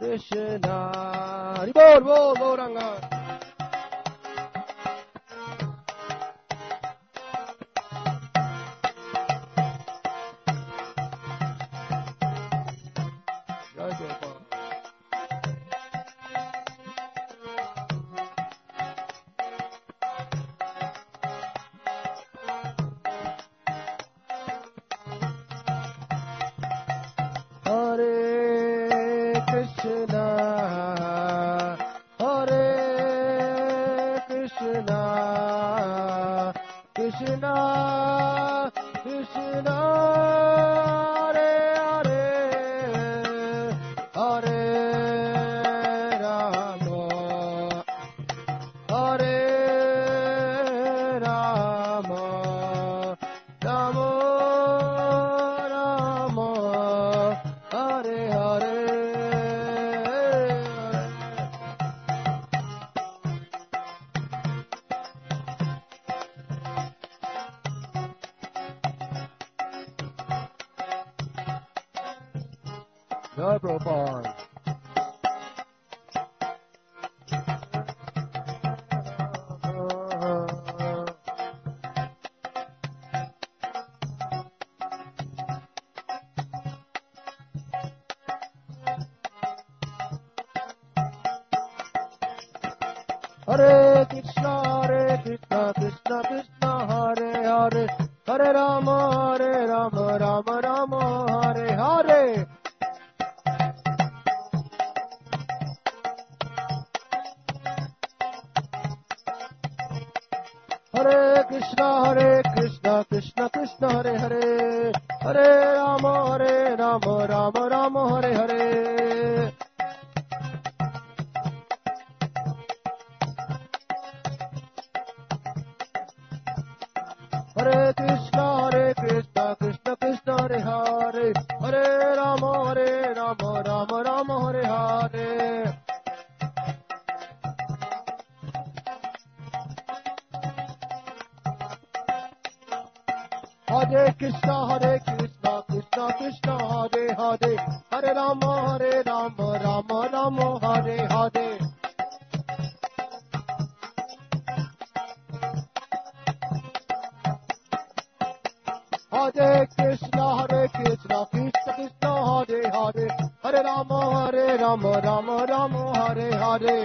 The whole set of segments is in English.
Krishna. Bol bol Gauranga. Jai Prabhupada. Hare Krishna, Krishna Krishna, Hare Hare, Hare Rama, Rama Rama, Hare Hare. Hare Krishna, Krishna Krishna, Hare Hare, Hare Rama, Rama Hare Hare. Hare Krishna, Krishna Krishna, Hare Hare, Hare Rama, Rama Hare Hare. Hare Krishna, Krishna Krishna, Hare Hare, Hare Rama, Rama Hare Hare. Hare Krishna, Krishna Krishna, Hare Hare, Hare Rama, Rama Hare Hare.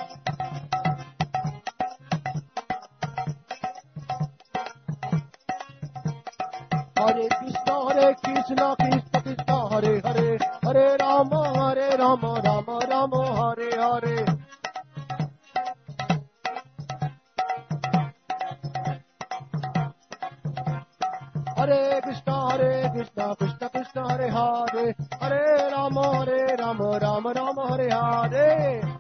Hare Krishna, Krishna Krishna, Hare Hare, Hare Rama, Rama Hare Hare. Hare Krishna, Krishna Krishna, Hare Hare, Hare Rama, Rama Hare Hare.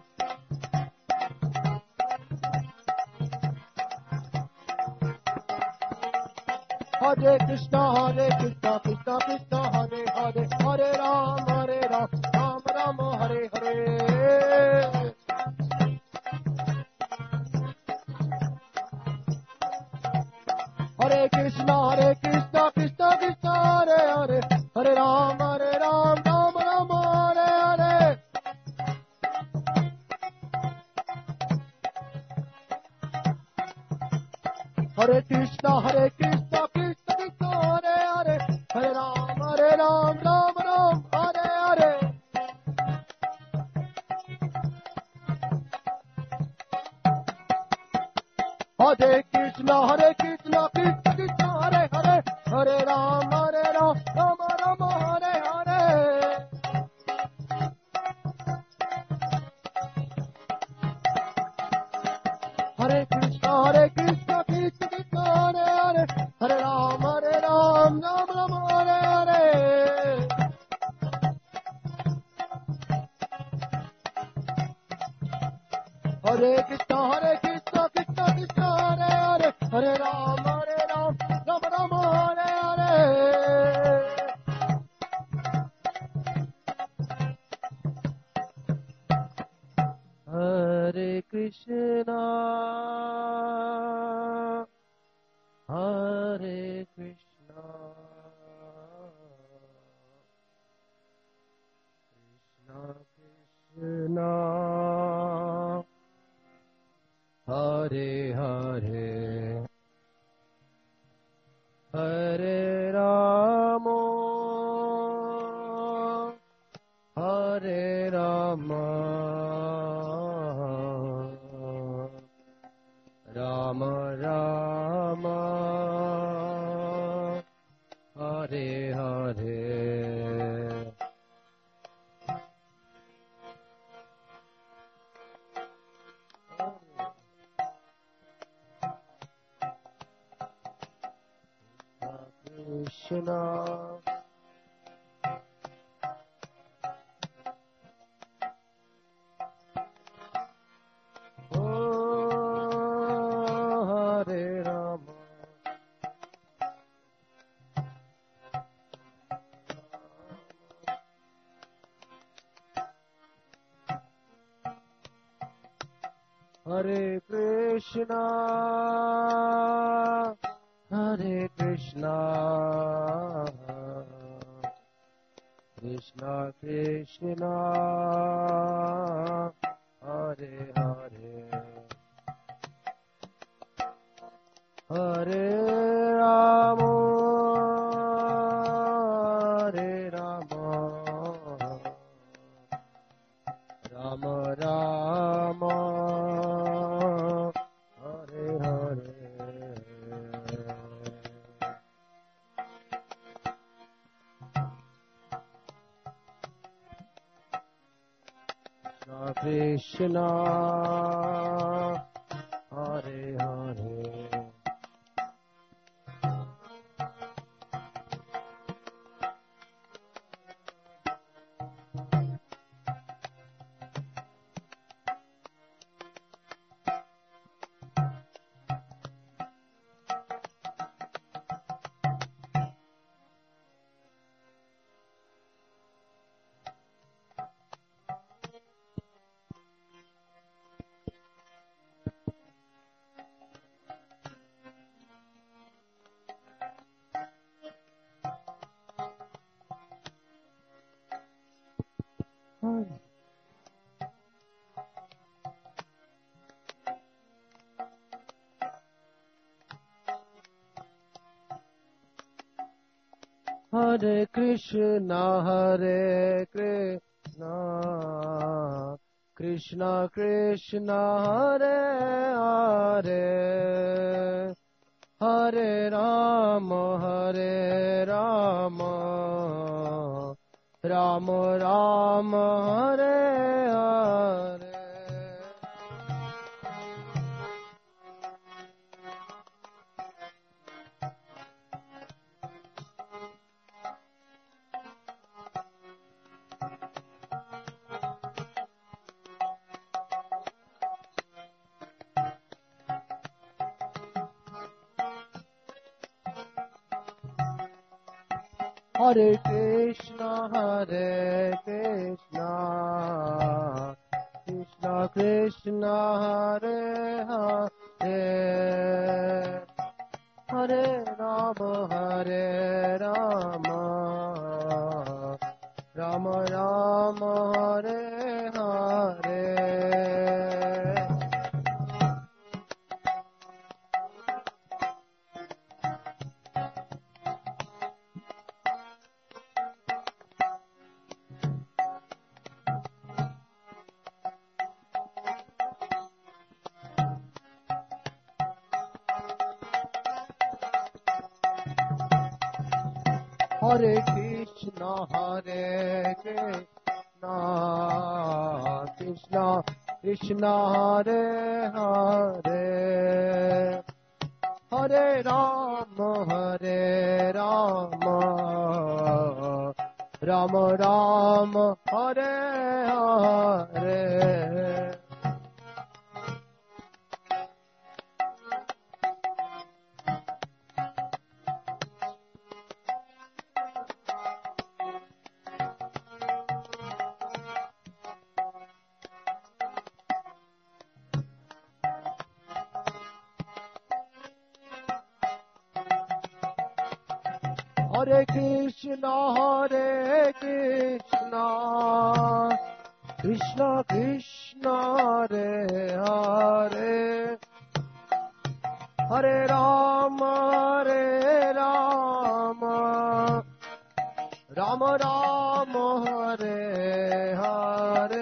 Hare Krishna, Krishna Krishna, Hare Hare, Hare Rama, Rama Hare Hare. Hare Krishna, Krishna Krishna, Hare Hare, Hare Rama, Rama Hare Hare. Hare Krishna, Krishna Krishna, Hare Hare, Hare Rama, Rama Hare Hare. Hare Krishna, Krishna Krishna, Hare Hare, Hare Rama, Rama Hare Hare. Hare Krishna, Krishna Krishna, Hare Hare, Hare Rama, Rama Hare Hare. Hare Krishna, Krishna Krishna, Hare Hare, Hare Rama, Rama Hare Hare. Hare Krishna, Hare Krishna, Krishna Krishna, Hare Hare. Krishna Hare Rama Hare Krishna Hare Krishna Krishna Krishna Hare Hare Hare Rama Hare Rama Rama Rama Hare Hare Krishna Hare Hare Hare Krishna Hare Krishna Krishna Krishna Hare Hare Hare Rama Hare Rama Rama Rama Hare Hare Hare Krishna Hare Krishna Krishna Krishna Hare Hare Hare Rama Hare Rama Rama Rama Hare Hare Hare Krishna Hare Krishna Krishna Krishna Hare Hare Hare Rama Hare Rama Rama Rama Hare Hare Hare Krishna Hare Krishna Krishna Krishna Hare Hare Hare Rama Hare Rama Rama Rama Hare Hare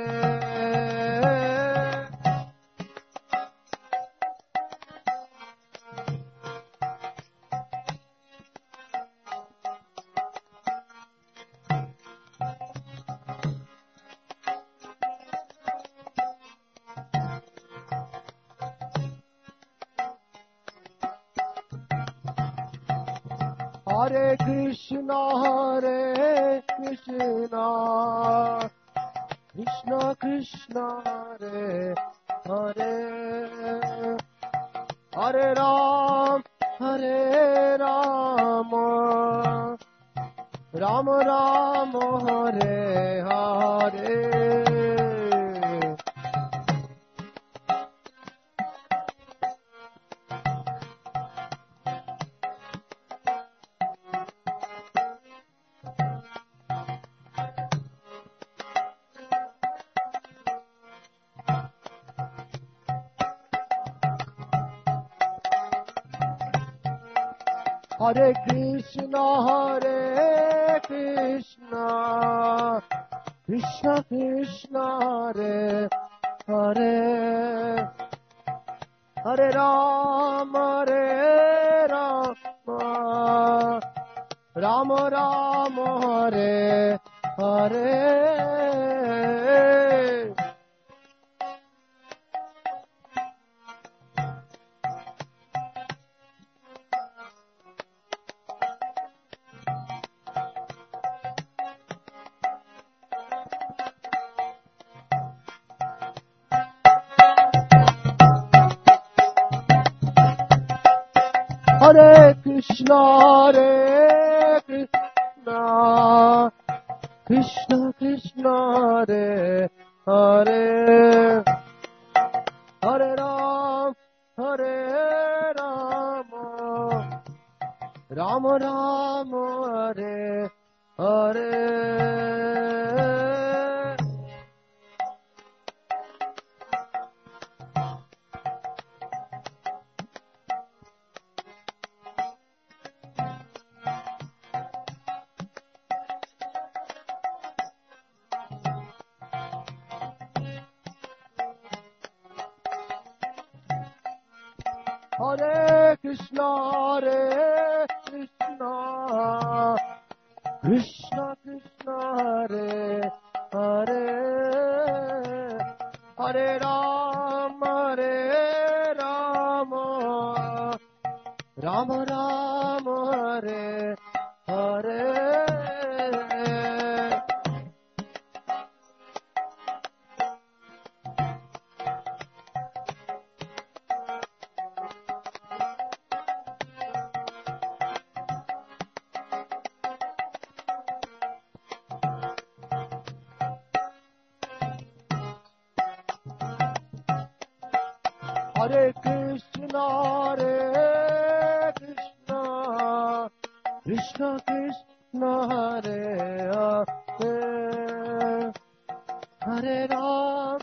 Hare Krishna, Krishna Krishna, Hare Hare, Hare Ram, Ram Ram, Hare Hare. Hare Krishna, Krishna Krishna, Hare Hare, Hare Ram, Ram Ram, Hare Hare. Hare Krishna, Krishna Krishna, Hare Hare, Hare Ram, Ram Ram, Hare Hare. Hare Krishna, Krishna Krishna, Hare Hare, Hare Ram, Ram Ram, Hare Hare. Hare Krishna, Krishna Krishna, Hare Hare, Hare Ram,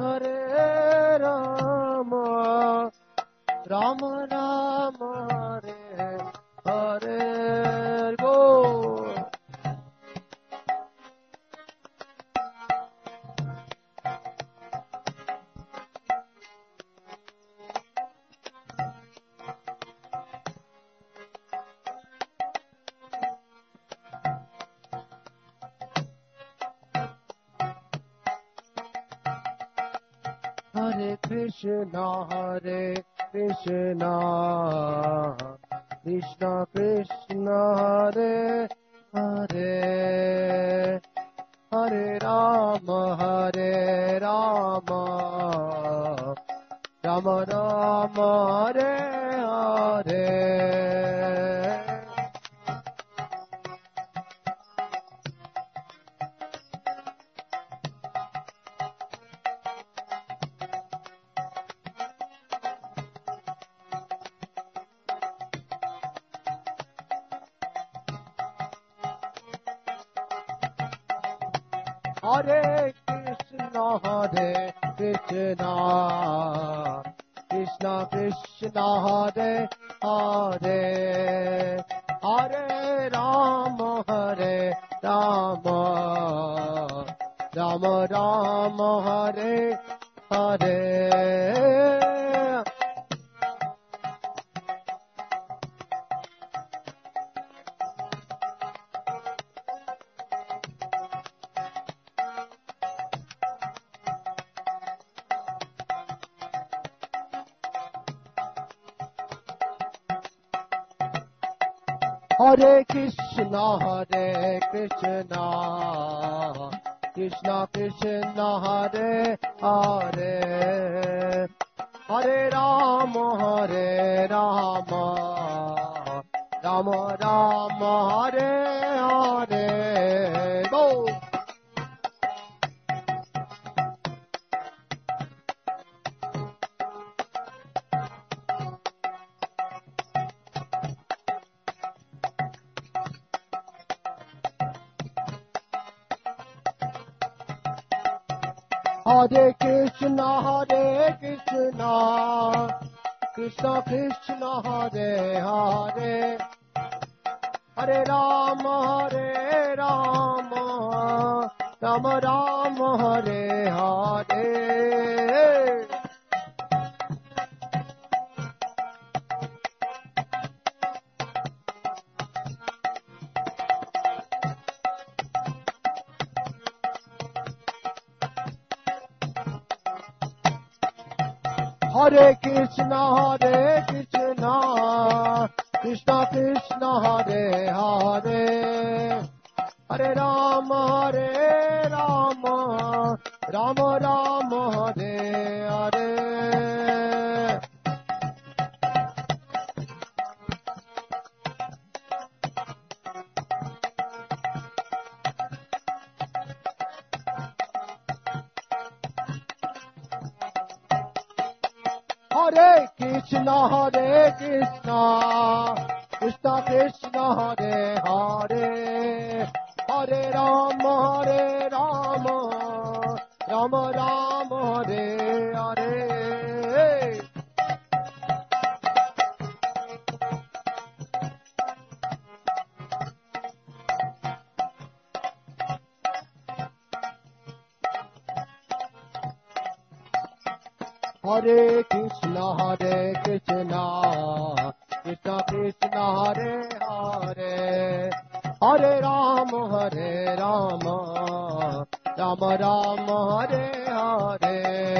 Ram Ram, Hare Hare. Go. Hare Krishna, Krishna Krishna, Hare Hare, Hare Ram, Ram Ram, Hare Hare. Hare Krishna, Krishna Krishna, Hare Hare, Hare Ram, Ram Ram, Hare Hare. Hare Krishna, Krishna Krishna, Hare Hare, Hare Rama, Rama Rama, Hare Hare. Go! Hare Krishna, Krishna Krishna, Hare Hare, Hare Rama, Rama Rama, Hare Hare. Hare Krishna, Krishna Krishna, Hare Hare, Hare Rama, Rama Rama, Hare Hare. Hare Krishna, Krishna Krishna, Hare Hare, Hare Rama, Rama Rama, Hare Hare. Hare Krishna, Krishna Krishna, Hare Hare, Hare Rama, Rama Rama, Hare Hare.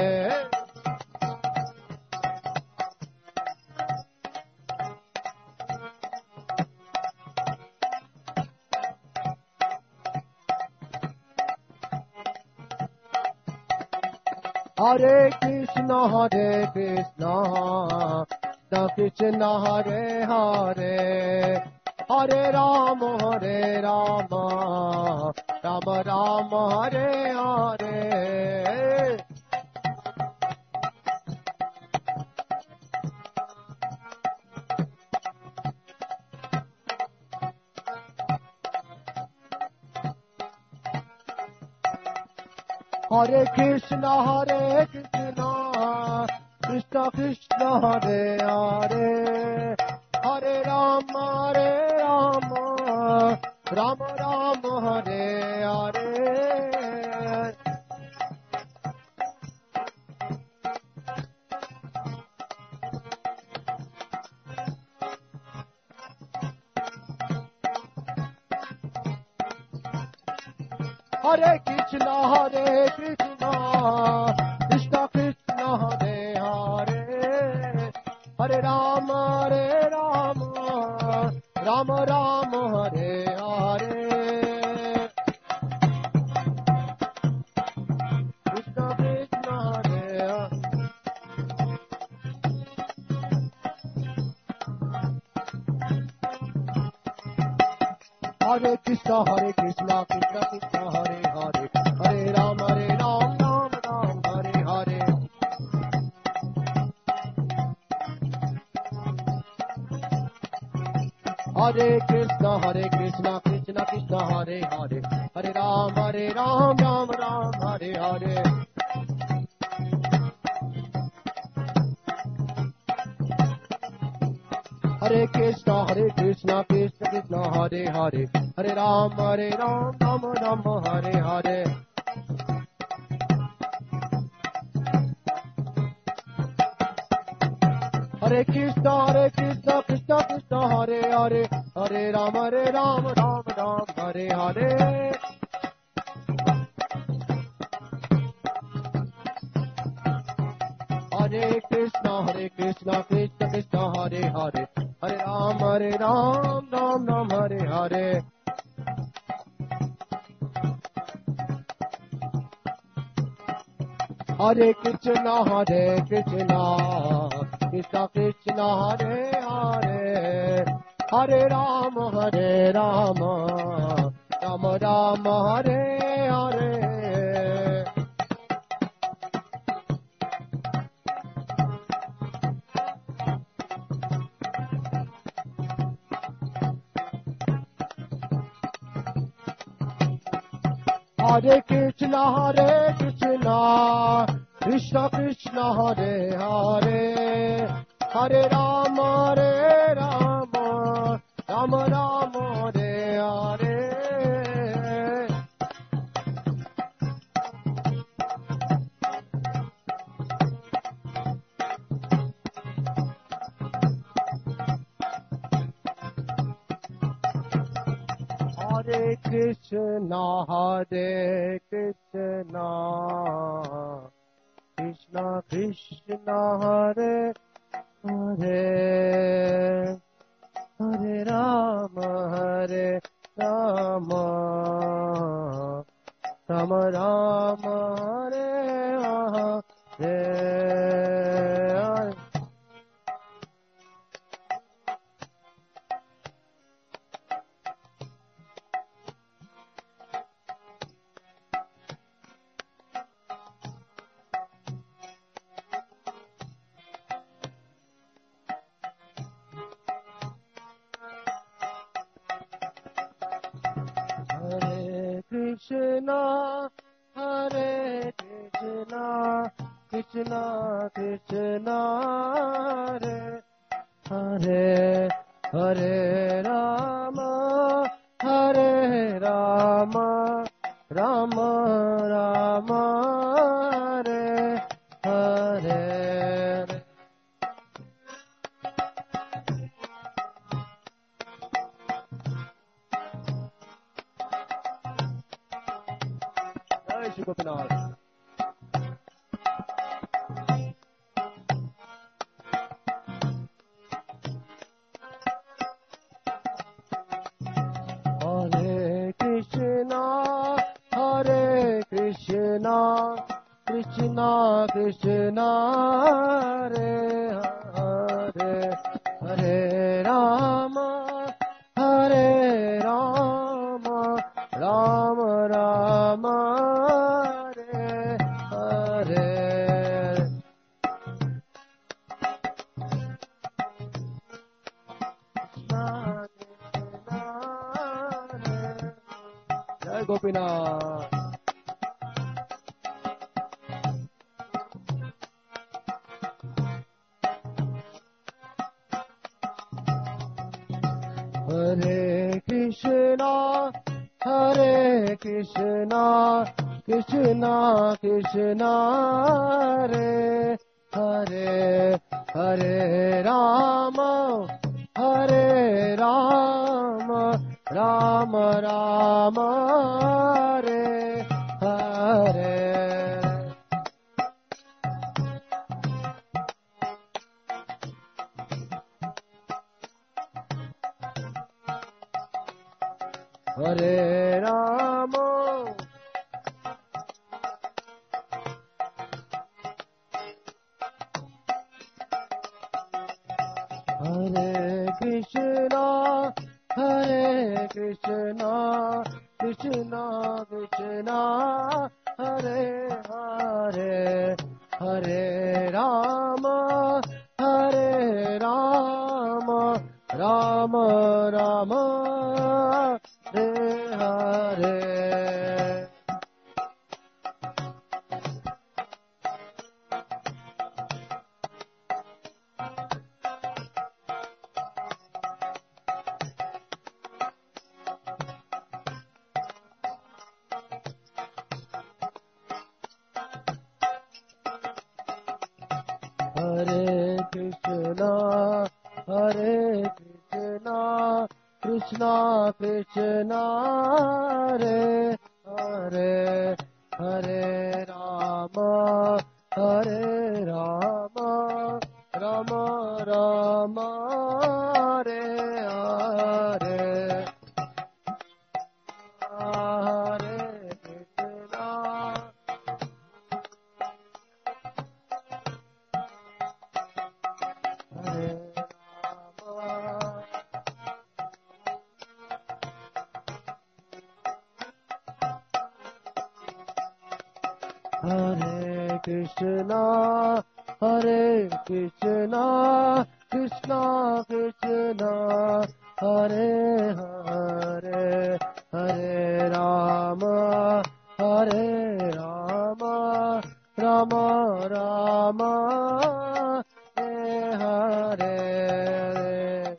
Hare Krishna, Krishna Krishna, Hare Hare, Hare Rama, Rama Rama, Hare Hare. Hare Krishna, Krishna Krishna, Hare Hare, Hare Rama, Rama Rama, Hare Hare. Hare Krishna, Krishna Krishna, Hare Hare, Hare Rama, Rama Rama, Hare Hare. Krishna Krishna, Hare Hare Krishna, Krishna Krishna, Hare Hare, Hare Rama, Rama Rama, Hare Hare. Hare Krishna, Krishna Krishna, Hare Hare, Hare Rama, Rama Rama, Hare Hare. Hare Krishna, Krishna Krishna, Hare Hare, Hare Rama, Rama Rama, Hare Hare. Hare Krishna, Krishna Krishna, Hare Hare, Hare Rama, Rama Rama, Hare Hare. Hare Krishna, Krishna Krishna, Hare Hare, Hare Rama, Rama Rama, Hare Krishna, Krishna Krishna, Hare Hare, Hare Rama, Rama Rama, Hare Hare. Hare Krishna, Krishna Krishna, Hare Hare, Hare Rama, Rama Rama, Hare Hare. Hare Krishna, Krishna Krishna, Hare Hare, Hare Rama, Rama Rama, Hare Hare. Krishna, Krishna Krishna, Hare Hare, Rama, Rama Rama, Hare Hare. Jai Shri Gopinath. Hare Krishna, Krishna Krishna, Hare Hare, Hare Rama, Rama Rama, Hare Hare. Jai Gopinath. Hare Krishna, Krishna Krishna, Hare Hare, Hare Rama, Rama Rama, Hare Hare. Hare Rama, Hare Krishna, Krishna Krishna, Hare Hare, Hare Rama, Rama Rama, Hare Hare. Hare Krishna, Krishna Krishna, Hare Hare, Hare Rama, Rama Rama, Hare Hare. Hare Krishna, Hare Krishna, Hare Krishna, Krishna Krishna, Hare Hare, Hare Rama, Hare Rama, Rama Rama, Hare Hare.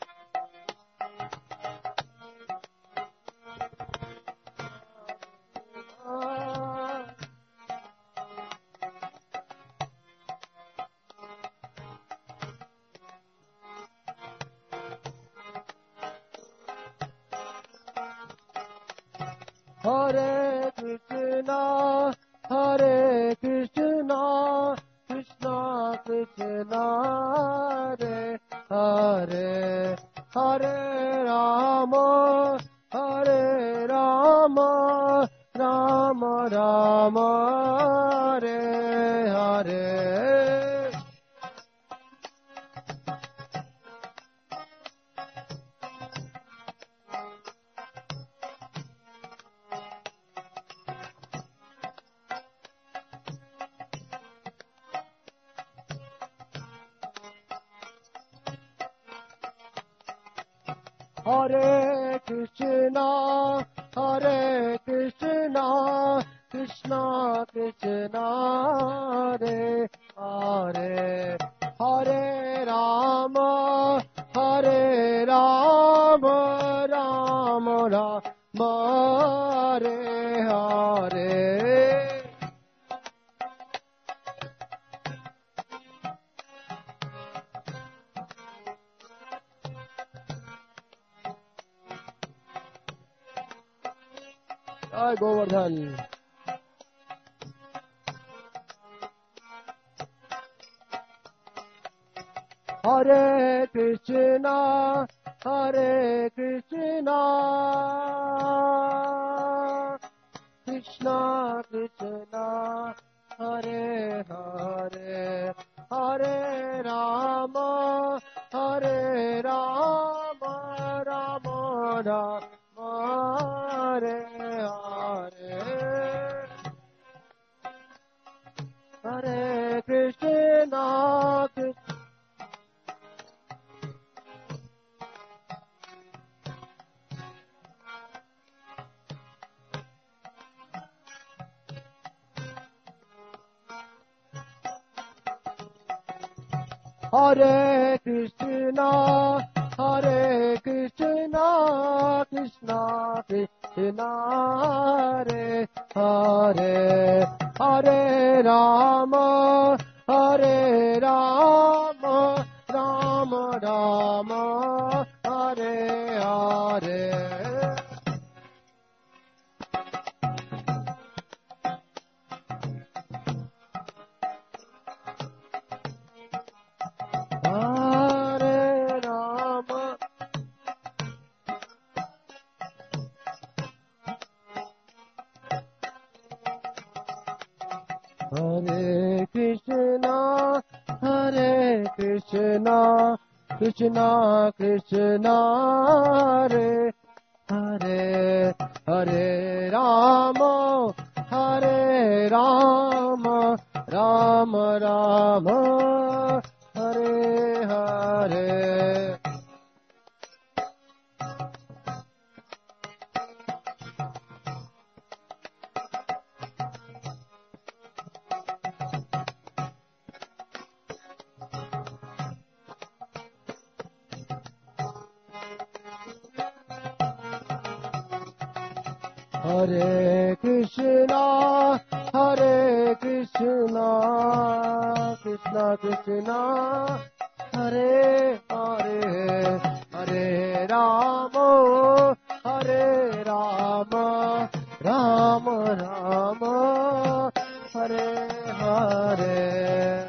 Hare Krishna, Hare Krishna, Krishna Krishna, Hare Hare, Hare Rama, Hare Rama, Rama Rama, Hare Hare. Hare Krishna, Hare Krishna, Krishna Krishna, Hare Hare, Hare Rama, Hare Rama, Rama Rama, Hare Hare. Jai Govardhan. Hare Krishna, Hare Krishna, Krishna Krishna, Hare Hare, Hare Rama, Hare Rama, Rama Rama, Hare Hare. Hare Krishna, Krishna. Hare Krishna, Hare Krishna, Krishna Krishna, Hare Hare, Hare Rama, Hare Rama, Rama Rama, Hare Hare. Hare Rama, Hare Krishna, Hare Krishna, Krishna Krishna, Hare Hare, Hare Rama, Hare Rama, Rama Rama, Hare Hare. Hare Krishna, Hare Krishna, Krishna Krishna, Hare Hare, Hare Rama, Hare Rama, Rama Rama, Hare Hare.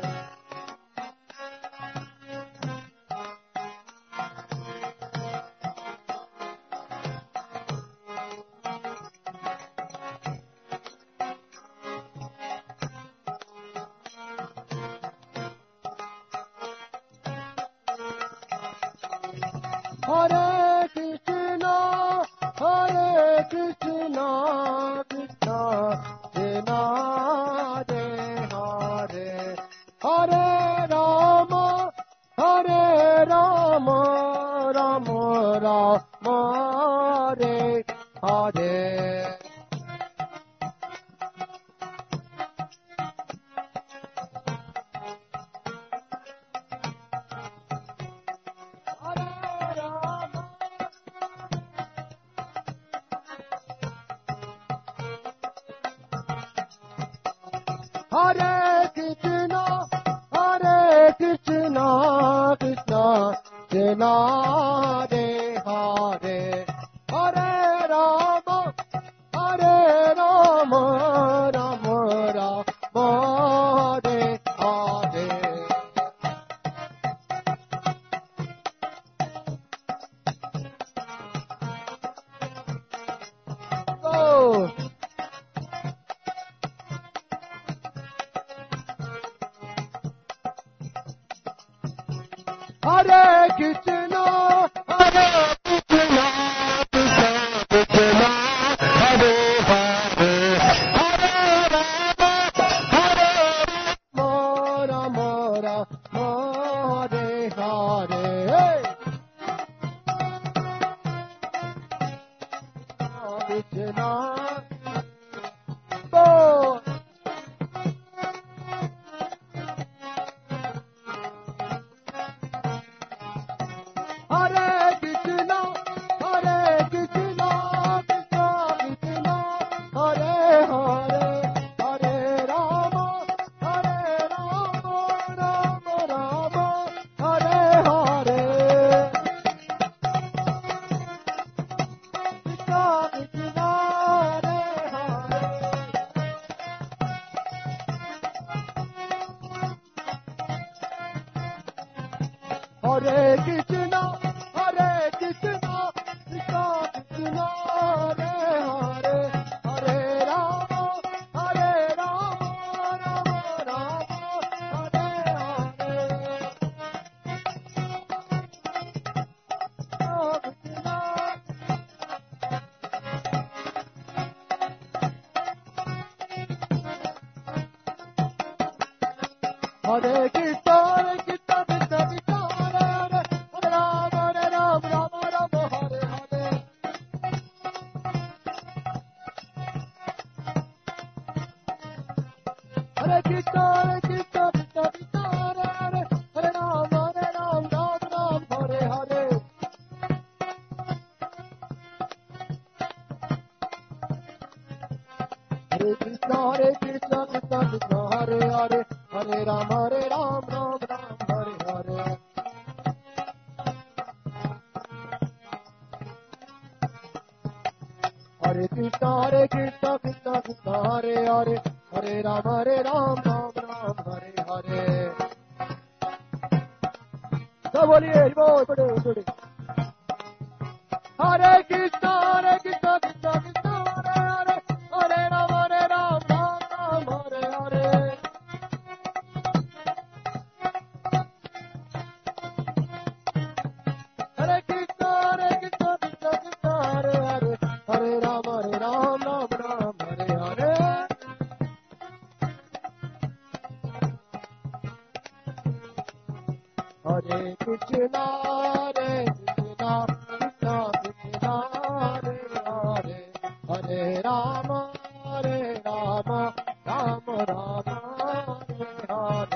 Hare Krishna, Hare Krishna, Krishna Krishna, Hare Hare Krishna, Krishna Krishna, Hare Hare, Hare Rama, Rama Rama, Hare Hare. Oh. Hare Krishna, Krishna Krishna, Hare Hare, Hare Rama, Rama Rama, Hare Hare. Krishna, oh. Hare Krishna, Krishna Krishna, Hare Hare, Hare Rama, Rama Rama, Hare Hare. Krishna Krishna, Hare Hare. Hare Krishna, Krishna Krishna, Hare Hare, Hare Rama, Rama Rama, Hare Hare. Hare Krishna, Krishna Krishna, Hare Hare, Hare Rama, Rama Rama, Hare Hare. Hare Krishna, Krishna Krishna, Hare Hare, Hare Rama, Rama Rama, Hare Hare. Hare Krishna, Krishna Krishna, Hare Hare, Hare Rama, Rama Rama, Hare Hare. Hare Krishna, Krishna Krishna, Hare Hare, Hare Rama, Rama Rama, Hare Hare. सब बोलिए हरि बोल, बड़े बड़े. Hare Krishna, Krishna Krishna, Hare Hare, Hare Rama, Rama Rama, Hare Hare. Hare Krishna, Krishna Krishna, Hare Hare, Hare Rama, Rama Rama, Hare Hare. Hare Krishna, Krishna Krishna, Hare Hare, Hare Rama, Rama Rama, Hare Hare.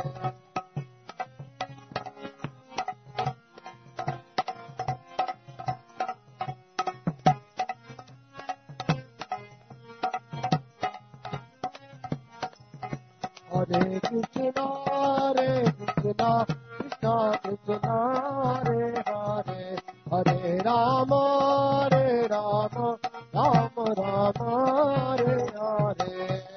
Hare Krishna, Krishna Krishna, Hare Hare, Hare Rama, Rama Rama, Hare Hare.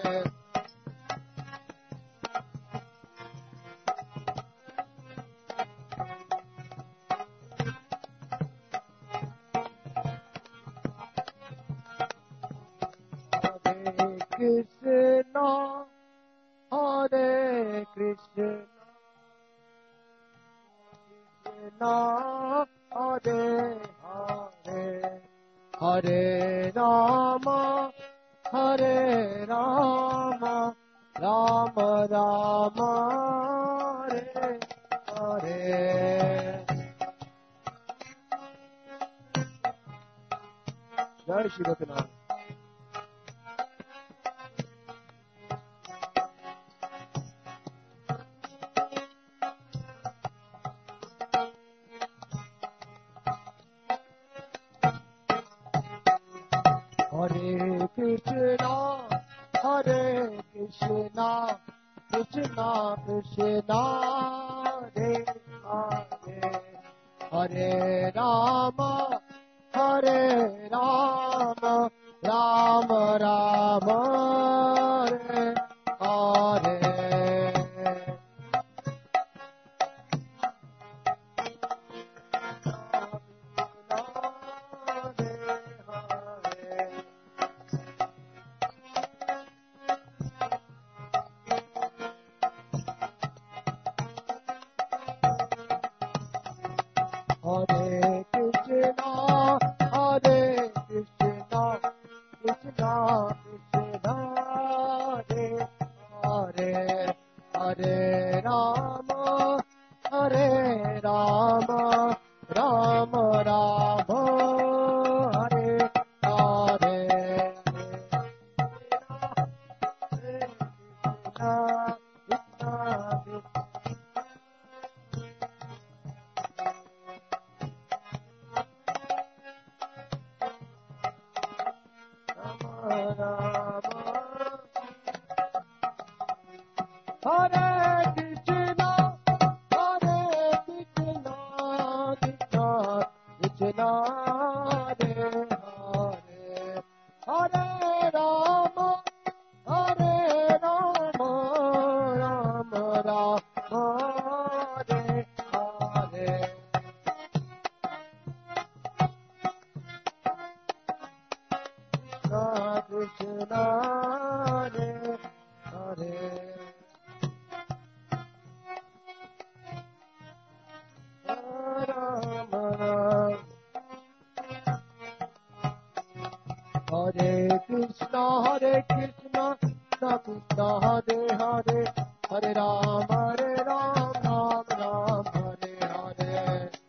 Hare Krishna, Krishna Hare Hare, Hare Rama, Rama Rama, Hare Hare. जय Shri Raghunath. Krishna, Hare Krishna, Krishna Krishna, Hare Hare, Hare Rama, Hare Rama, Rama Rama, Hare Hare. Hare Krishna, Hare Krishna, Krishna Krishna, Hare Hare, Hare Rama, Hare Rama, Rama Rama, Hare Hare. Hare Krishna, Hare Krishna, Krishna Krishna, Hare Hare, Hare Rama, Hare Rama, Rama Rama, Hare Hare. Krishna, Hare Hare. Hare Krishna, Hare Krishna, Krishna Krishna, Hare Hare, Hare Rama, Ram Ram, Hare Hare.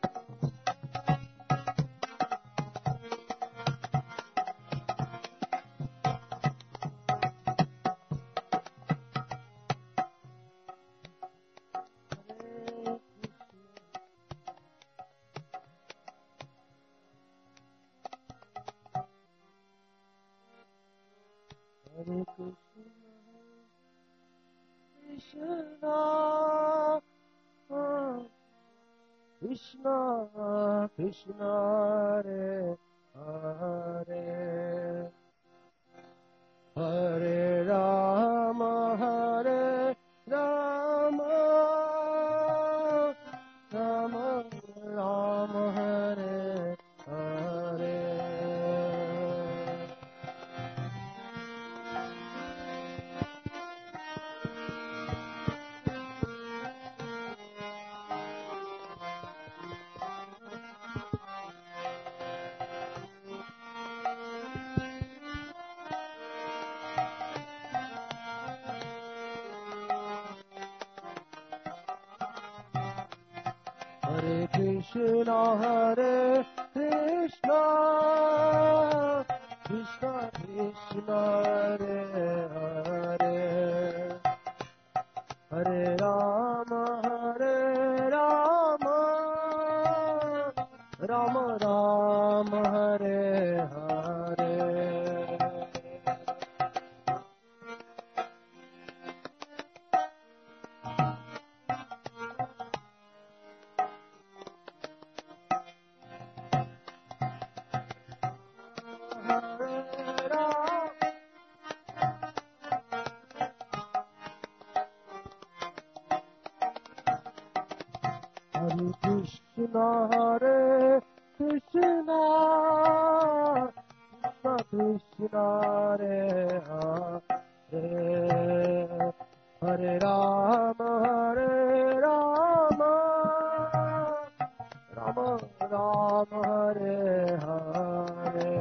Hare Krishna, Krishna Krishna, Hare Hare, Hare Rama, Hare Rama, Rama Rama, Hare Hare. Hare Krishna, Hare Krishna, Krishna Krishna, Hare Hare, Hare Rama, Hare Rama, Rama Rama, Hare Hare. Hare Krishna, Hare Krishna, Krishna Krishna, Hare Hare, Hare Rama, Hare Rama, Rama Rama, Hare Hare.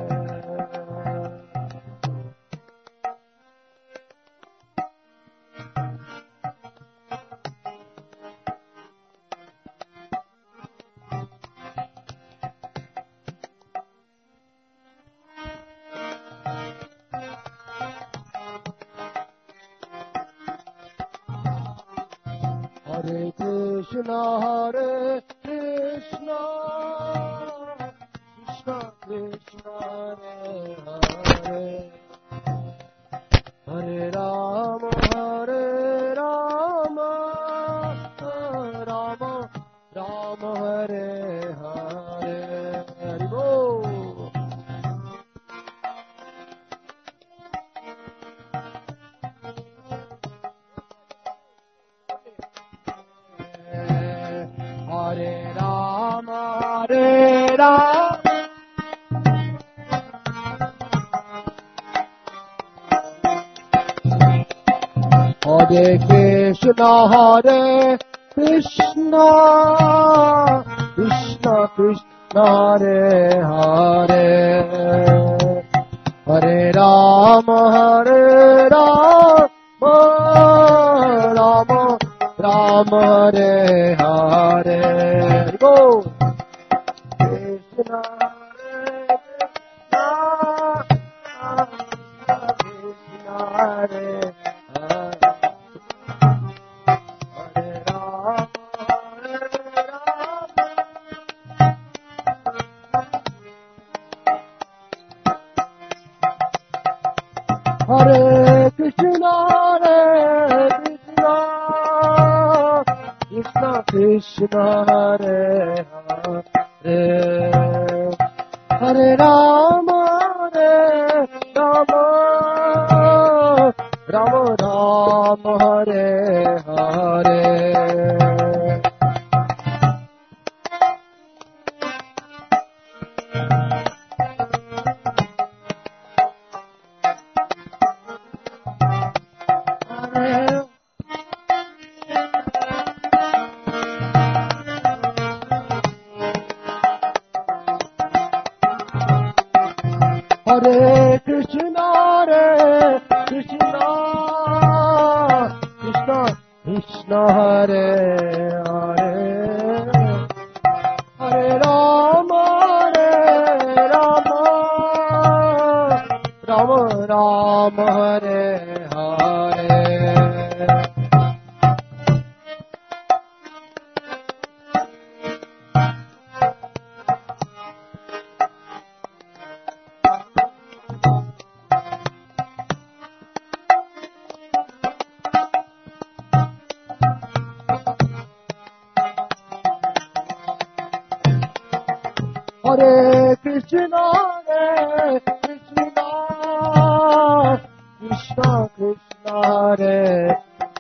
Hare Krishna, Hare Krishna, Krishna Krishna, Hare Hare, Hare Rama, Hare Rama. Hare Krishna, Hare Krishna, Krishna Krishna, Hare Hare, Hare Rama, Hare Rama, Rama Rama, Hare Hare. Go. Krishna, Hare Krishna, Hare Hare Krishna, Hare Krishna, Krishna Krishna, Hare Hare, Hare Rama, Hare Rama, Rama Rama, Hare Hare. Hare Krishna, Hare Krishna, Krishna Krishna, Hare Hare, Hare Rama, Hare Rama, Rama Rama, Hare Hare. Hare Krishna, Hare Krishna, Krishna Krishna, Hare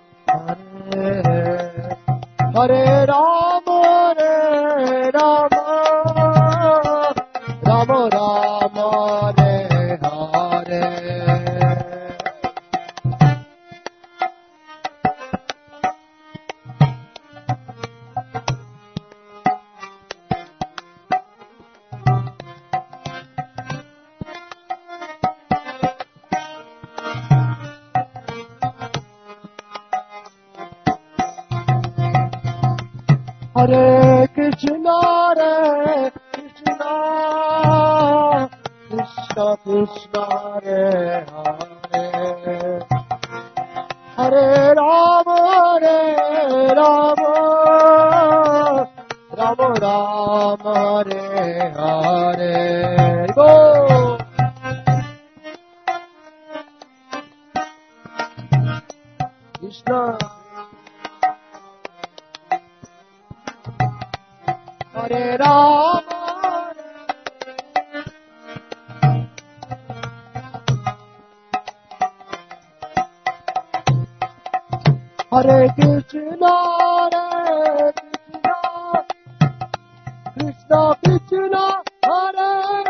Hare, Hare Rama, Hare Rama, Rama Rama, Hare Hare. Hare Krishna, Hare Krishna, Krishna Krishna, Hare Hare, Hare Rama, Hare Rama, Rama Rama, Hare Hare. Go. Krishna, Hare Rama, Hare Krishna, Hare Krishna, Krishna Krishna, Hare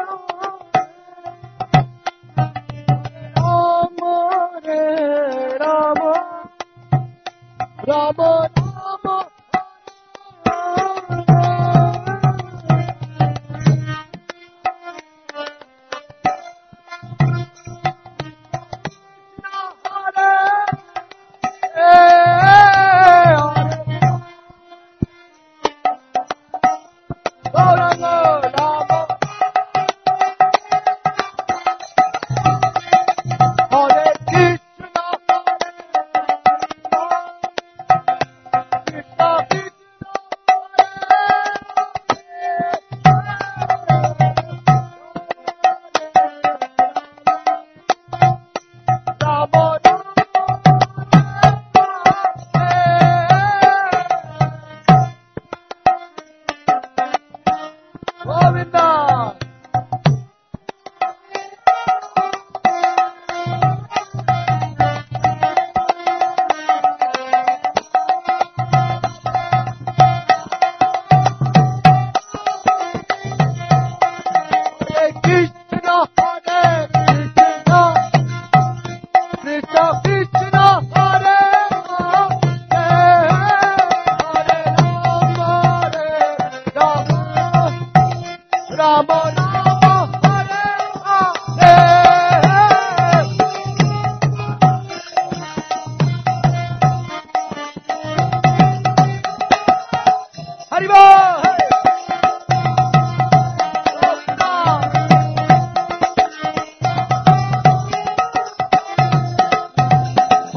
Rama, Hare Rama, Rama Rama.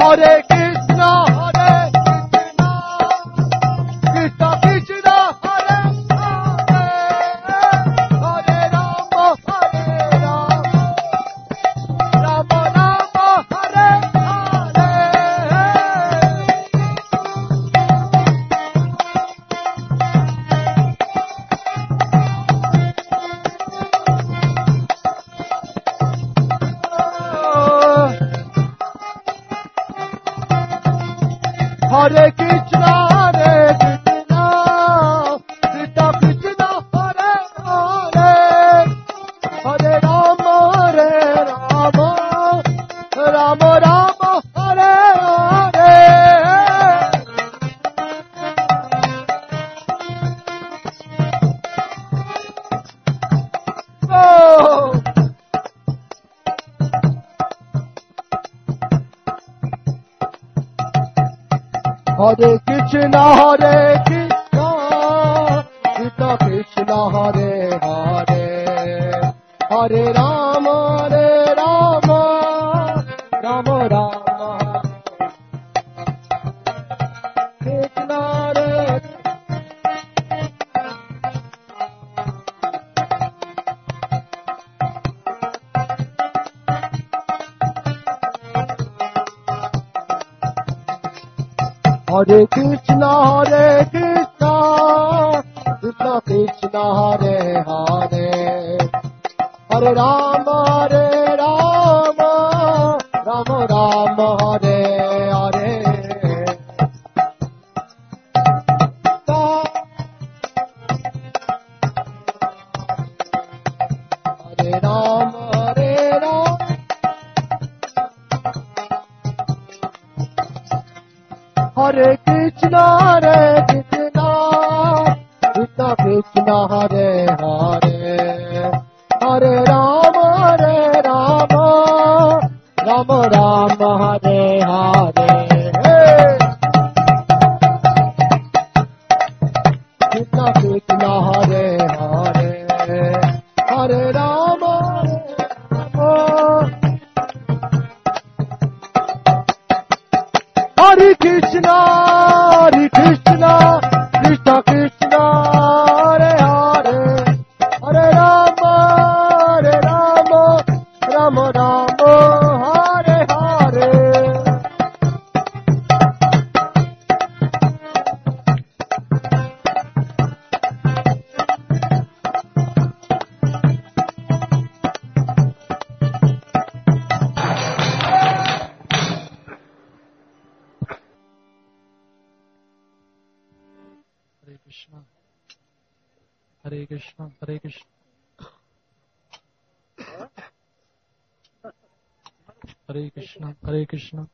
Hare Krishna, Krishna Krishna, Hare Hare, Hare Rama, Rama Rama, Hare Hare. Hare Krishna, Krishna Krishna, Hare Hare, Hare Rama, Rama Rama, Hare Hare. Oh! Hare Krishna, Krishna Krishna, Hare Hare, Hare Rama, Rama Rama, Krishna Hare. Hare Krishna, Krishna Krishna, Hare Hare, Hare Rama, Rama Rama, Hare Hare. Hare Rama, Hare Krishna, Krishna Krishna, Hare Hare, Hare Rama, Rama Rama, Hare Hare. Krishna Krishna, Hare Hare, Hare Rama, Hare Krishna, Krishna Krishna, Hare Hare, Hare Rama, Rama Rama, Hare Hare. Hare Krishna, Hare Krishna, Hare Krishna, Hare Krishna, Hare Krishna,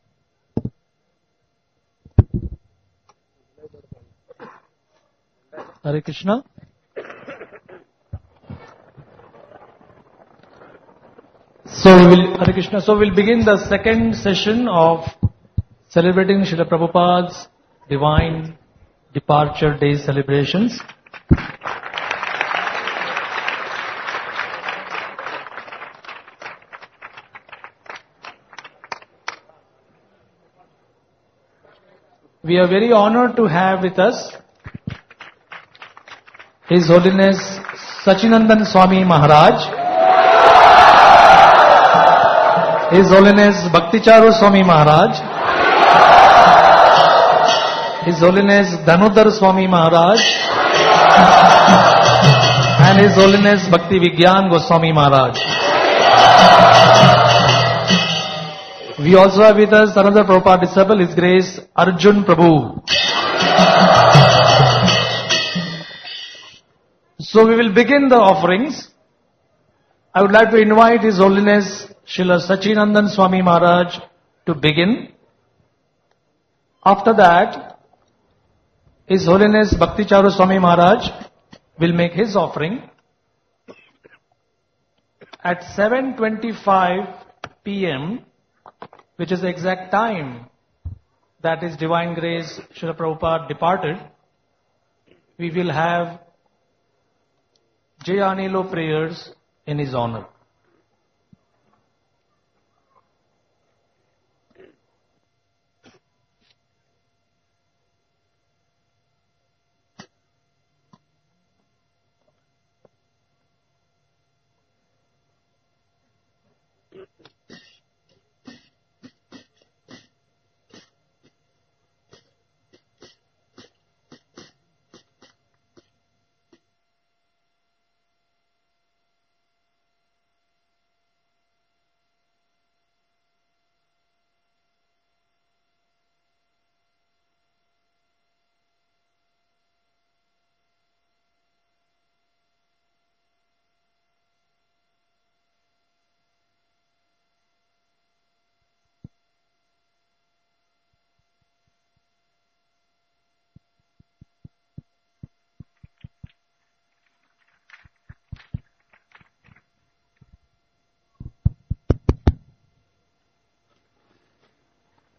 Hare Krishna. Hare Krishna. So we'll begin the second session of celebrating Srila Prabhupada's Divine Departure Day celebrations. We are very honored to have with us His Holiness Sachinandan Swami Maharaj, His Holiness Bhakticharu Swami Maharaj, His Holiness Dhanudhar Swami Maharaj, and His Holiness Bhakti Vigyan Goswami Maharaj. We also have with us another Prabhupada disciple, His Grace Arjun Prabhu. So we will begin the offerings. I would like to invite His Holiness Srila Sachinandan Swami Maharaj to begin. After that, His Holiness Bhakticharu Swami Maharaj will make his offering. At 7:25 p.m., which is the exact time that His Divine Grace Srila Prabhupada departed, we will have Jayanilo prayers in his honor.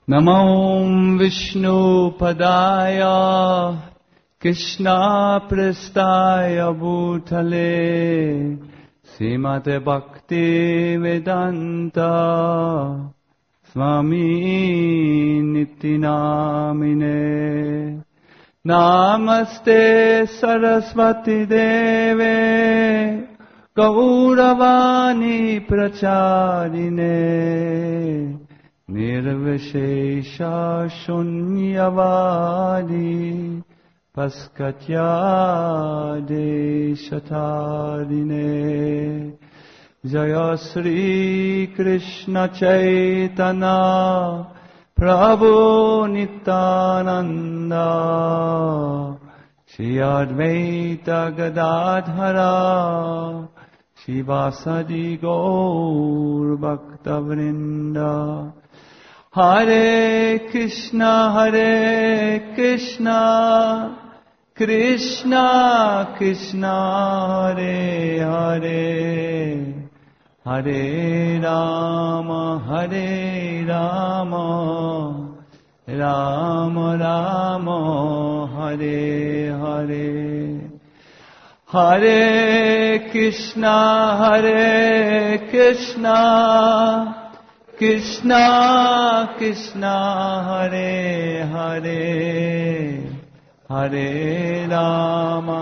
Namo Vishnu Padaya Krishna Prestaya Bhutale Srimate Bhakti Vedanta Swami Nityanamine Namaste Saraswati Deve Gauravani Pracharine Nirvishesha Shunyavadi Paskatya Deshatarine Jaya Sri Krishna Chaitanya Prabhu Nityananda Shri Advaita Gadadhara Shivasadi Gaur Bhaktavrinda Hare Krishna Krishna Krishna Hare Hare Hare Rama Rama Rama Hare Hare Hare Krishna Krishna Krishna Hare Hare Hare Rama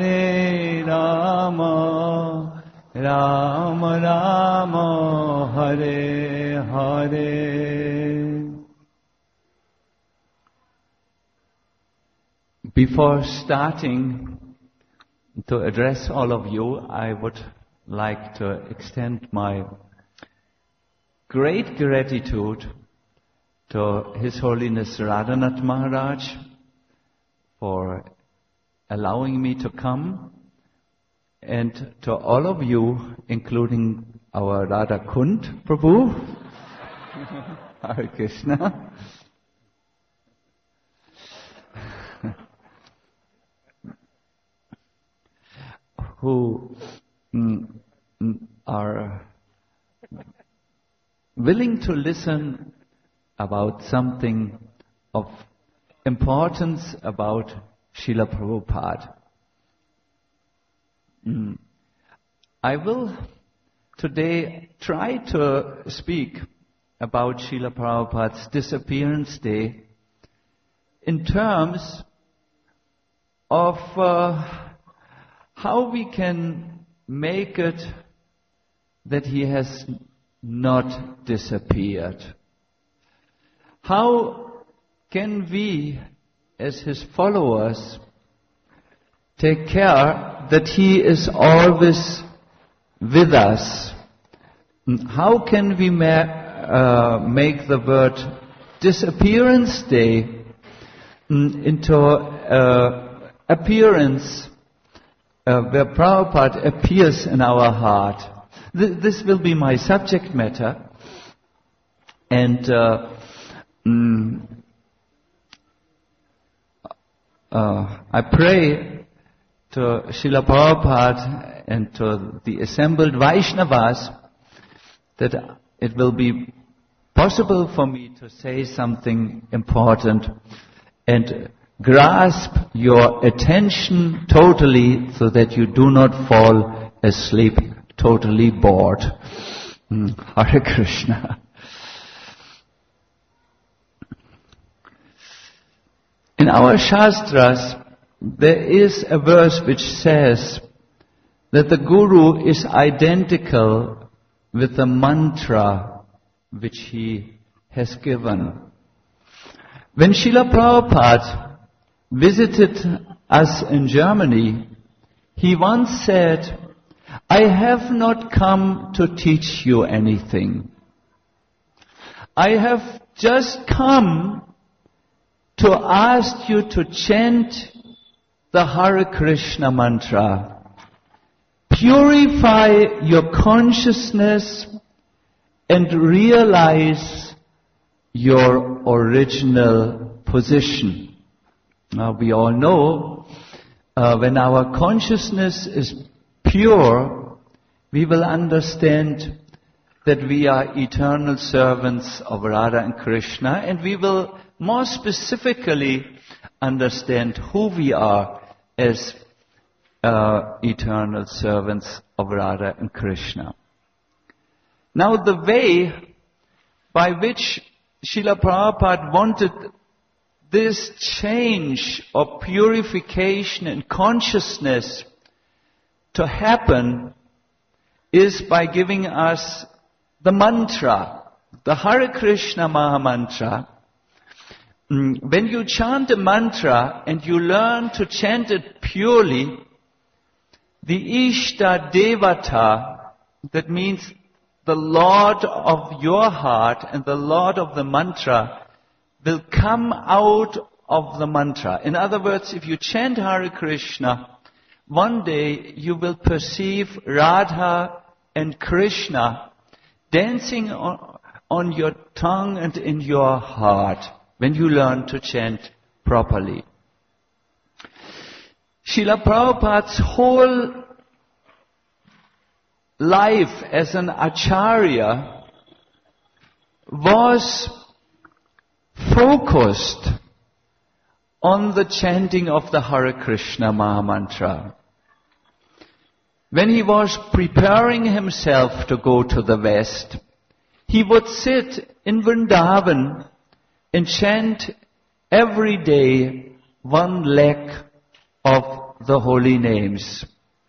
Rama Rama Hare Hare. Before starting to address all of you, I would like to extend my great gratitude to His Holiness Radhanath Maharaj for allowing me to come, and to all of you, including our Radha Kund Prabhu, Hare Krishna, who are willing to listen about something of importance about Srila Prabhupada. I will today try to speak about Srila Prabhupada's disappearance day in terms of how we can make it that he has not disappeared. How can we, as his followers, take care that he is always with us? How can we make the word disappearance day into appearance where Prabhupada appears in our heart? This will be my subject matter, and I pray to Srila Prabhupada and to the assembled Vaishnavas that it will be possible for me to say something important and grasp your attention totally so that you do not fall asleep totally bored. Hare Krishna. In our Shastras, there is a verse which says that the Guru is identical with the mantra which he has given. When Srila Prabhupada visited us in Germany, he once said, "I have not come to teach you anything. I have just come to ask you to chant the Hare Krishna mantra. Purify your consciousness and realize your original position." Now we all know when our consciousness is pure, we will understand that we are eternal servants of Radha and Krishna, and we will more specifically understand who we are as eternal servants of Radha and Krishna. Now, the way by which Srila Prabhupada wanted this change or purification in consciousness to happen is by giving us the mantra, the Hare Krishna Maha Mantra. When you chant a mantra and you learn to chant it purely, the Ishta Devata, that means the Lord of your heart and the Lord of the mantra, will come out of the mantra. In other words, if you chant Hare Krishna, one day you will perceive Radha and Krishna dancing on your tongue and in your heart when you learn to chant properly. Srila Prabhupada's whole life as an acharya was focused on the chanting of the Hare Krishna Maha Mantra. When he was preparing himself to go to the West, he would sit in Vrindavan and chant every day one leg of the holy names.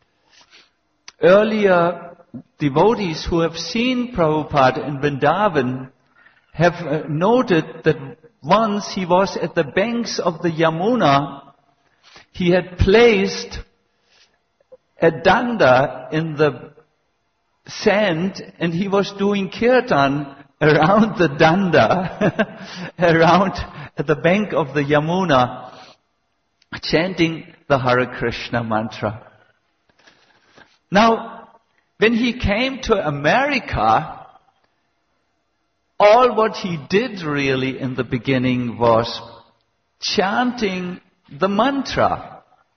Earlier, devotees who have seen Prabhupada in Vrindavan have noted that once he was at the banks of the Yamuna, he had placed a danda in the sand and he was doing kirtan around the danda, around at the bank of the Yamuna, chanting the Hare Krishna mantra. Now, when he came to America, all what he did really in the beginning was chanting the mantra.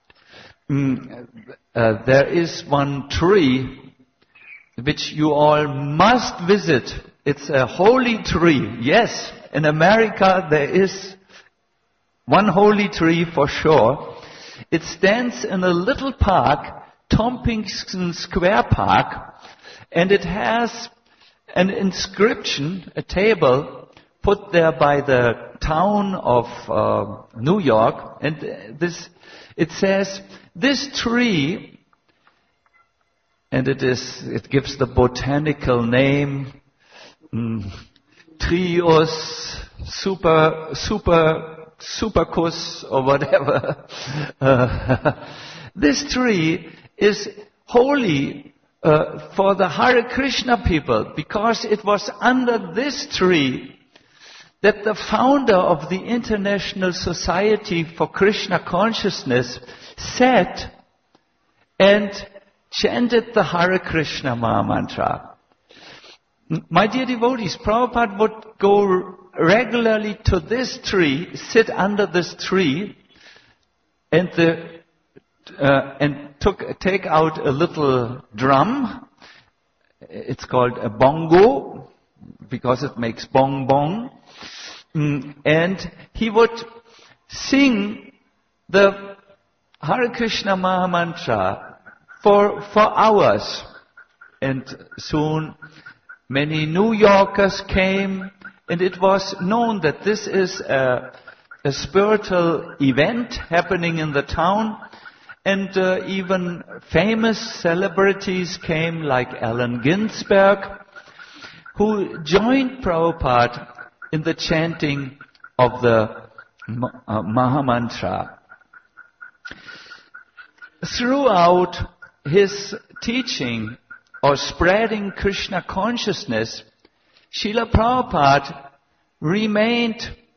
There is one tree which you all must visit. It's a holy tree. Yes, in America there is one holy tree for sure. It stands in a little park, Tompkins Square Park, and it has an inscription, a table, put there by the town of New York, and it says, this tree, and it gives the botanical name, Trios supercus or whatever. This tree is holy for the Hare Krishna people, because it was under this tree that the founder of the International Society for Krishna Consciousness sat and chanted the Hare Krishna Maha Mantra. My dear devotees, Prabhupada would go regularly to this tree, sit under this tree, and take out a little drum. It's called a bongo, because it makes bong bong. And he would sing the Hare Krishna Maha Mantra for hours. And soon many New Yorkers came, and it was known that this is a spiritual event happening in the town. And even famous celebrities came, like Allen Ginsberg, who joined Prabhupada in the chanting of the Maha Mantra. Throughout his teaching or spreading Krishna consciousness, Srila Prabhupada remained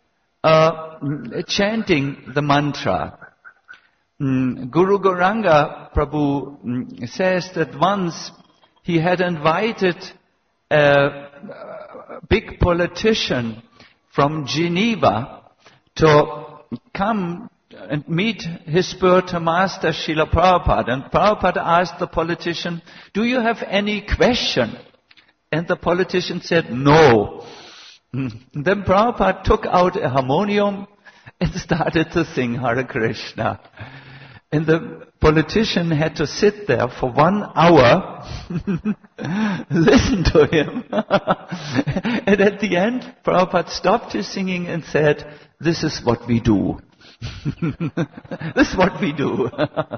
chanting the mantra. Guru Gauranga Prabhu says that once he had invited a big politician from Geneva to come and meet his spiritual master Srila Prabhupada. And Prabhupada asked the politician, do you have any question And the politician said, no. Then Prabhupada took out a harmonium and started to sing Hare Krishna. And the politician had to sit there for 1 hour, listen to him. And at the end, Prabhupada stopped his singing and said, this is what we do. This is what we do.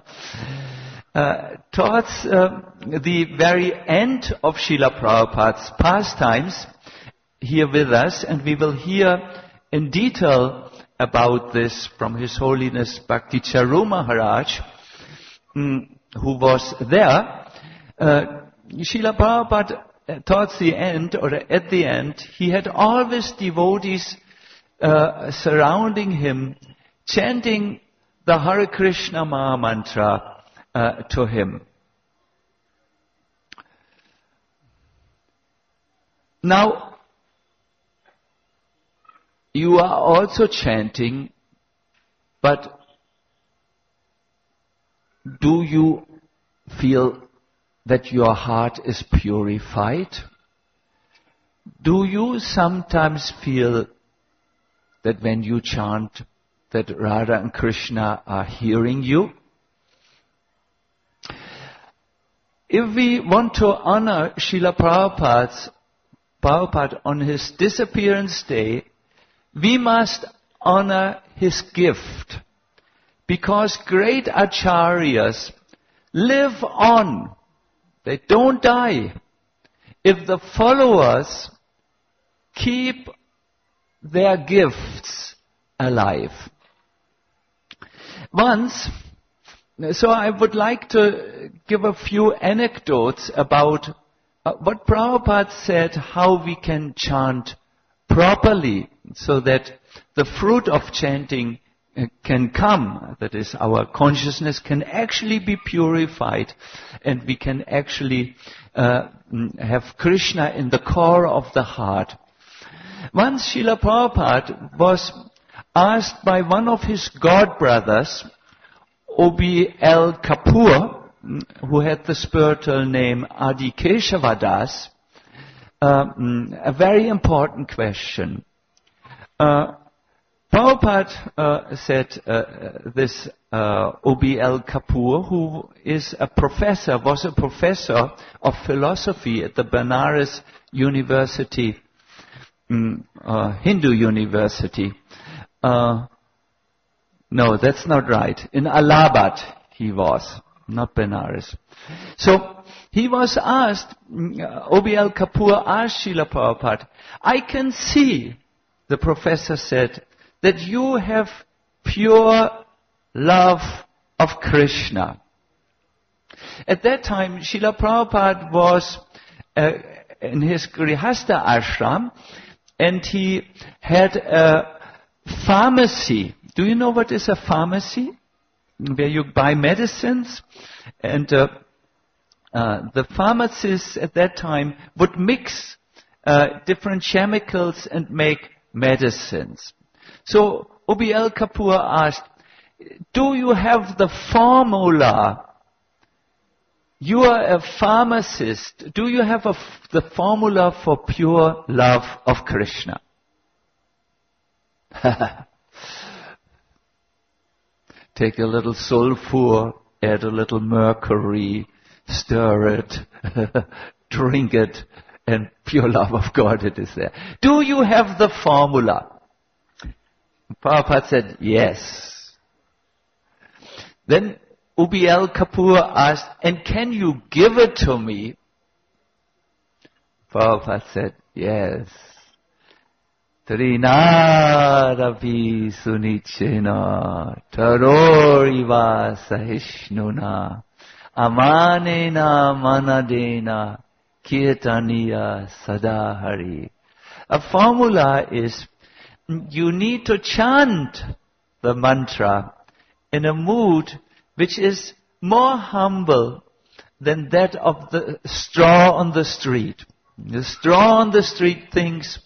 Towards the very end of Srila Prabhupada's pastimes, here with us, and we will hear in detail about this from His Holiness Bhakti Charu Maharaj, who was there. Srila Prabhupada, towards the end, or at the end, he had always devotees surrounding him, chanting the Hare Krishna Maha Mantra to him. Now, you are also chanting, but do you feel that your heart is purified? Do you sometimes feel that when you chant that Radha and Krishna are hearing you? If we want to honor Srila Prabhupada on his disappearance day, we must honor his gift, because great acharyas live on. They don't die if the followers keep their gifts alive. Once, so I would like to give a few anecdotes about what Prabhupada said, how we can chant properly so that the fruit of chanting can come. That is, our consciousness can actually be purified and we can actually have Krishna in the core of the heart. Once Srila Prabhupada was asked by one of his godbrothers, O.B.L. Kapoor, who had the spiritual name Adi Keshavadas, a very important question. Prabhupada said this O.B.L. Kapoor, who was a professor of philosophy at the Benares University, Hindu University. No, that's not right. In Allahabad he was, not Benares. So he was asked, O.B.L. Kapoor asked Srila Prabhupada, I can see, the professor said, that you have pure love of Krishna. At that time, Srila Prabhupada was in his Grihastha ashram, and he had a pharmacy. Do you know what is a pharmacy? Where you buy medicines, and the pharmacists at that time would mix different chemicals and make medicines. So O.B.L. Kapoor asked, do you have the formula? You are a pharmacist. Do you have the formula for pure love of Krishna? Take a little sulfur, add a little mercury, stir it, drink it, and pure love of God it is there. Do you have the formula? Prabhupada said, yes. Then O.B.L. Kapoor asked, and can you give it to me? Prabhupada said, yes. Trinarapi sunichena taroriva sahishnuna amanena manadena kirtaniya sadahari. A formula is, you need to chant the mantra in a mood which is more humble than that of the straw on the street. The straw on the street thinks,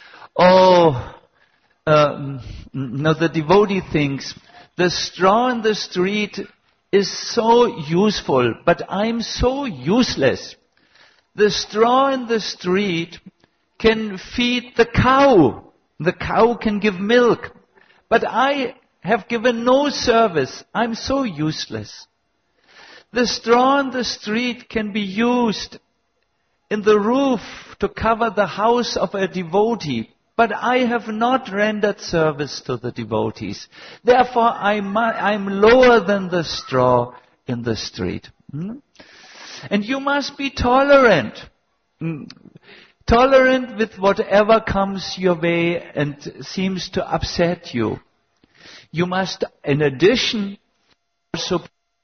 the devotee thinks, the straw in the street is so useful, but I'm so useless. The straw in the street can feed the cow. The cow can give milk. But I have given no service. I'm so useless. The straw in the street can be used in the roof to cover the house of a devotee. But I have not rendered service to the devotees. Therefore, I'm lower than the straw in the street. And you must be tolerant. Tolerant with whatever comes your way and seems to upset you. You must, in addition, also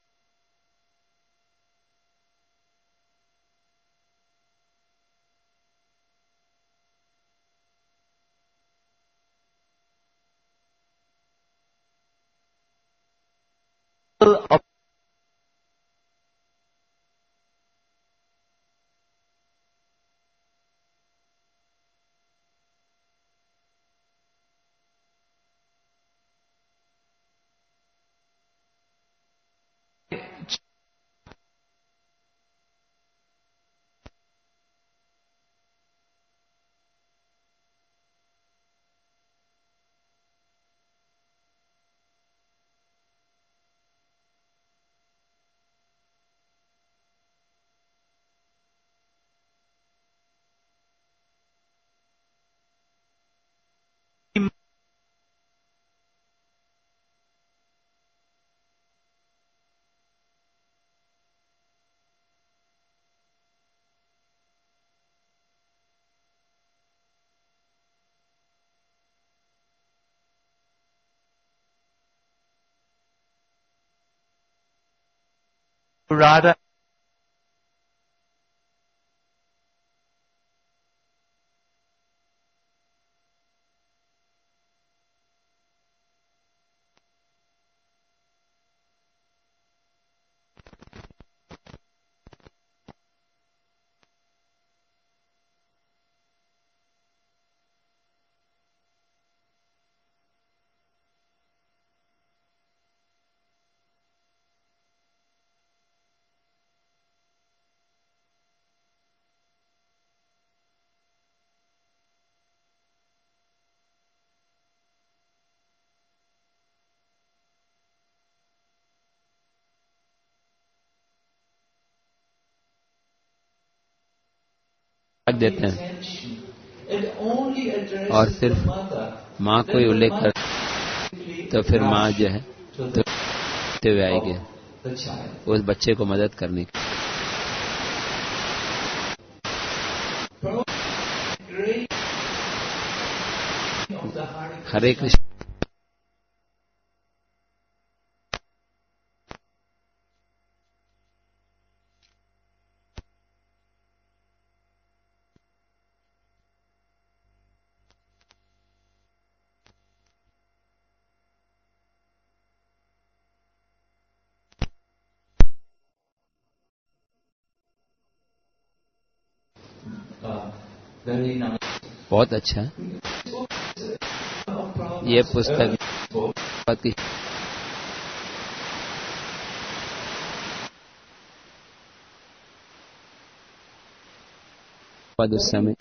of Radha रख देते हैं और सिर्फ माँ को ही उल्लेख कर तो फिर माँ जो है तो हुए आएगी उस बच्चे को मदद करने की। हरे कृष्ण। बहुत अच्छा। ये पुस्तक उस समय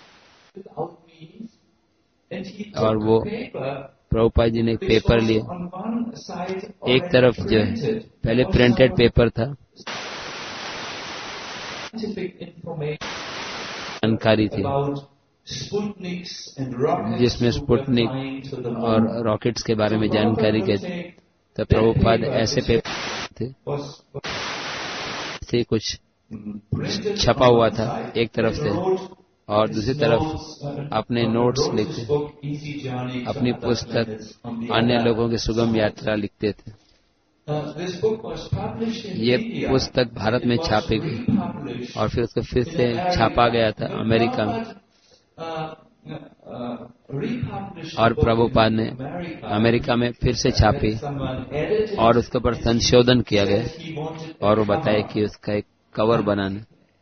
और वो प्रभुपाद जी ने एक पेपर लिया। एक तरफ जो है पहले प्रिंटेड पेपर था, जानकारी थी जिसमें स्पुतनिक और रॉकेट्स के बारे में जानकारी के तो प्रभुपाद ऐसे पेपर थे से कुछ छपा हुआ था एक तरफ से और दूसरी तरफ अपने नोट्स लिखते, अपनी पुस्तक अन्य लोगों की सुगम यात्रा लिखते थे। ये पुस्तक भारत में छापी गई और फिर उसको फिर से छापा गया था अमेरिका में और प्रभुपाद ने अमेरिका में फिर से छापी और उसके ऊपर संशोधन किया गया और वो बताया कि उसका एक कवर बनाना।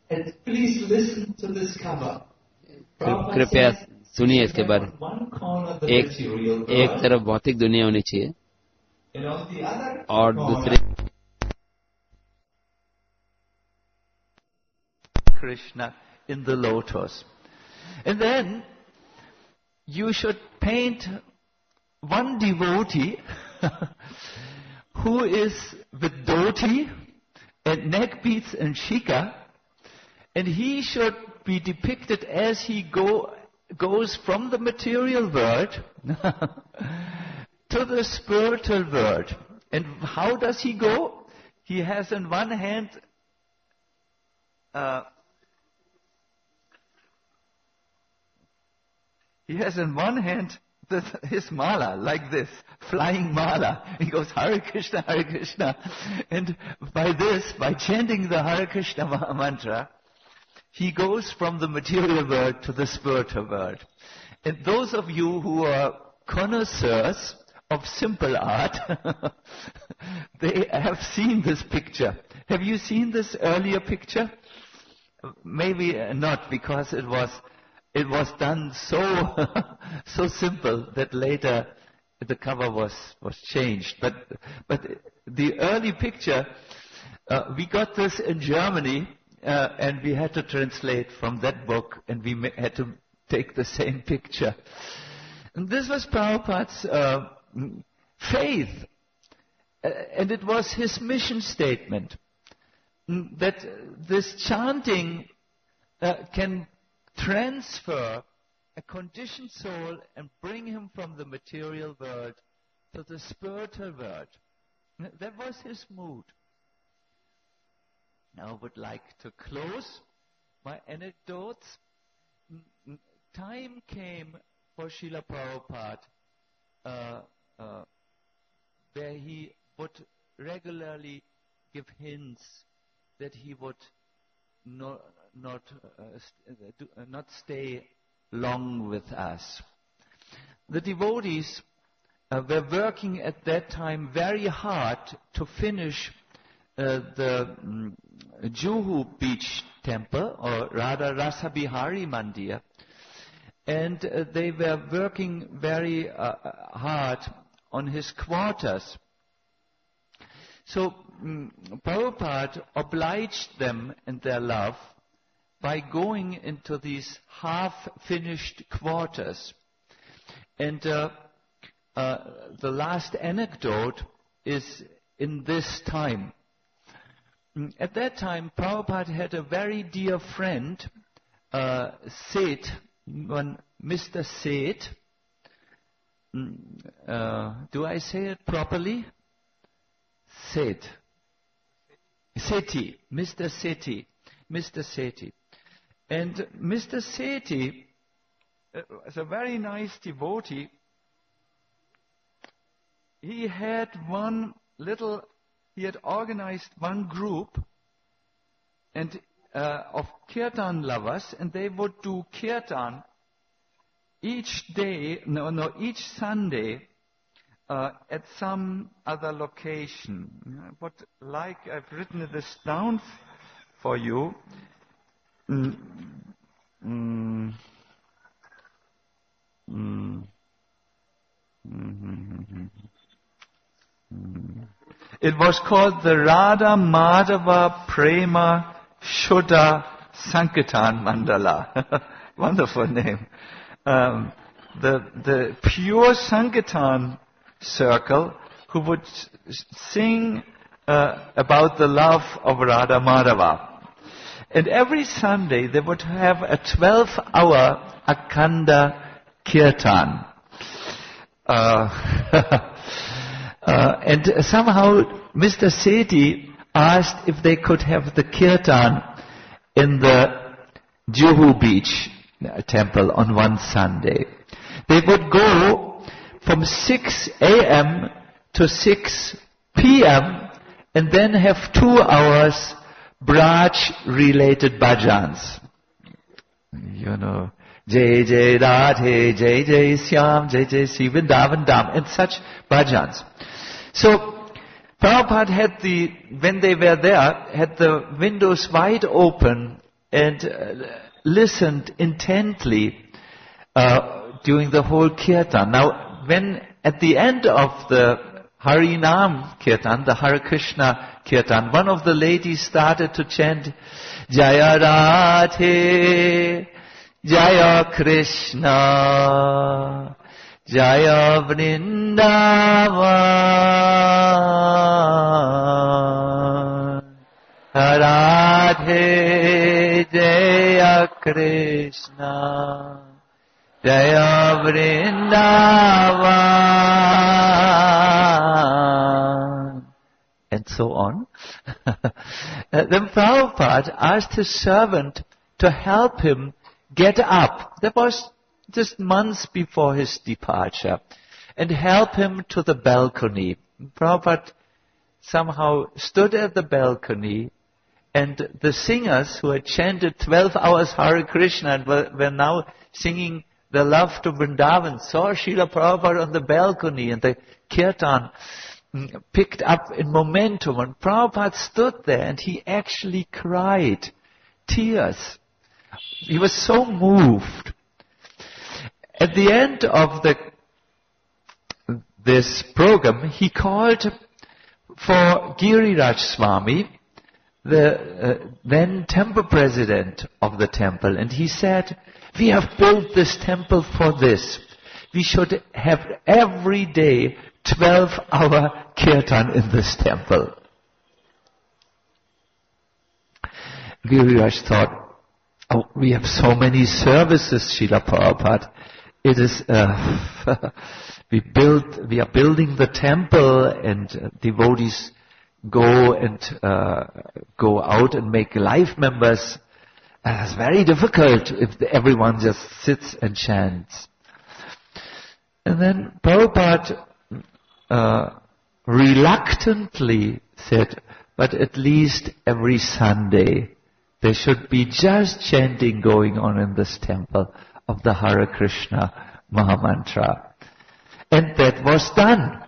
कृपया सुनिए इसके बारे में। एक तरफ भौतिक दुनिया होनी चाहिए और दूसरे Krishna in the lotus. And then you should paint one devotee who is with dhoti and neck beads and shika, and he should be depicted as he goes from the material world to the spiritual world. And how does he go? He has in one hand his mala, like this, flying mala. He goes, Hare Krishna, Hare Krishna. And by chanting the Hare Krishna mantra, he goes from the material world to the spiritual world. And those of you who are connoisseurs of simple art, they have seen this picture. Have you seen this earlier picture? Maybe not, because it was done so simple that later the cover was changed. But the early picture, we got this in Germany, and we had to translate from that book, and we had to take the same picture. And this was Prabhupada's faith, and it was his mission statement that this chanting can transfer a conditioned soul and bring him from the material world to the spiritual world. That was his mood. Now I would like to close my anecdotes. Time came for Srila Prabhupada where he would regularly give hints that he would not stay long with us. The devotees were working at that time very hard to finish the Juhu Beach temple, or Radha Rasa Bihari Mandir, and they were working very hard on his quarters. So Prabhupada obliged them in their love by going into these half-finished quarters. And the last anecdote is in this time. At that time, Prabhupada had a very dear friend, Seth, Mr. Seth. Do I say it properly? Seth. Sethi. Mr. Sethi. Mr. Sethi. And Mr. Sethi is a very nice devotee. He had organized one group and of kirtan lovers, and they would do kirtan each Sunday at some other location. But I've written this down for you. It was called the Radha Madhava Prema Shuddha Sankirtan Mandala. Wonderful name. The pure Sankirtan circle who would sing about the love of Radha Madhava. And every Sunday they would have a 12-hour Akhanda Kirtan. And somehow Mr. Sethi asked if they could have the Kirtan in the Juhu Beach temple on one Sunday. They would go from 6 a.m. to 6 p.m. and then have 2 hours Braj-related bhajans. You know, Jai Jai Radhe, Jai Jai Syam, Jai Jai Sri Vrindavan Dham, and such bhajans. So, Prabhupada when they were there, had the windows wide open and listened intently during the whole kirtan. Now, when at the end of the Harinam Kirtan, the Hare Krishna Kirtan, one of the ladies started to chant, Jaya Radhe, Jaya Krishna, Jaya Vrindavan, Radhe Jaya Krishna, Jaya Vrindavan, and so on. Then Prabhupada asked his servant to help him get up. That was just months before his departure. And help him to the balcony. Prabhupada somehow stood at the balcony, and the singers who had chanted 12 hours Hare Krishna and were now singing the love to Vrindavan saw Srila Prabhupada on the balcony, and the kirtan picked up in momentum, and Prabhupada stood there and he actually cried tears. He was so moved. At the end of this program, he called for Giriraj Swami, the then temple president of the temple, and he said, we have built this temple for this. We should have every day 12-hour kirtan in this temple. Giriraj thought, oh, we have so many services, Srila Prabhupada. It is, we are building the temple, and devotees go out and make life members. It's very difficult if everyone just sits and chants. And then Prabhupada reluctantly said, but at least every Sunday there should be just chanting going on in this temple of the Hare Krishna Mahamantra. And that was done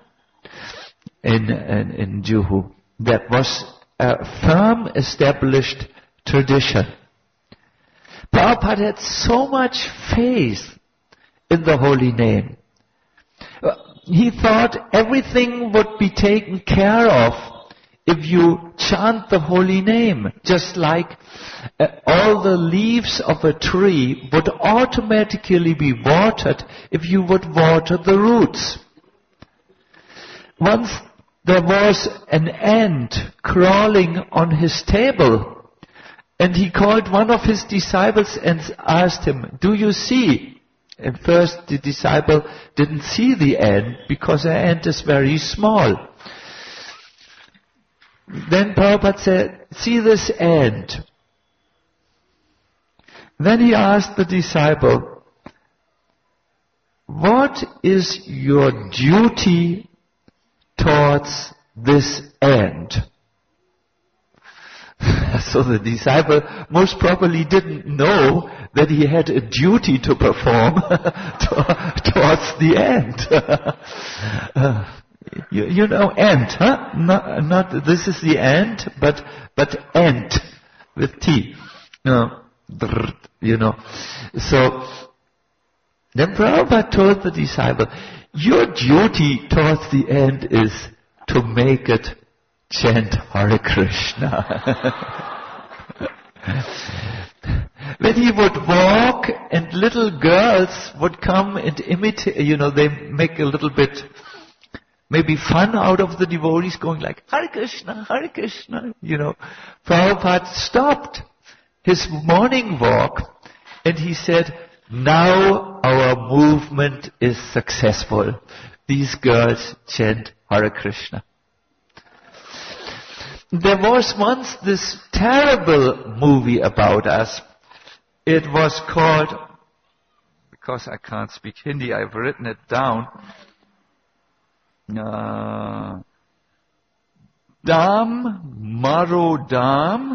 in Juhu. That was a firm established tradition. Prabhupada had so much faith in the holy name. He thought everything would be taken care of if you chant the holy name, just like all the leaves of a tree would automatically be watered if you would water the roots. Once there was an ant crawling on his table, and he called one of his disciples and asked him, do you see? At first the disciple didn't see the ant because the ant is very small. Then Prabhupada said, see this ant. Then he asked the disciple, what is your duty towards this ant? So the disciple most probably didn't know that he had a duty to perform towards the ant. You know ant, huh? Not this is the ant, but ant with T. You know. So then Prabhupada told the disciple, your duty towards the ant is to make it chant Hare Krishna. When he would walk and little girls would come and imitate, they make a little bit maybe fun out of the devotees going like, Hare Krishna, Prabhupada stopped his morning walk and he said, now our movement is successful. These girls chant Hare Krishna. There was once this terrible movie about us. It was called, because I can't speak Hindi, I've written it down. Dam Maro Dam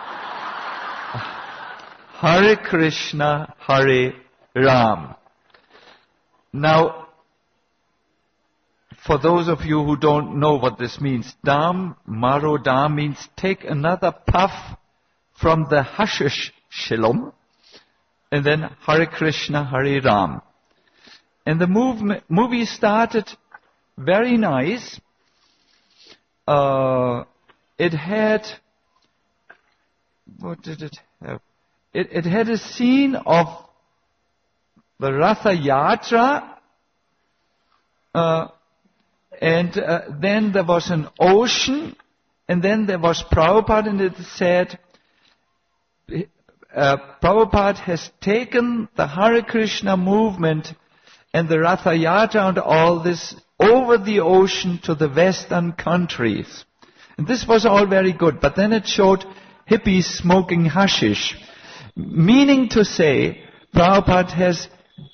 Hare Krishna Hare Ram. Now, for those of you who don't know what this means, Dam Maro Dam means take another puff from the hashish shilum, and then Hare Krishna Hare Ram. And the movie started very nice, it had, what did it have? It had a scene of the Ratha Yatra, and then there was an ocean, and then there was Prabhupada, and it said, Prabhupada has taken the Hare Krishna movement and the Ratha Yatra and all this over the ocean to the Western countries. And this was all very good, but then it showed hippies smoking hashish, meaning to say Prabhupada has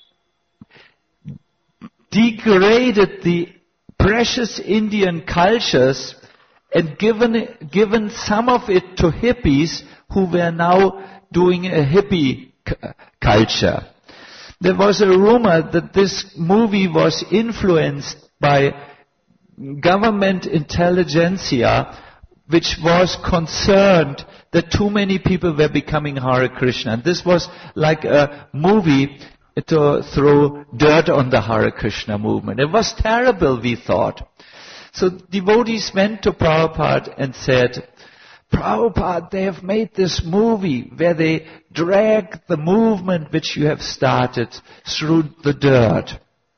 degraded the precious Indian cultures and given some of it to hippies who were now doing a hippie culture. There was a rumor that this movie was influenced by government intelligentsia, which was concerned that too many people were becoming Hare Krishna. And this was like a movie to throw dirt on the Hare Krishna movement. It was terrible, we thought. So devotees went to Prabhupada and said, Prabhupada, they have made this movie where they drag the movement which you have started through the dirt.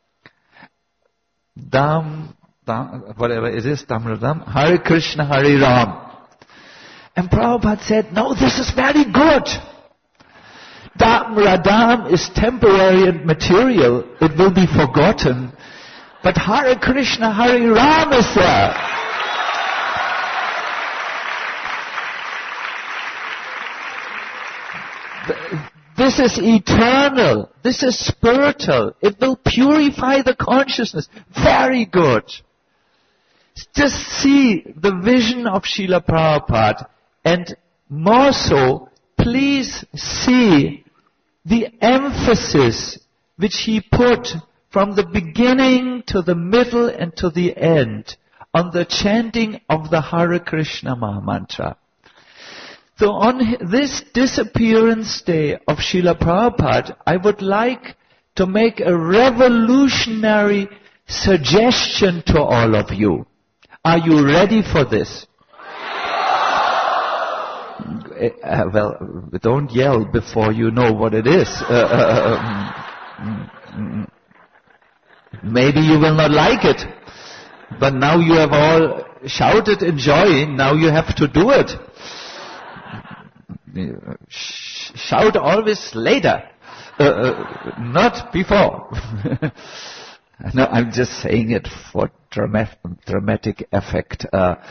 Whatever it is, Damradam, Hare Krishna, Hare Ram. And Prabhupada said, no, this is very good. Damradam is temporary and material. It will be forgotten. But Hare Krishna, Hare Ram is there. This is eternal. This is spiritual. It will purify the consciousness. Very good. Just see the vision of Srila Prabhupada, and more so, please see the emphasis which he put from the beginning to the middle and to the end on the chanting of the Hare Krishna Mahamantra. So on this disappearance day of Srila Prabhupada, I would like to make a revolutionary suggestion to all of you. Are you ready for this? Well, don't yell before you know what it is. Maybe you will not like it, but now you have all shouted in joy, now you have to do it. Shout always later, not before. No, I'm just saying it for dramatic effect.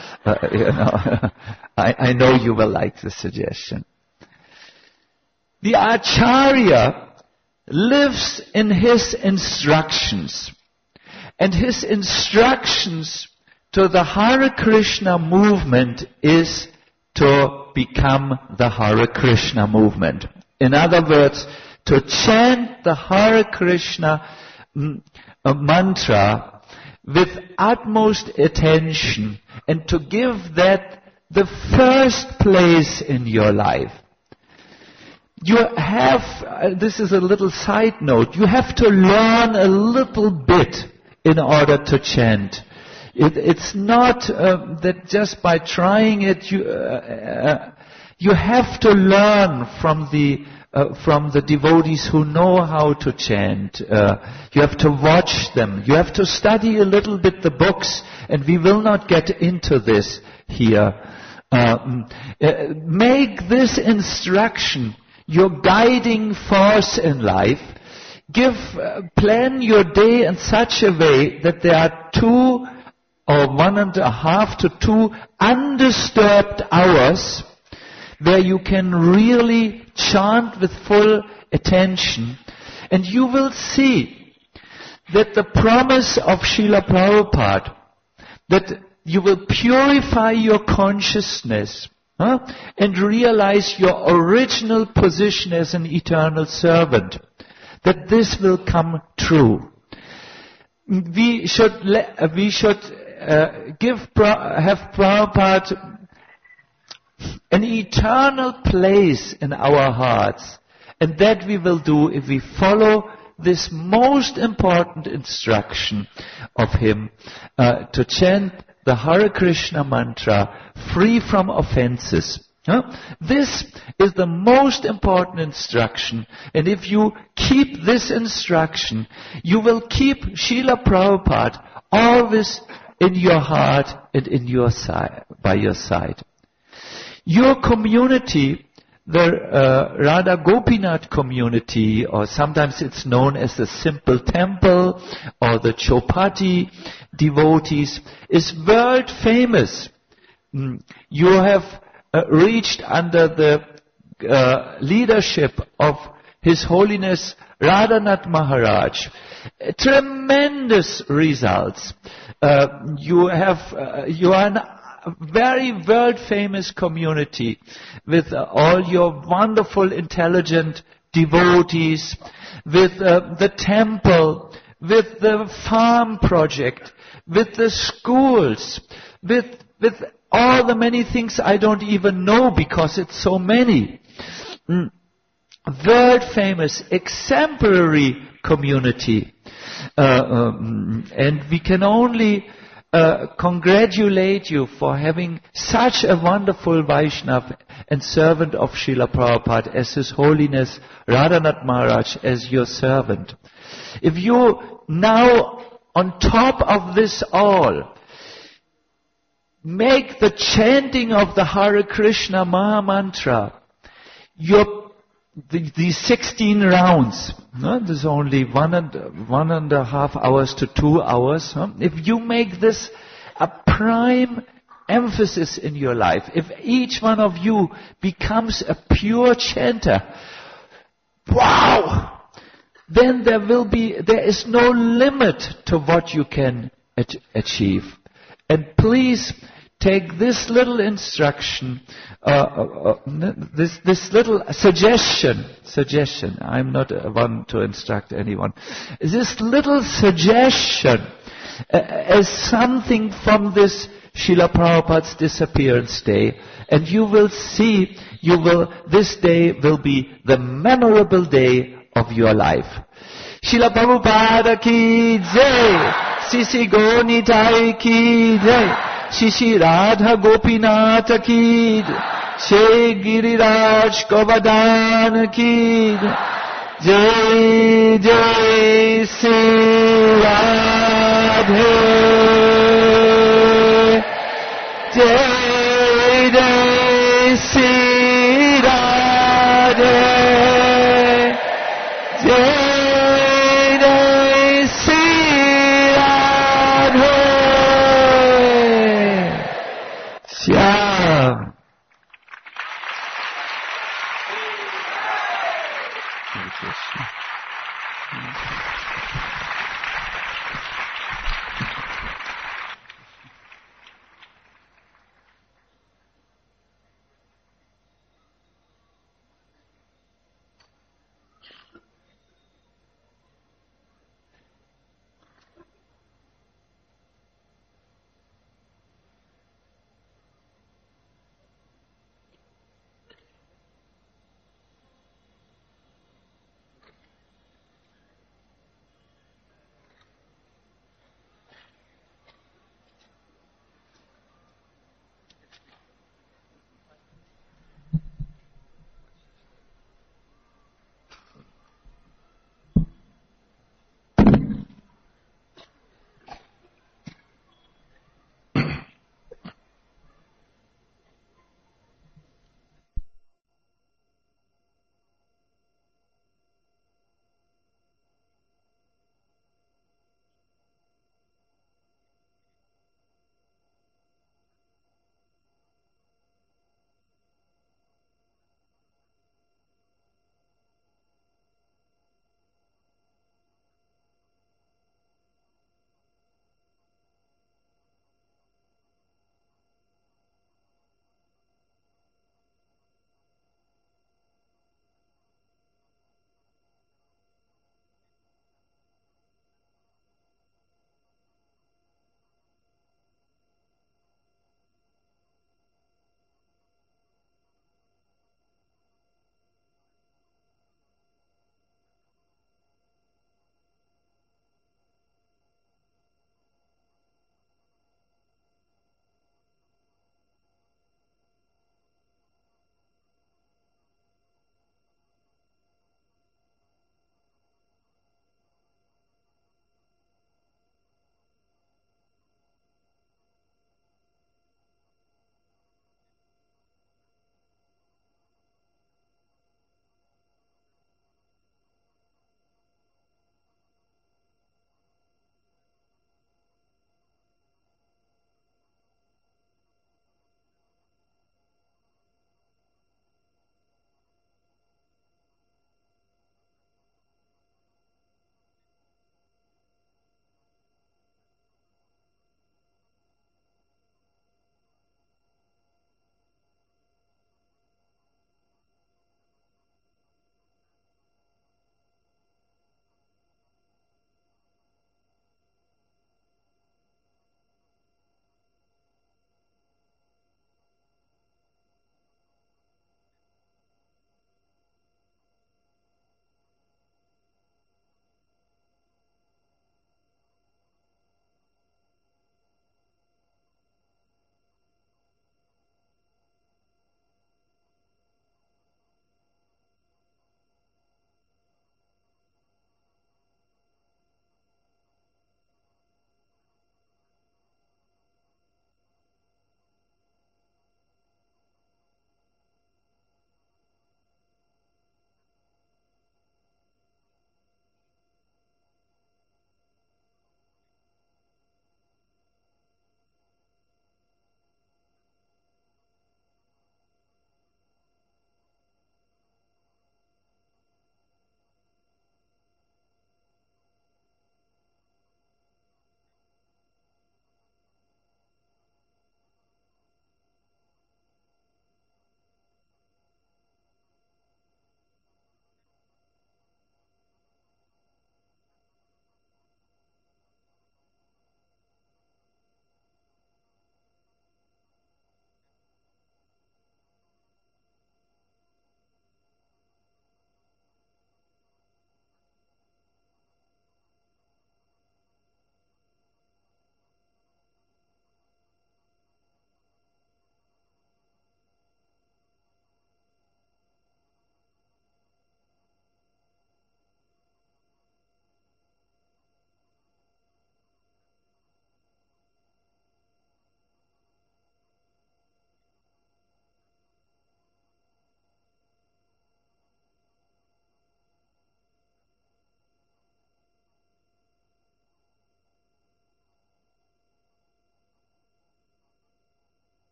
I know you will like the suggestion. The Acharya lives in his instructions, and his instructions to the Hare Krishna movement is to become the Hare Krishna movement. In other words, to chant the Hare Krishna mantra with utmost attention and to give that the first place in your life. You have, this is a little side note, you have to learn a little bit in order to chant. It's not that just by trying it, you have to learn from the devotees who know how to chant. You have to watch them. You have to study a little bit the books, and we will not get into this here. Make this instruction your guiding force in life. Plan your day in such a way that there are 2 or 1.5 to 2 undisturbed hours where you can really chant with full attention, and you will see that the promise of Srila Prabhupada, that you will purify your consciousness and realize your original position as an eternal servant, that this will come true. We should have Prabhupada an eternal place in our hearts, and that we will do if we follow this most important instruction of him, to chant the Hare Krishna mantra free from offenses. This is the most important instruction, and if you keep this instruction, you will keep Srila Prabhupada always in your heart and in your side, by your side. Your community, the Radha Gopinath community, or sometimes it's known as the Simple Temple, or the Chopati devotees, is world famous. You have reached under the leadership of His Holiness Radhanath Maharaj tremendous results. You are a very world famous community with all your wonderful intelligent devotees, with the temple, with the farm project, with the schools, with all the many things I don't even know because it's so many. World famous, exemplary community. And we can only congratulate you for having such a wonderful Vaishnav and servant of Srila Prabhupada as His Holiness Radhanath Maharaj as your servant. If you now, on top of this all, make the chanting of the Hare Krishna Maha Mantra the 16 rounds, there's only one and a half hours to 2 hours. If you make this a prime emphasis in your life, if each one of you becomes a pure chanter, wow! Then there is no limit to what you can achieve. And please take this little instruction, this little suggestion, I'm not one to instruct anyone, this little suggestion as something from this Srila Prabhupada's disappearance day, and you will see, this day will be the memorable day of your life. Srila Prabhupada ki jai, Sisi Gonitai ki jai, Shishi Radha Gopinath ki, Shri Giriraj Govardhan ki, Jai Jai Sri Radhe, Jai Jai Sri Radhe, Jai Jai Sri Radhe. Shyam.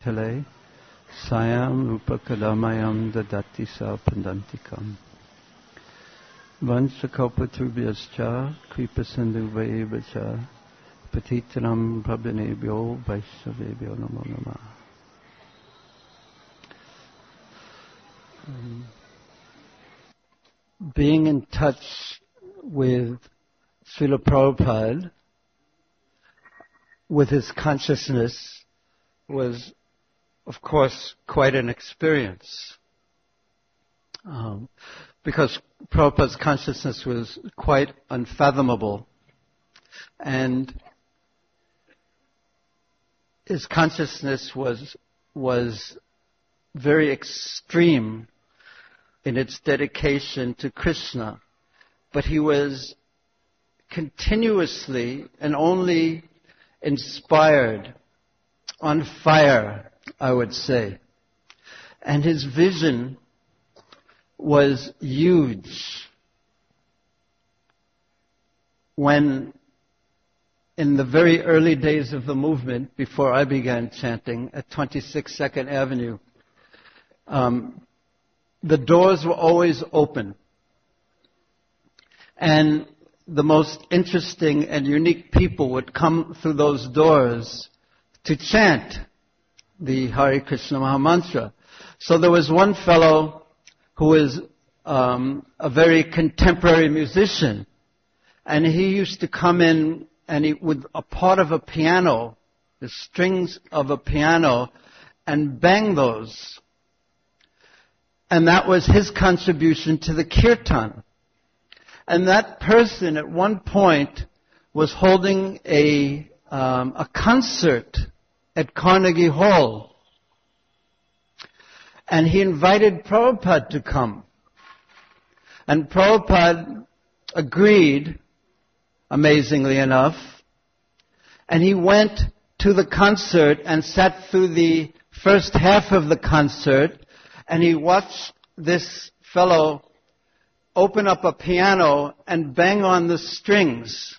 tale sayam upakadamayam dadati sa pandantikam. Vansakalpatubhyascha kripasindhuvaevacha patitanam prabhanebhyo vaishnavebhyo namo namah. Being in touch with Srila Prabhupada, with his consciousness, was, of course, quite an experience. Because Prabhupada's consciousness was quite unfathomable. And his consciousness was very extreme in its dedication to Krishna. But he was continuously and only inspired, on fire, I would say. And his vision was huge. When, in the very early days of the movement, before I began chanting at 26 2nd Avenue, the doors were always open. And the most interesting and unique people would come through those doors to chant the Hare Krishna Mahamantra. So there was one fellow who was a very contemporary musician, and he used to come in and with a part of a piano, the strings of a piano, and bang those. And that was his contribution to the kirtan. And that person at one point was holding a concert at Carnegie Hall. And he invited Prabhupada to come. And Prabhupada agreed, amazingly enough. And he went to the concert and sat through the first half of the concert. And he watched this fellow open up a piano and bang on the strings.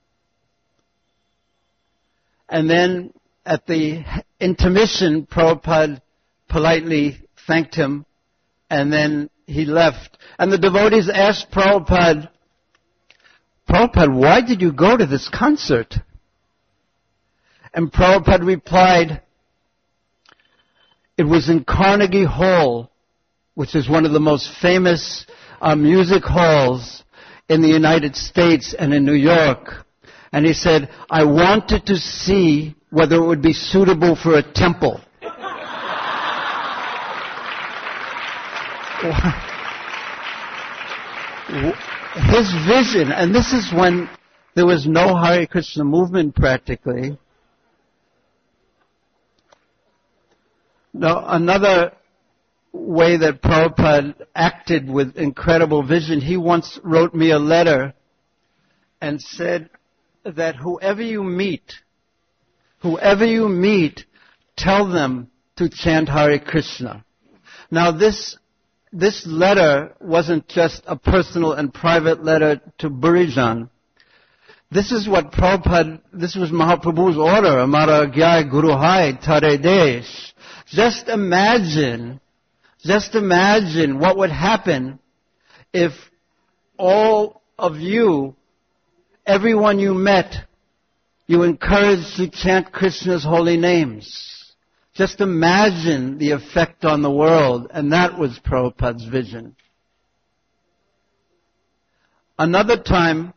And then at the intermission, Prabhupada politely thanked him, and then he left. And the devotees asked Prabhupada, why did you go to this concert? And Prabhupada replied, it was in Carnegie Hall, which is one of the most famous music halls in the United States and in New York. And he said, I wanted to see whether it would be suitable for a temple. His vision, and this is when there was no Hare Krishna movement practically. Now, another way that Prabhupada acted with incredible vision, he once wrote me a letter and said that whoever you meet, tell them to chant Hare Krishna. Now this letter wasn't just a personal and private letter to Burijan. This is what this was Mahaprabhu's order, Amara Gyai Guru Hai Tare Desh. Just imagine what would happen if all of you, everyone you met, you encouraged to chant Krishna's holy names. Just imagine the effect on the world, and that was Prabhupada's vision. Another time,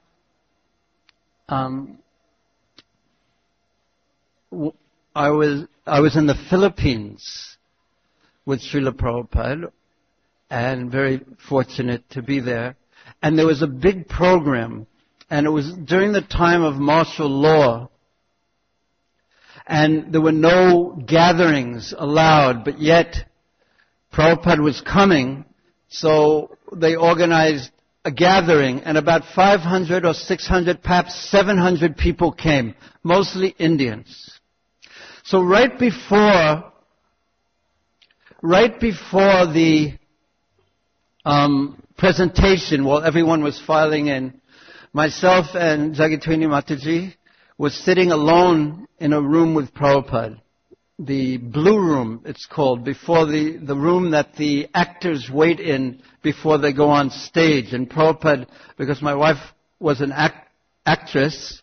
I was in the Philippines with Srila Prabhupada, and very fortunate to be there. And there was a big program, and it was during the time of martial law. And there were no gatherings allowed, but yet Prabhupada was coming, so they organized a gathering, and about 500 or 600, perhaps 700 people came, mostly Indians. So right before the presentation, while everyone was filing in, myself and Jagatwini Mataji was sitting alone in a room with Prabhupada. the blue room, it's called, before the room that the actors wait in before they go on stage. And Prabhupada, because my wife was an actress,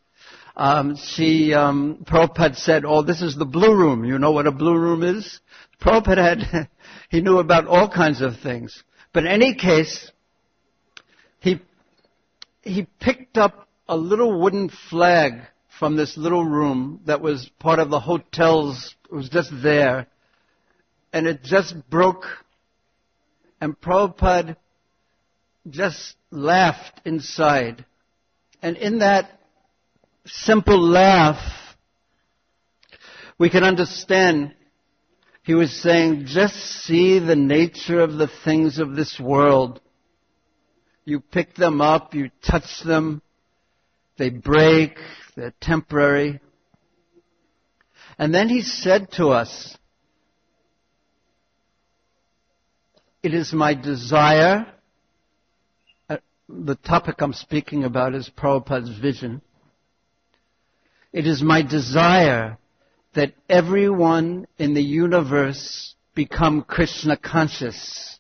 Prabhupada said, oh, this is the blue room. You know what a blue room is? Prabhupada he knew about all kinds of things. But in any case, he picked up a little wooden flag from this little room that was part of the hotel's, it was just there, and it just broke, and Prabhupada just laughed inside. And in that simple laugh, we can understand he was saying, just see the nature of the things of this world. You pick them up, you touch them, they break, they're temporary. And then he said to us, it is my desire, the topic I'm speaking about is Prabhupada's vision. It is my desire that everyone in the universe become Krishna conscious.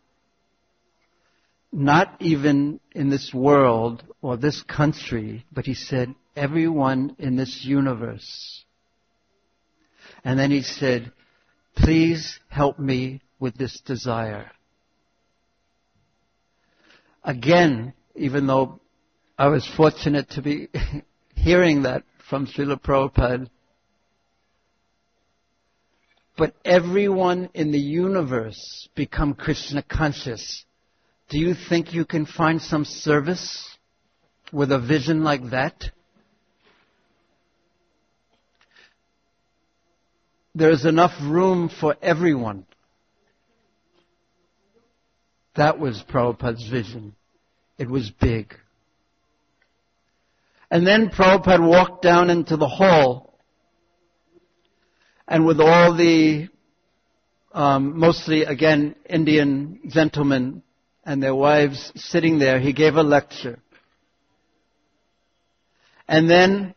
Not even in this world or this country, but he said, everyone in this universe. And then he said, please help me with this desire. Again, even though I was fortunate to be hearing that from Srila Prabhupada, but everyone in the universe become Krishna conscious. Do you think you can find some service with a vision like that? There is enough room for everyone. That was Prabhupada's vision. It was big. And then Prabhupada walked down into the hall, and with all the, mostly again, Indian gentlemen and their wives sitting there, he gave a lecture. And then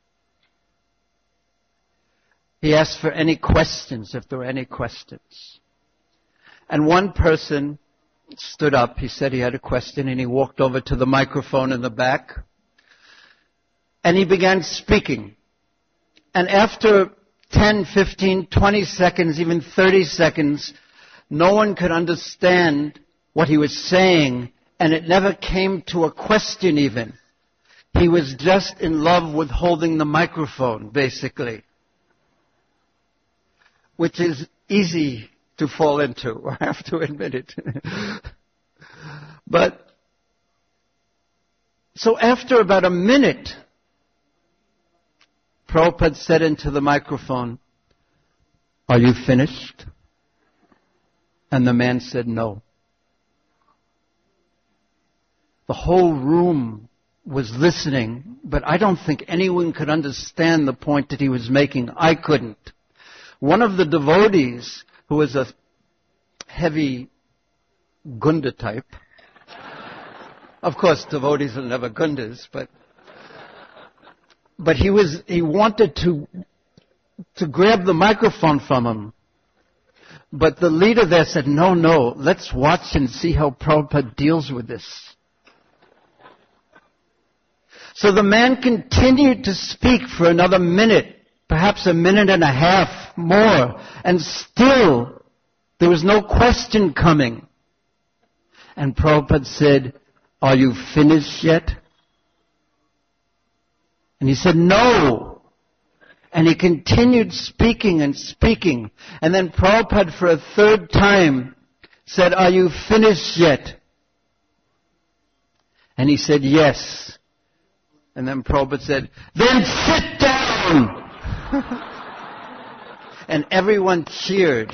he asked for any questions, if there were any questions. And one person stood up, he said he had a question, and he walked over to the microphone in the back, and he began speaking. And after 10, 15, 20 seconds, even 30 seconds, no one could understand what he was saying, and it never came to a question even. He was just in love with holding the microphone, basically, which is easy to fall into, I have to admit it. But, so after about a minute, Prabhupada said into the microphone, "Are you finished?" And the man said no. The whole room was listening, but I don't think anyone could understand the point that he was making. I couldn't. One of the devotees, who was a heavy Gunda type, of course devotees are never Gundas, but he wanted to grab the microphone from him. But the leader there said, no, let's watch and see how Prabhupada deals with this. So the man continued to speak for another minute, perhaps a minute and a half more, and still there was no question coming. And Prabhupada said, "Are you finished yet?" And he said, "No." And he continued speaking and speaking. And then Prabhupada for a third time said, "Are you finished yet?" And he said, "Yes." And then Prabhupada said, "Then sit down." And everyone cheered.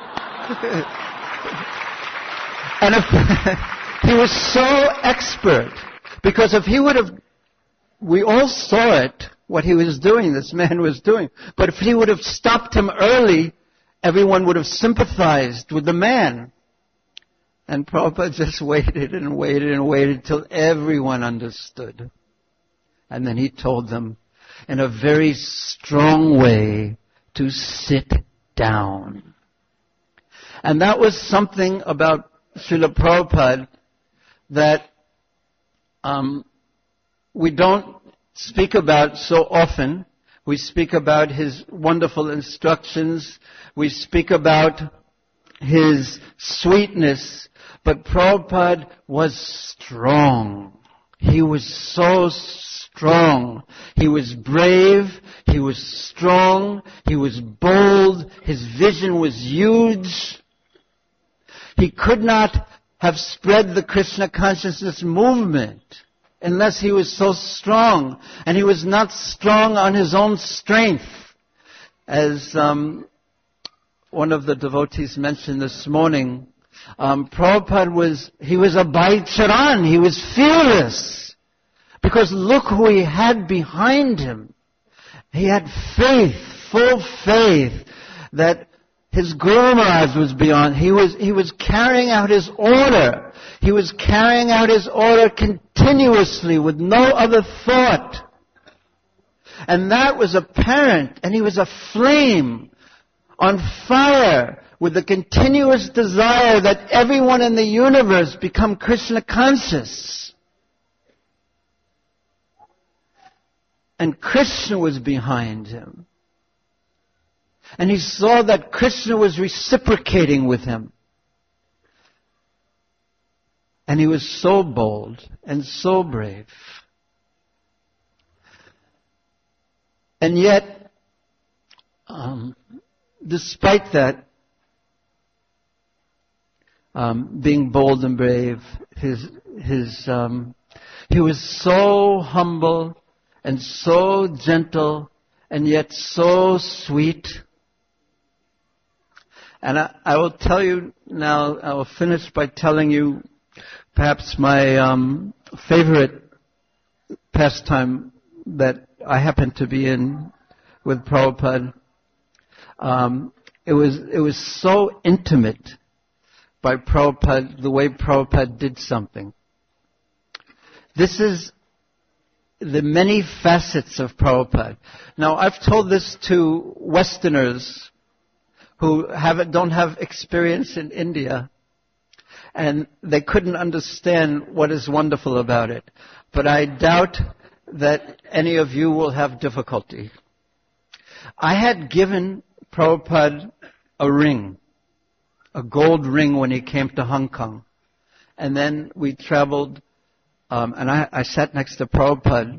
And he was so expert, because if he would have, we all saw it, what he was doing, this man was doing. But if he would have stopped him early, everyone would have sympathized with the man. And Prabhupada just waited and waited and waited till everyone understood. And then he told them in a very strong way to sit down. And that was something about Srila Prabhupada that we don't speak about so often. We speak about his wonderful instructions. We speak about his sweetness. But Prabhupada was strong. He was so strong. He was brave. He was strong. He was bold. His vision was huge. He could not have spread the Krishna consciousness movement unless he was so strong. And he was not strong on his own strength. As one of the devotees mentioned this morning, Prabhupada was a Bhai-charan. He was fearless. Because look who he had behind him. He had faith, full faith, that his Guru Maharaj was beyond. He was carrying out his order. He was carrying out his order continuously with no other thought. And that was apparent. And he was a flame on fire with the continuous desire that everyone in the universe become Krishna conscious. And Krishna was behind him. And he saw that Krishna was reciprocating with him. And he was so bold and so brave. And yet, despite that, being bold and brave, he was so humble and so gentle and yet so sweet. And I will tell you now, I will finish by telling you perhaps my favorite pastime that I happened to be in with Prabhupada. It was so intimate by Prabhupada, the way Prabhupada did something. This is the many facets of Prabhupada. Now, I've told this to Westerners who don't have experience in India, and they couldn't understand what is wonderful about it. But I doubt that any of you will have difficulty. I had given Prabhupada a ring, a gold ring, when he came to Hong Kong. And then we traveled, and I sat next to Prabhupada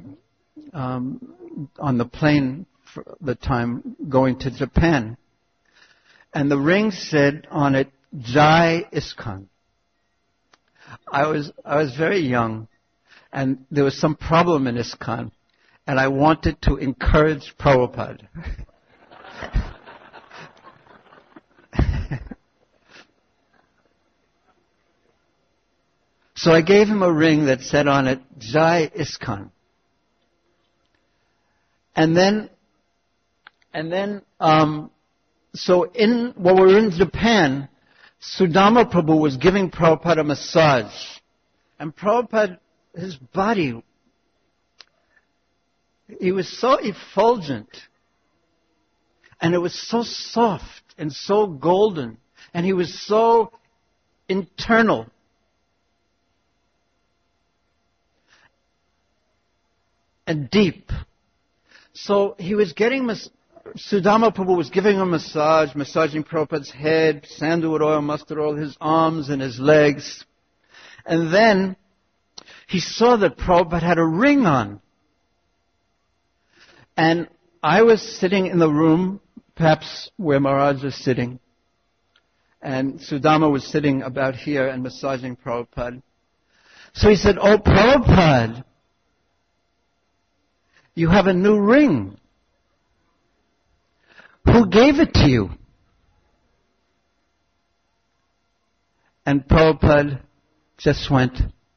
on the plane for the time going to Japan. And the ring said on it, Jai ISKCON. I was very young, and there was some problem in ISKCON, and I wanted to encourage Prabhupada. So I gave him a ring that said on it, Jai ISKCON. And then, so while we were in Japan, Sudama Prabhu was giving Prabhupada a massage. And Prabhupada, his body, he was so effulgent. And it was so soft and so golden. And he was so internal. And deep. So he was getting Sudama Prabhu was giving him a massage, massaging Prabhupada's head, sandalwood oil, mustard oil, his arms and his legs. And then he saw that Prabhupada had a ring on. And I was sitting in the room, perhaps where Maharaj was sitting. And Sudama was sitting about here and massaging Prabhupada. So he said, "Oh, Prabhupada, you have a new ring. Who gave it to you?" And Prabhupada just went,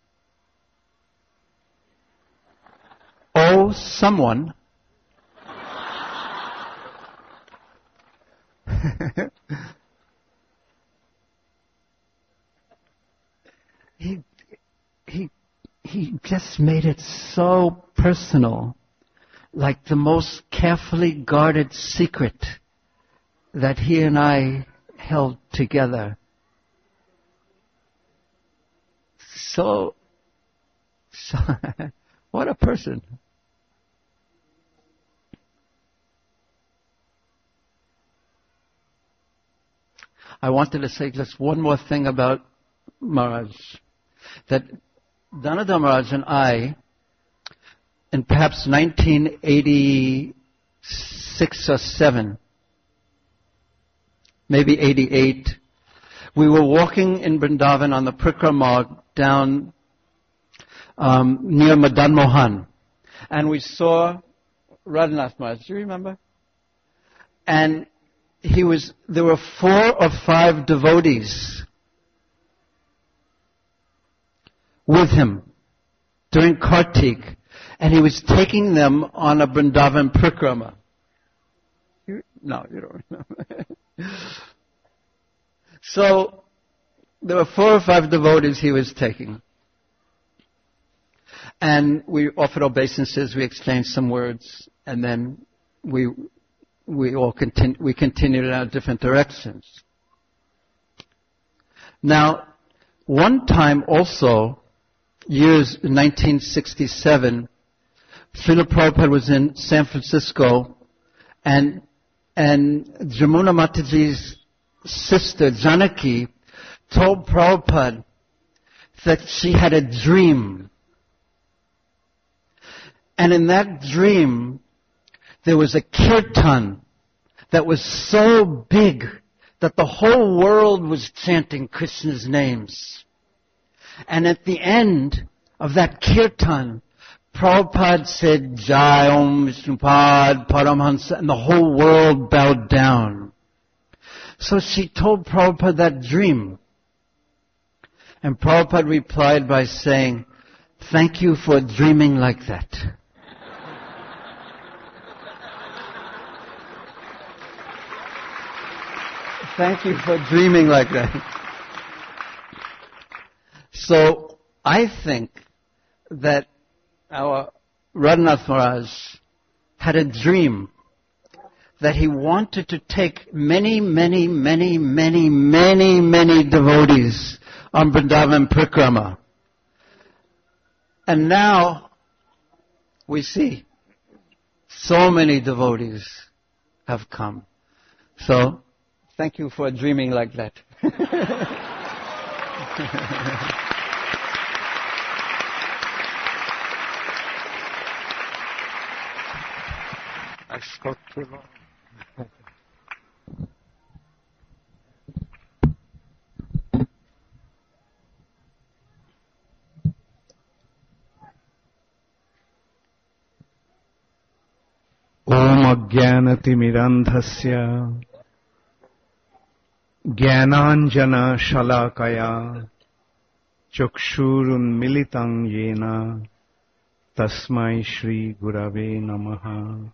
"Oh, someone." He just made it so personal, like the most carefully guarded secret that he and I held together. So what a person. I wanted to say just one more thing about Maharaj. That Dhanadhar Maharaj and I, in perhaps 1986 or 7, maybe 88, we were walking in Vrindavan on the Prikramarg down near Madan Mohan. And we saw Radhanath Maharaj. Do you remember? And there were 4 or 5 devotees with him during Kartik, and he was taking them on a Vrindavan Prikrama. No, you don't remember. So, there were 4 or 5 devotees he was taking. And we offered obeisances, we exchanged some words, and then we continued in our different directions. Now, one time also, years in 1967, Srila Prabhupada was in San Francisco, and Jamuna Mataji's sister, Janaki, told Prabhupada that she had a dream. And in that dream, there was a kirtan that was so big that the whole world was chanting Krishna's names. And at the end of that kirtan, Prabhupada said, Jai Om Vishnupad Paramhansa, and the whole world bowed down. So she told Prabhupada that dream. And Prabhupada replied by saying, thank you for dreaming like that. Thank you for dreaming like that. So, I think that our Radhanath Maharaj had a dream that he wanted to take many, many, many, many, many, many devotees on Vrindavan Prikrama. And now, we see so many devotees have come. So, thank you for dreaming like that. I spoke too long. Om Ajnanatimirandhasya Jnananjana Shalakaya Chakshurunmilitam Yena Tasmai Shri Gurave Namaha.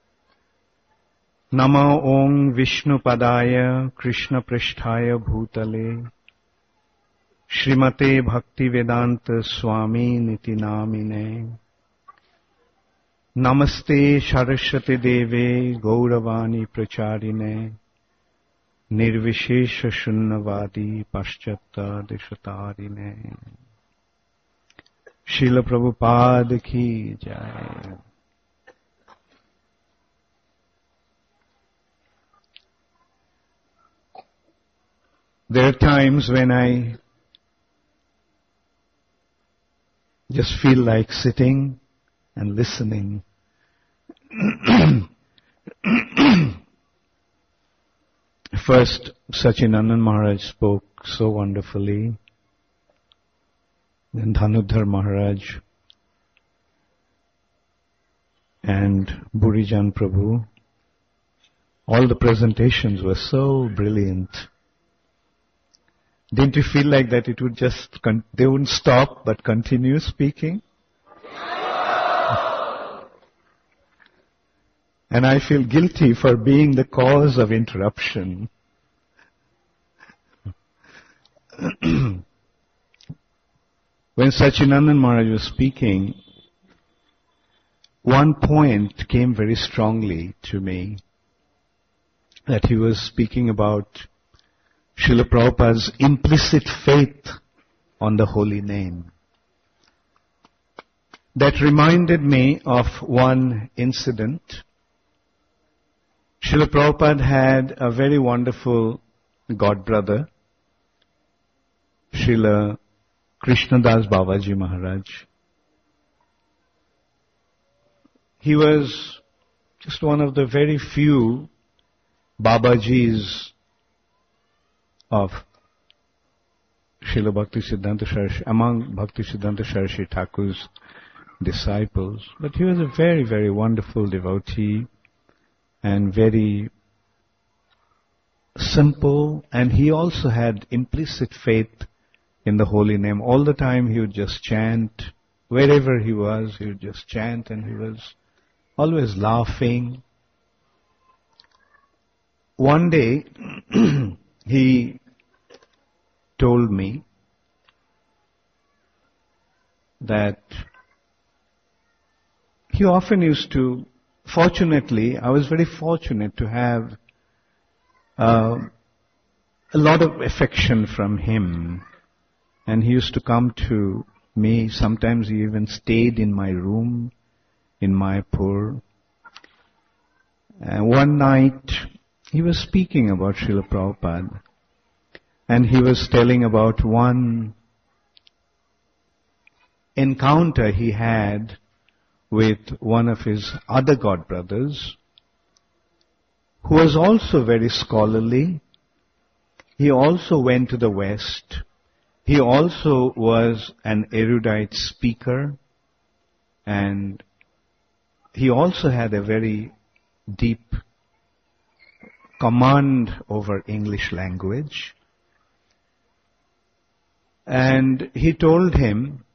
Namo Om Vishnupadaya Krishna Pristhaya Bhutale Srimate Bhaktivedanta Swami Niti Namine. Namaste Saraswati Deve Gauravani Pracharine Nirvishesha Shunnavadi Paschatta Deshatarine. Srila Prabhupada Ki Jai. There are times when I just feel like sitting and listening. First, Sachinandan Maharaj spoke so wonderfully. Then Dhanudhar Maharaj and Burijan Prabhu. All the presentations were so brilliant. Didn't you feel like that it would just, they wouldn't stop but continue speaking? And I feel guilty for being the cause of interruption. When Sachinandan Maharaj was speaking, one point came very strongly to me. that he was speaking about Srila Prabhupada's implicit faith on the holy name. That reminded me of one incident. Srila Prabhupada had a very wonderful godbrother, Srila Krishnadas Babaji Maharaj. He was just one of the very few Babajis of Srila Bhaktisiddhanta Saraswati, among Bhaktisiddhanta Saraswati Thakur's disciples. But he was a very, very wonderful devotee and very simple, and he also had implicit faith in the holy name. All the time he would just chant. Wherever he was, he would just chant, and he was always laughing. One day, he told me that he often used to, fortunately, I was very fortunate to have a lot of affection from him. And he used to come to me. Sometimes he even stayed in my room in Mayapur. One night, he was speaking about Srila Prabhupada. And he was telling about one encounter he had with one of his other godbrothers, who was also very scholarly. He also went to the West. He also was an erudite speaker, and he also had a very deep command over English language. And he told him,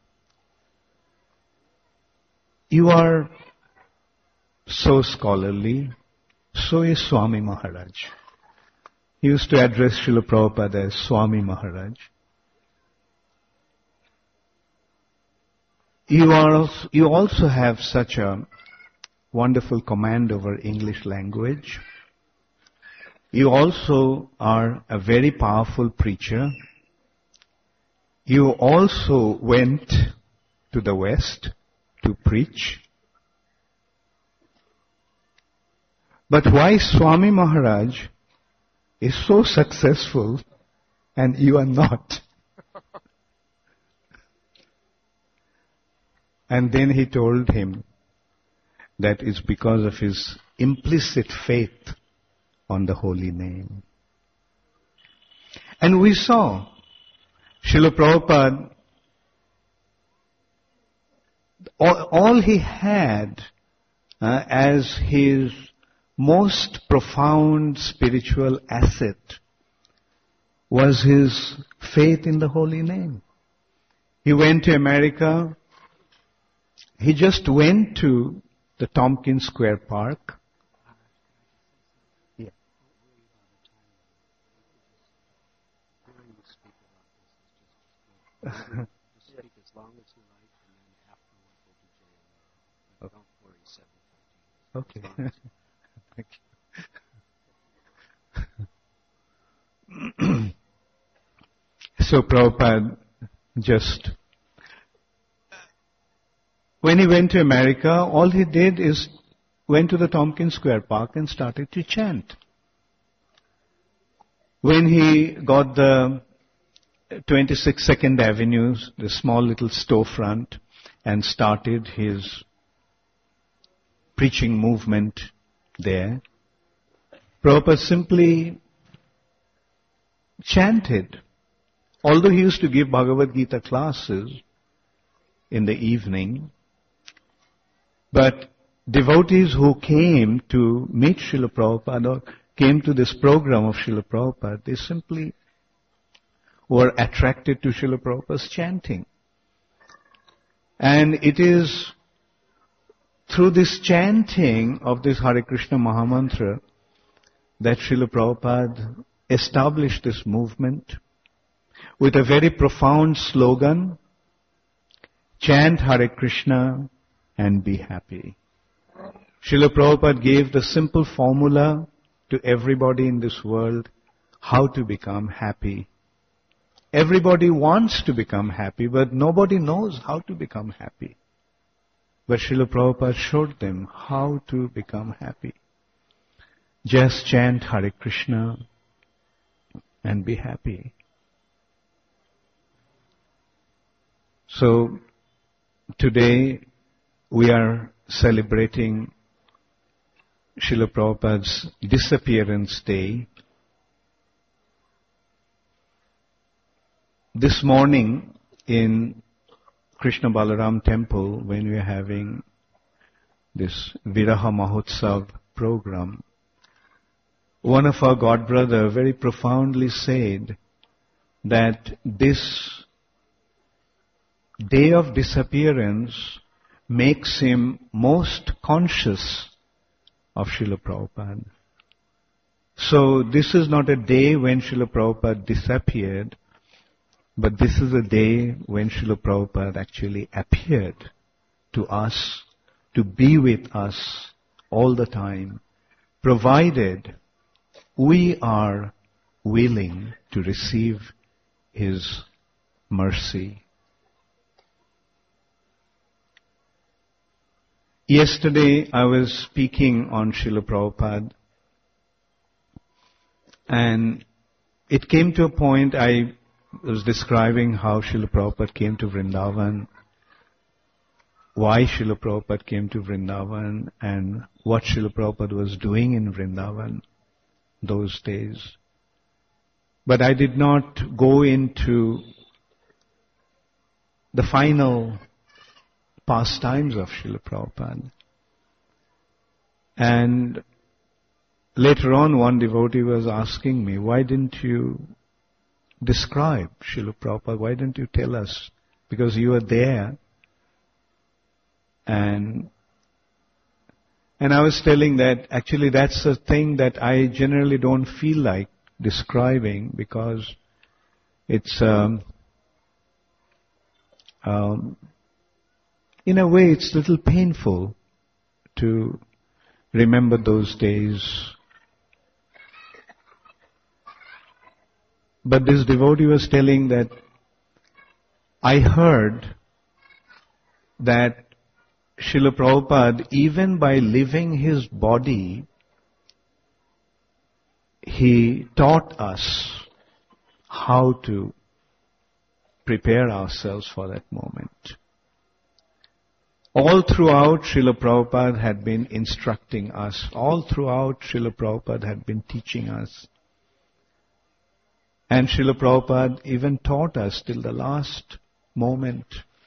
"You are so scholarly, so is Swami Maharaj." He used to address Srila Prabhupada as Swami Maharaj. You also have such a wonderful command over English language. You also are a very powerful preacher. You also went to the West to preach. But why Swami Maharaj is so successful and you are not? And then he told him that it's because of his implicit faith on the holy name. And we saw Srila Prabhupada, all he had as his most profound spiritual asset was his faith in the holy name. He went to America. He just went to the Tompkins Square Park. Yeah. Okay. Thank you. So Prabhupada just, when he went to America, all he did is went to the Tompkins Square Park and started to chant. When he got the 26 Second Avenue, the small little storefront, and started his preaching movement there, Prabhupada simply chanted. Although he used to give Bhagavad Gita classes in the evening, but devotees who came to meet Srila Prabhupada or came to this program of Srila Prabhupada, they simply were attracted to Srila Prabhupada's chanting. And it is through this chanting of this Hare Krishna Mahamantra that Srila Prabhupada established this movement with a very profound slogan, "Chant Hare Krishna and be happy." Srila Prabhupada gave the simple formula to everybody in this world how to become happy. Everybody wants to become happy, but nobody knows how to become happy. But Srila Prabhupada showed them how to become happy. Just chant Hare Krishna and be happy. So, today we are celebrating Srila Prabhupada's disappearance day. This morning in Krishna Balaram temple, when we are having this Viraha Mahotsav program, one of our godbrother very profoundly said that this day of disappearance makes him most conscious of Srila Prabhupada. So this is not a day when Srila Prabhupada disappeared, but this is a day when Srila Prabhupada actually appeared to us, to be with us all the time, provided we are willing to receive His mercy. Yesterday I was speaking on Srila Prabhupada, and it came to a point I was describing how Srila Prabhupada came to Vrindavan, why Srila Prabhupada came to Vrindavan, and what Srila Prabhupada was doing in Vrindavan those days. But I did not go into the final pastimes of Srila Prabhupada. And later on, one devotee was asking me, why didn't you describe Srila Prabhupada? Why didn't you tell us? Because you were there. And I was telling that actually that's a thing that I generally don't feel like describing, because it's in a way it's a little painful to remember those days. But this devotee was telling that I heard that Srila Prabhupada, even by leaving his body, he taught us how to prepare ourselves for that moment. All throughout, Srila Prabhupada had been instructing us. All throughout, Srila Prabhupada had been teaching us. And Srila Prabhupada even taught us till the last moment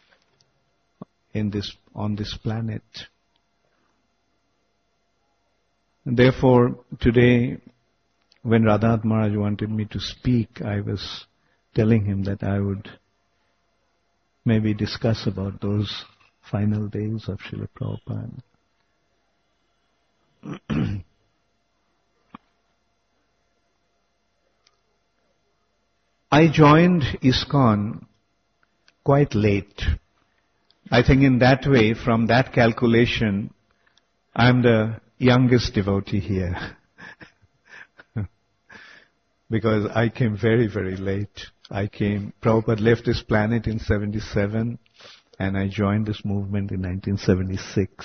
on this planet. And therefore, today, when Radhanath Maharaj wanted me to speak, I was telling him that I would maybe discuss about those final days of Srila Prabhupada. I joined ISKCON quite late. I think in that way, from that calculation, I'm the youngest devotee here. Because I came very, very late. Prabhupada left this planet in 77, and I joined this movement in 1976.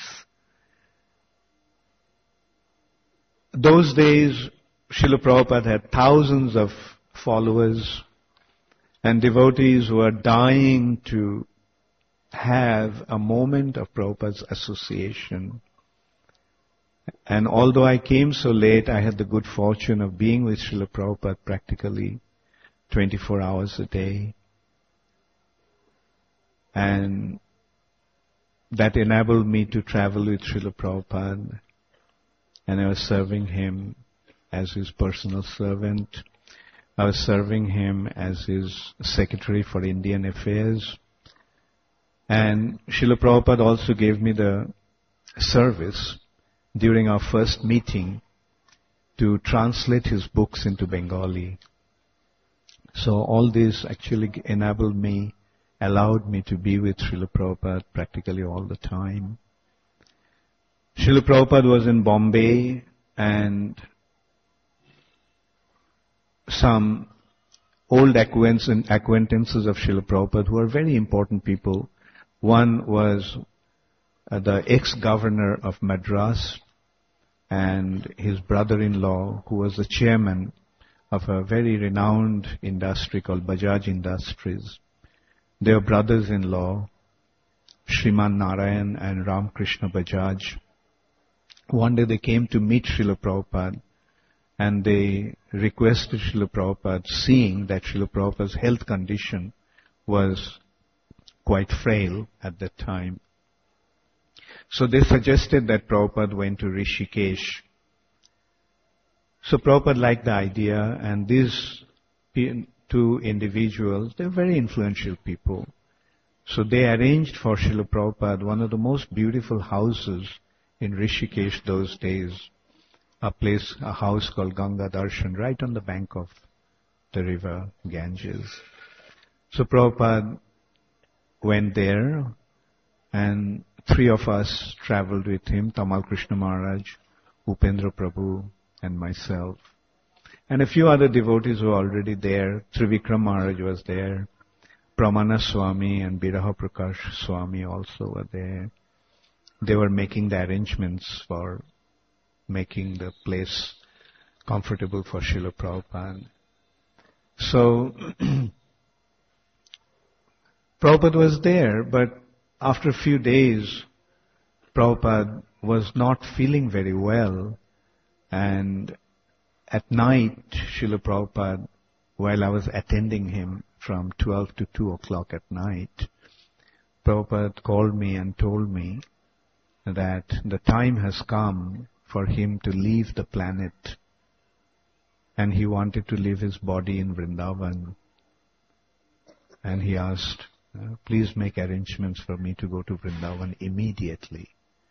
Those days, Srila Prabhupada had thousands of followers, and devotees were dying to have a moment of Prabhupada's association. And although I came so late, I had the good fortune of being with Srila Prabhupada practically 24 hours a day. And that enabled me to travel with Srila Prabhupada. And I was serving him as his personal servant. I was serving him as his secretary for Indian affairs. And Srila Prabhupada also gave me the service during our first meeting to translate his books into Bengali. So all this actually allowed me to be with Srila Prabhupada practically all the time. Srila Prabhupada was in Bombay, and some old acquaintances of Srila Prabhupada who are very important people. One was the ex-governor of Madras and his brother-in-law, who was the chairman of a very renowned industry called Bajaj Industries. They were brothers-in-law, Shriman Narayan and Ramakrishna Bajaj. One day they came to meet Srila Prabhupada and they requested Srila Prabhupada, seeing that Srila Prabhupada's health condition was quite frail at that time. So they suggested that Prabhupada went to Rishikesh. So Prabhupada liked the idea, and these two individuals, they're very influential people. So they arranged for Srila Prabhupada one of the most beautiful houses in Rishikesh those days, a house called Ganga Darshan, right on the bank of the river Ganges. So Prabhupada went there, and three of us traveled with him, Tamal Krishna Maharaj, Upendra Prabhu, and myself. And a few other devotees were already there. Trivikram Maharaj was there. Pramana Swami and Biraha Prakash Swami also were there. They were making the arrangements for making the place comfortable for Srila Prabhupada. So, Prabhupada was there, but after a few days, Prabhupada was not feeling very well, and at night, Srila Prabhupada, while I was attending him from 12 to 2 o'clock at night, Prabhupada called me and told me that the time has come for him to leave the planet, and he wanted to leave his body in Vrindavan. And he asked, please make arrangements for me to go to Vrindavan immediately.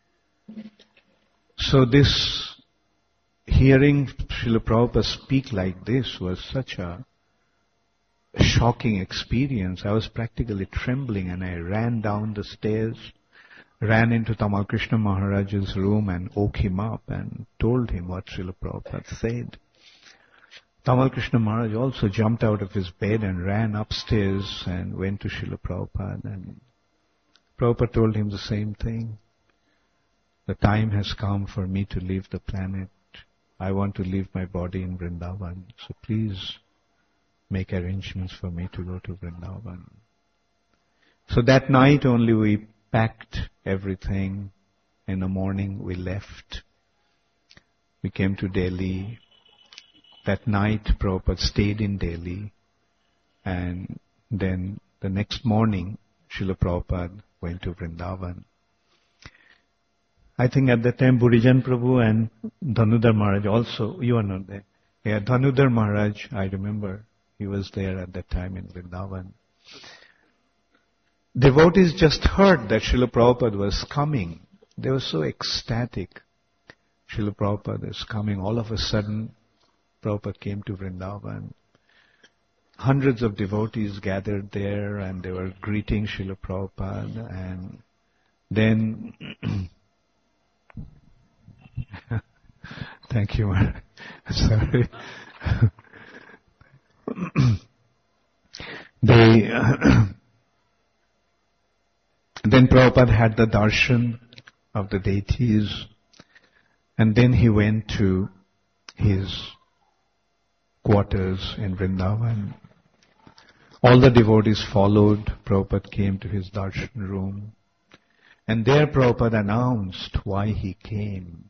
So this, hearing Srila Prabhupada speak like this was such a shocking experience. I was practically trembling, and I ran down the stairs, ran into Tamal Krishna Maharaj's room and woke him up and told him what Srila Prabhupada said. Tamal Krishna Maharaj also jumped out of his bed and ran upstairs and went to Srila Prabhupada, and Prabhupada told him the same thing. The time has come for me to leave the planet. I want to leave my body in Vrindavan, so please make arrangements for me to go to Vrindavan. So that night only we packed everything. In the morning we left. We came to Delhi. That night Prabhupada stayed in Delhi, and then the next morning Srila Prabhupada went to Vrindavan. I think at that time Burijan Prabhu and Dhanudhar Maharaj also, you are not there. Yeah, Dhanudhar Maharaj, I remember, he was there at that time in Vrindavan. Devotees just heard that Srila Prabhupada was coming. They were so ecstatic. Srila Prabhupada is coming. All of a sudden, Prabhupada came to Vrindavan. Hundreds of devotees gathered there, and they were greeting Srila Prabhupada. And then, thank you, Maharaj. Sorry. Then Prabhupada had the darshan of the deities, and then he went to his quarters in Vrindavan. All the devotees followed. Prabhupada came to his darshan room, and there Prabhupada announced why he came.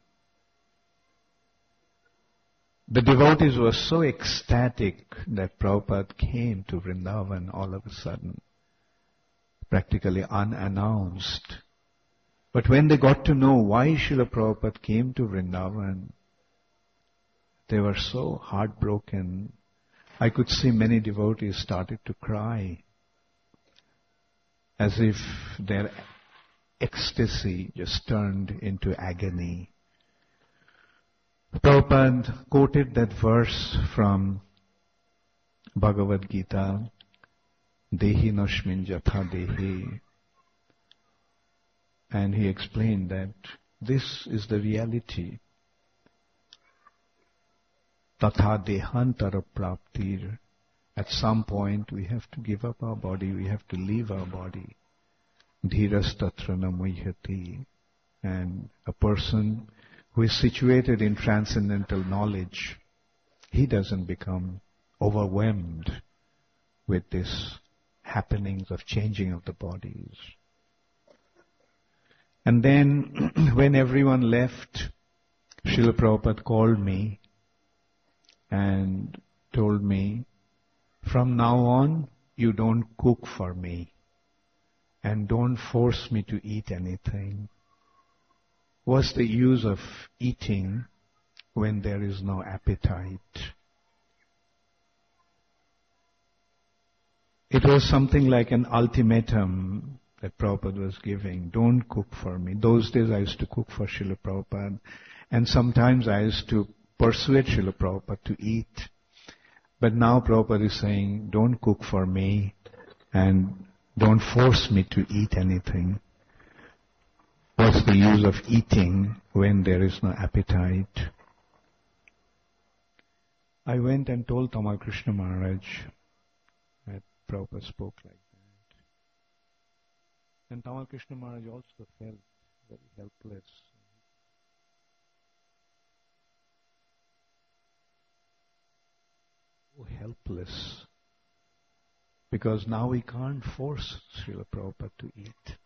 The devotees were so ecstatic that Prabhupada came to Vrindavan all of a sudden, practically unannounced. But when they got to know why Srila Prabhupada came to Vrindavan, they were so heartbroken. I could see many devotees started to cry, as if their ecstasy just turned into agony. Prabhupada quoted that verse from Bhagavad Gita, Dehi Nashmin Jatha Dehi. And he explained that this is the reality. tatha dehantara praptir. At some point we have to give up our body, we have to leave our body. Dhiras tatra na muhyati. And a person who is situated in transcendental knowledge, he doesn't become overwhelmed with these happenings of changing of the bodies. And then when everyone left, Srila Prabhupada called me and told me, from now on, you don't cook for me and don't force me to eat anything. What's the use of eating when there is no appetite? It was something like an ultimatum that Prabhupada was giving. Don't cook for me. Those days I used to cook for Srila Prabhupada, and sometimes I used to persuade Srila Prabhupada to eat. But now Prabhupada is saying, don't cook for me and don't force me to eat anything. What's the use of eating when there is no appetite? I went and told Tamal Krishna Maharaj that Prabhupada spoke like that. And Tamal Krishna Maharaj also felt very helpless. So helpless. Because now we can't force Srila Prabhupada to eat.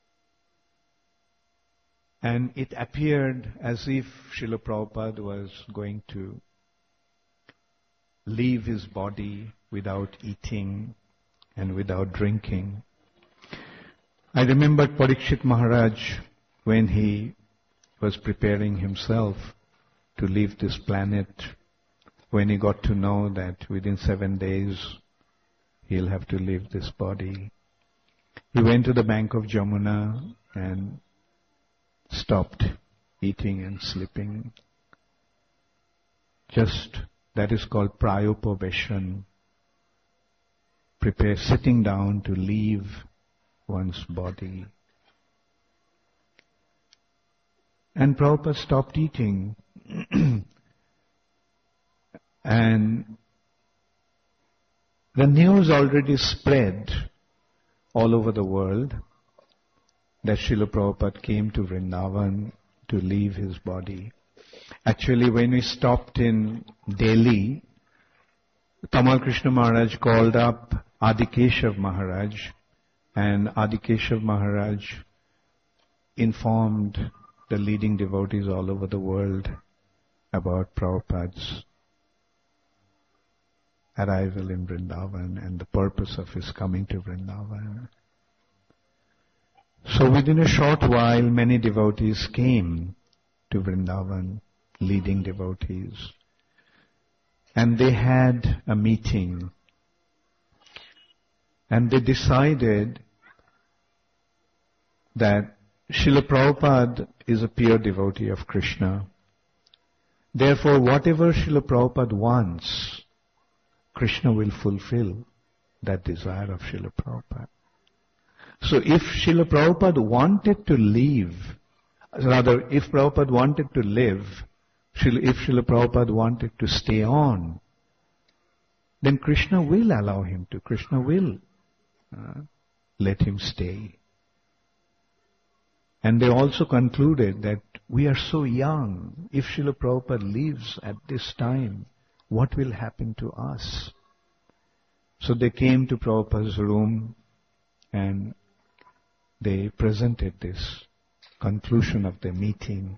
And it appeared as if Srila Prabhupada was going to leave his body without eating and without drinking. I remembered Parikshit Maharaj when he was preparing himself to leave this planet, when he got to know that within 7 days he'll have to leave this body. He went to the bank of Jamuna and stopped eating and sleeping. Just, that is called prayopaveshan. Prepare, sitting down to leave one's body. And Prabhupada stopped eating. And the news already spread all over the world that Srila Prabhupada came to Vrindavan to leave his body. Actually, when we stopped in Delhi, Tamal Krishna Maharaj called up Adikeshav Maharaj, and Adikeshav Maharaj informed the leading devotees all over the world about Prabhupada's arrival in Vrindavan and the purpose of his coming to Vrindavan. So within a short while, many devotees came to Vrindavan, leading devotees. And they had a meeting. And they decided that Srila Prabhupada is a pure devotee of Krishna. Therefore, whatever Srila Prabhupada wants, Krishna will fulfill that desire of Srila Prabhupada. So if Srila Prabhupada wanted to leave, rather if Prabhupada wanted to live, if Srila Prabhupada wanted to stay on, then Krishna will allow him to. Krishna will let him stay. And they also concluded that we are so young. If Srila Prabhupada leaves at this time, what will happen to us? So they came to Prabhupada's room and they presented this conclusion of the meeting.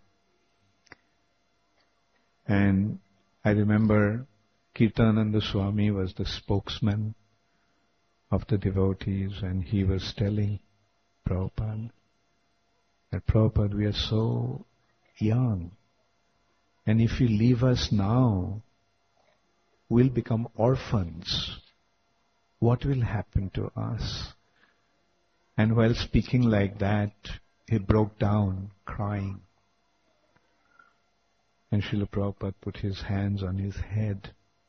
And I remember Kirtananda Swami was the spokesman of the devotees, and he was telling Prabhupada that, Prabhupada, we are so young, and if you leave us now, we'll become orphans. What will happen to us? And while speaking like that, he broke down crying. And Srila Prabhupada put his hands on his head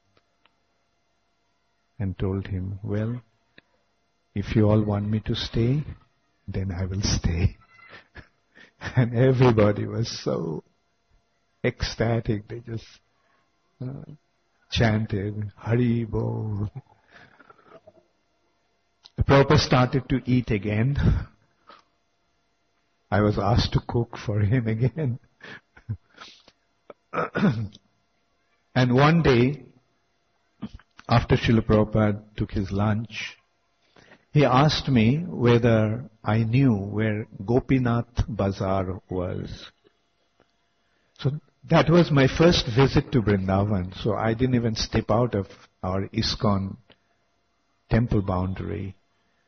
and told him, well, if you all want me to stay, then I will stay. And everybody was so ecstatic. They just chanted, Hari Bol. Prabhupada started to eat again. I was asked to cook for him again. And one day, after Srila Prabhupada took his lunch, he asked me whether I knew where Gopinath Bazaar was. So that was my first visit to Vrindavan. So I didn't even step out of our ISKCON temple boundary.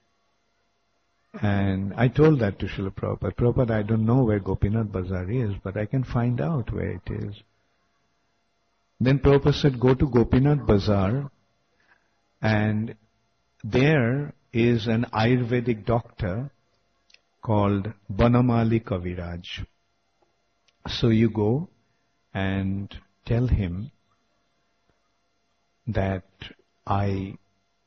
And I told that to Srila Prabhupada. Prabhupada, I don't know where Gopinath Bazaar is, but I can find out where it is. Then Prabhupada said, go to Gopinath Bazaar, and there is an Ayurvedic doctor called Banamali Kaviraj. So you go and tell him that I'm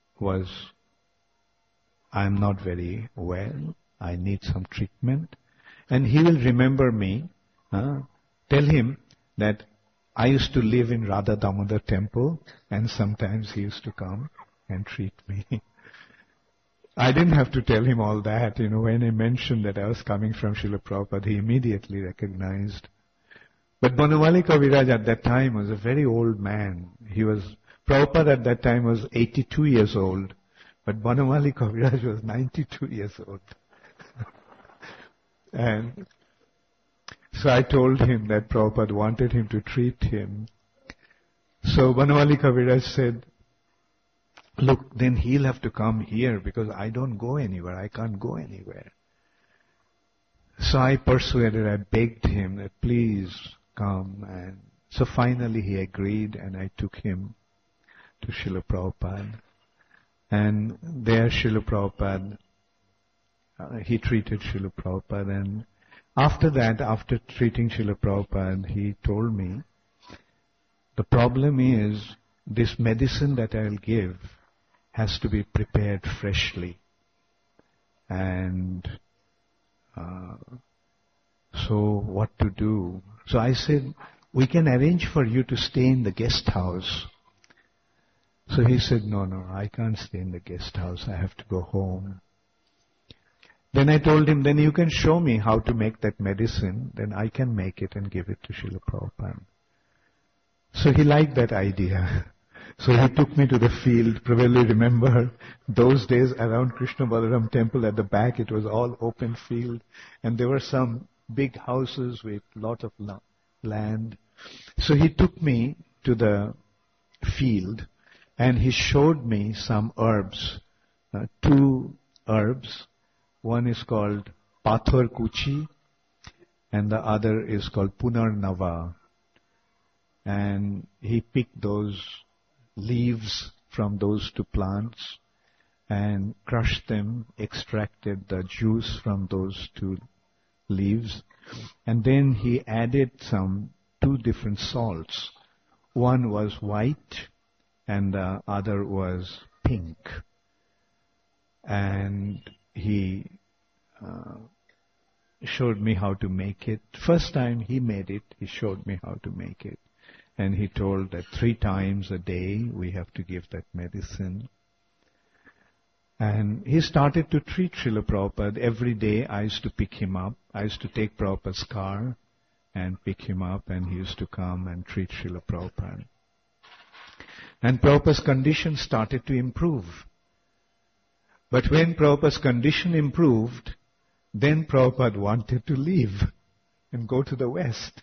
not very well, I need some treatment, and he will remember me. Tell him that I used to live in Radha Damodar temple, and sometimes he used to come and treat me. I didn't have to tell him all that. When I mentioned that I was coming from Srila Prabhupada, he immediately recognized. But Banamali Kaviraj at that time was a very old man. Prabhupada at that time was 82 years old, but Banamali Kaviraj was 92 years old. And so I told him that Prabhupada wanted him to treat him. So Banamali Kaviraj said, look, then he'll have to come here because I don't go anywhere. I can't go anywhere. So I persuaded, I begged him that please come. And so finally he agreed, and I took him to Srila Prabhupada. And there Srila Prabhupada, he treated Srila Prabhupada. And after that, after treating Srila Prabhupada, he told me, the problem is this medicine that I'll give has to be prepared freshly. And so what to do? So I said, we can arrange for you to stay in the guest house. So he said, no, I can't stay in the guest house. I have to go home. Then I told him, then you can show me how to make that medicine. Then I can make it and give it to Srila Prabhupada. So he liked that idea. So he took me to the field. Probably remember those days around Krishna Balaram temple at the back, it was all open field. And there were some big houses with lot of land. So he took me to the field and he showed me some herbs, 2 herbs. One is called Pathor Kuchi and the other is called Punarnava. And he picked those leaves from those 2 plants and crushed them, extracted the juice from those 2 leaves, and then he added 2 different salts. One was white and the other was pink. And he showed me how to make it. First time he made it, he showed me how to make it. And he told that 3 times a day we have to give that medicine. And he started to treat Srila Prabhupada. Every day I used to pick him up. I used to take Prabhupada's car and pick him up, and he used to come and treat Srila Prabhupada. And Prabhupada's condition started to improve. But when Prabhupada's condition improved, then Prabhupada wanted to leave and go to the West.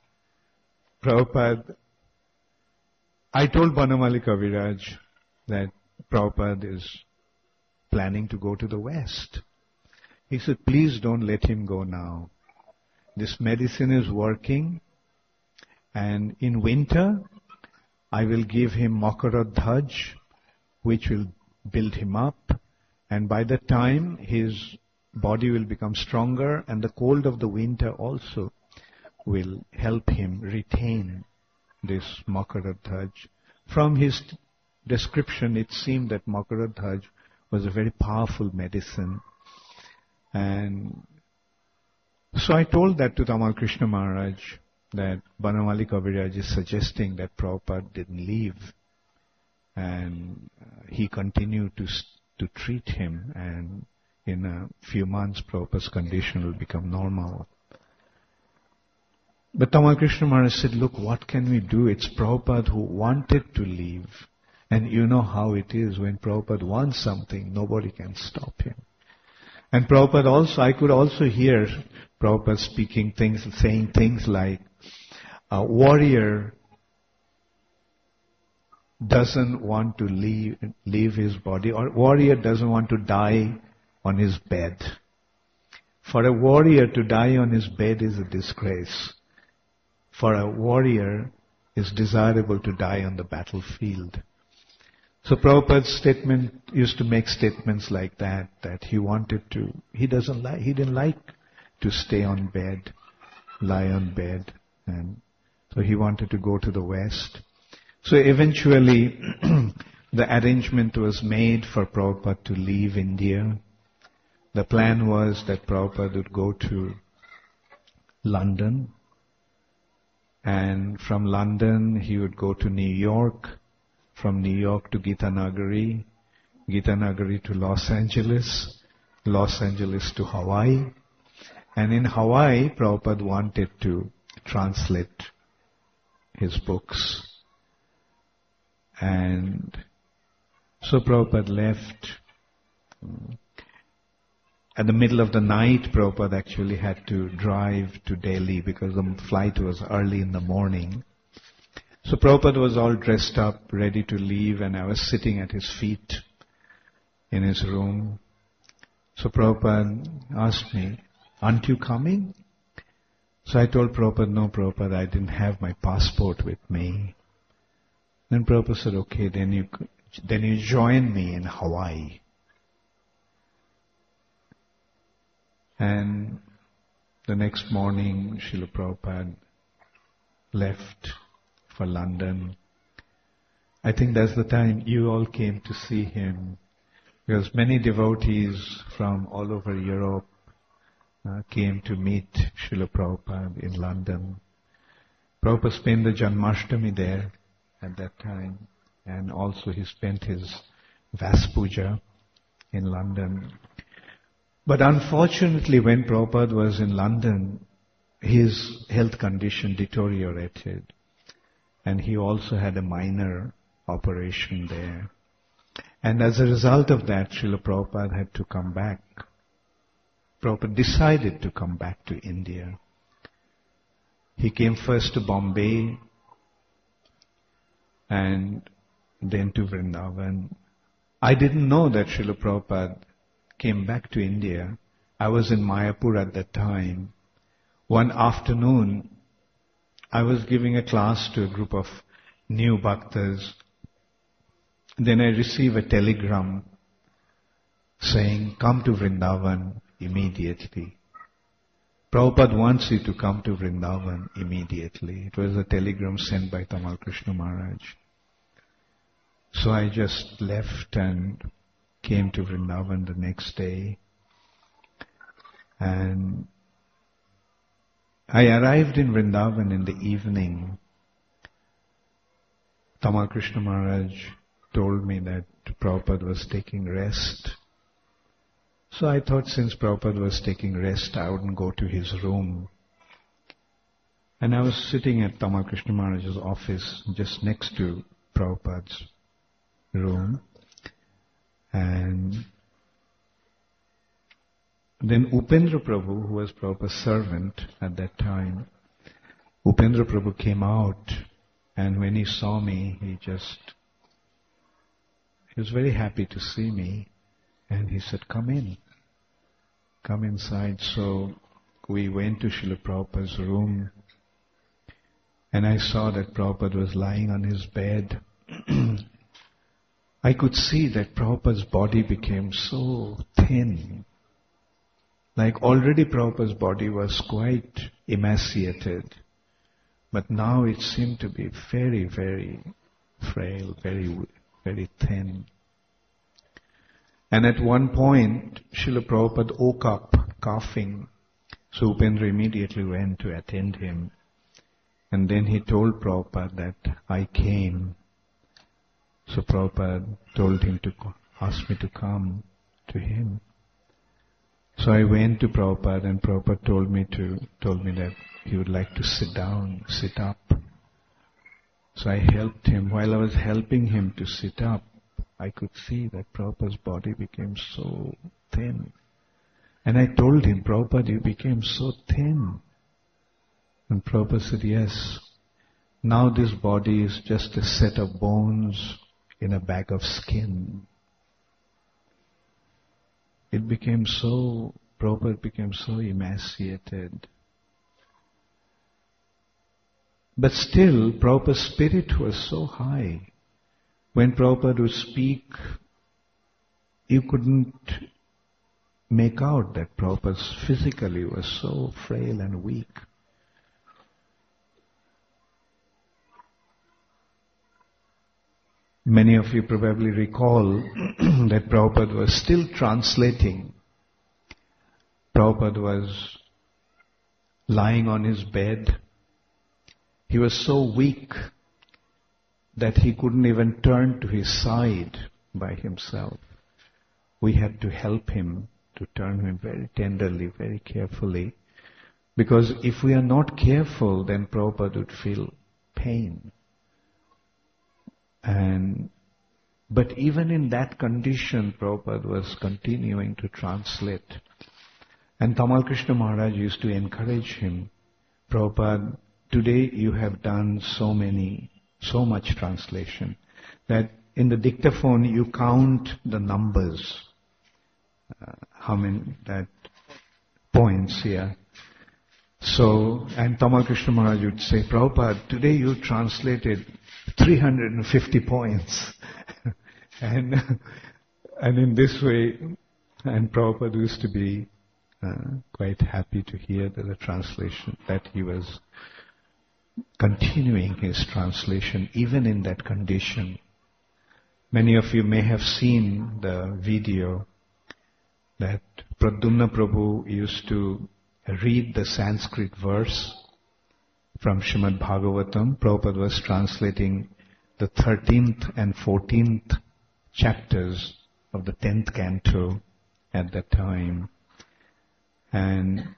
I told Banamali Kaviraj that Prabhupada is planning to go to the West. He said, please don't let him go now. This medicine is working, and in winter I will give him Makaradhaj, which will build him up, and by the time his body will become stronger, and the cold of the winter also will help him retain this Makaradhaj. From his description, it seemed that Makaradhaj was a very powerful medicine. And so I told that to Tamal Krishna Maharaj, that Banamali Kaviraj is suggesting that Prabhupada didn't leave. and he continued to treat him, and in a few months Prabhupada's condition will become normal. But Tamal Krishna Maharaj said, look, what can we do? It's Prabhupada who wanted to leave. And you know how it is, when Prabhupada wants something, nobody can stop him. And Prabhupada also, I could also hear Prabhupada saying things like, a warrior doesn't want to leave his body, or warrior doesn't want to die on his bed. For a warrior to die on his bed is a disgrace. For a warrior, it's desirable to die on the battlefield. So Prabhupada used to make statements like that he didn't like to stay on bed, lie on bed, and so he wanted to go to the West. So eventually, the arrangement was made for Prabhupada to leave India. The plan was that Prabhupada would go to London, and from London he would go to New York, from New York to Gitanagari, Gitanagari to Los Angeles, Los Angeles to Hawaii, and in Hawaii Prabhupada wanted to translate his books. And so Prabhupada left. At the middle of the night, Prabhupada actually had to drive to Delhi because the flight was early in the morning. So Prabhupada was all dressed up, ready to leave, and I was sitting at his feet in his room. So Prabhupada asked me, aren't you coming? So I told Prabhupada, no Prabhupada, I didn't have my passport with me. Then Prabhupada said, okay, then you join me in Hawaii. And the next morning, Srila Prabhupada left for London. I think that's the time you all came to see him, because many devotees from all over Europe came to meet Srila Prabhupada in London. Prabhupada spent the Janmashtami there at that time, and also he spent his Vas Puja in London. But unfortunately, when Prabhupada was in London, his health condition deteriorated, and he also had a minor operation there. And as a result of that, Srila Prabhupada had to come back. Prabhupada decided to come back to India. He came first to Bombay and then to Vrindavan. I didn't know that Srila Prabhupada came back to India. I was in Mayapur at that time. One afternoon, I was giving a class to a group of new bhaktas. Then I received a telegram saying, come to Vrindavan immediately. Prabhupada wants you to come to Vrindavan immediately. It was a telegram sent by Tamal Krishna Maharaj. So I just left and came to Vrindavan the next day. And I arrived in Vrindavan in the evening. Tamal Krishna Maharaj told me that Prabhupada was taking rest. So I thought since Prabhupada was taking rest, I wouldn't go to his room. And I was sitting at Tamal Krishna Maharaj's office just next to Prabhupada's room. And then Upendra Prabhu, who was Prabhupada's servant at that time, Upendra Prabhu came out, and when he saw me, he was very happy to see me, and he said, come inside. So we went to Srila Prabhupada's room, and I saw that Prabhupada was lying on his bed. I could see that Prabhupada's body became so thin. Like already Prabhupada's body was quite emaciated, but now it seemed to be very, very frail, very, very thin. And at one point, Srila Prabhupada woke up coughing, so Upendra immediately went to attend him. And then he told Prabhupada that I came So Prabhupada told him to ask me to come to him. So I went to Prabhupada, and Prabhupada told me that he would like to sit down, sit up. So I helped him. While I was helping him to sit up, I could see that Prabhupada's body became so thin. And I told him, Prabhupada, you became so thin. And Prabhupada said, yes, now this body is just a set of bones in a bag of skin. Prabhupada became so emaciated. But still, Prabhupada's spirit was so high. When Prabhupada would speak, you couldn't make out that Prabhupada physically was so frail and weak. Many of you probably recall that Prabhupada was still translating. Prabhupada was lying on his bed. He was so weak that he couldn't even turn to his side by himself. We had to help him to turn him very tenderly, very carefully. Because if we are not careful, then Prabhupada would feel pain. But even in that condition, Prabhupada was continuing to translate. And Tamal Krishna Maharaj used to encourage him, Prabhupada, today you have done so much translation, that in the dictaphone you count the numbers, how many, that points here. So, and Tamal Krishna Maharaj would say, Prabhupada, today you translated 350 points. and in this way, and Prabhupada used to be quite happy to hear that the translation, that he was continuing his translation even in that condition. Many of you may have seen the video that Pradyumna Prabhu used to read the Sanskrit verse from Srimad Bhagavatam. Prabhupada was translating the 13th and 14th chapters of the 10th canto at that time. And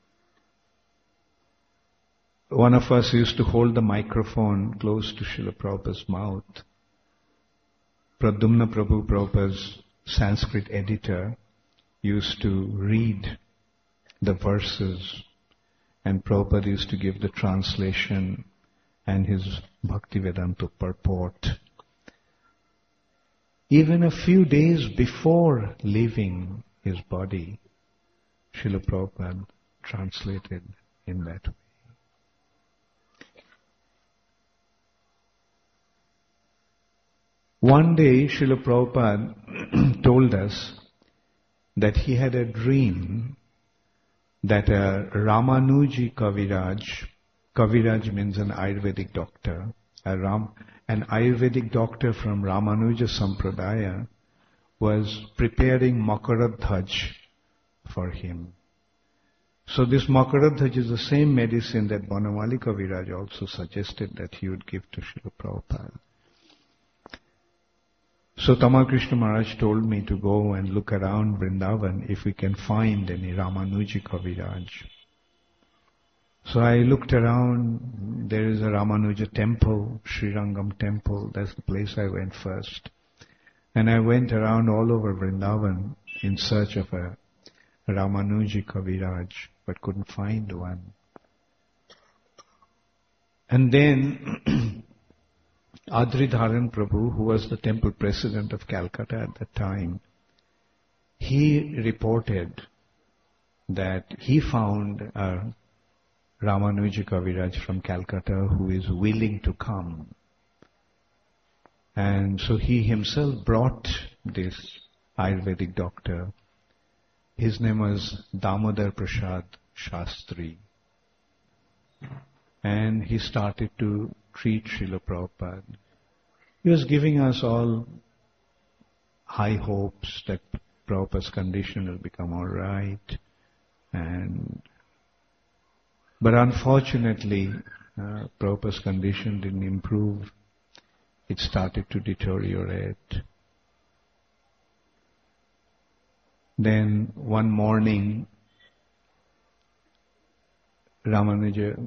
one of us used to hold the microphone close to Srila Prabhupada's mouth. Pradyumna Prabhu, Prabhupada's Sanskrit editor, used to read the verses, and Prabhupada used to give the translation and his Bhaktivedanta purport. Even a few days before leaving his body, Srila Prabhupada translated in that way. One day, Srila Prabhupada told us that he had a dream that a Ramanuji Kaviraj means an Ayurvedic doctor, an Ayurvedic doctor from Ramanuja Sampradaya was preparing Makaradhaj for him. So this Makaradhaj is the same medicine that Banamali Kaviraj also suggested that he would give to Srila Prabhupada. So Tamal Krishna Maharaj told me to go and look around Vrindavan if we can find any Ramanuji Kaviraj. So I looked around, there is a Ramanuja temple, Srirangam temple, that's the place I went first. And I went around all over Vrindavan in search of a Ramanuji Kaviraj, but couldn't find one. And then Adridharan Prabhu, who was the temple president of Calcutta at that time, he reported that he found a Ramanuja Kaviraj from Calcutta who is willing to come. And so he himself brought this Ayurvedic doctor. His name was Damodar Prasad Shastri. And he started to treat Srila Prabhupada. He was giving us all high hopes that Prabhupada's condition will become all right. But unfortunately, Prabhupada's condition didn't improve. it started to deteriorate. Then one morning, Ramanuja,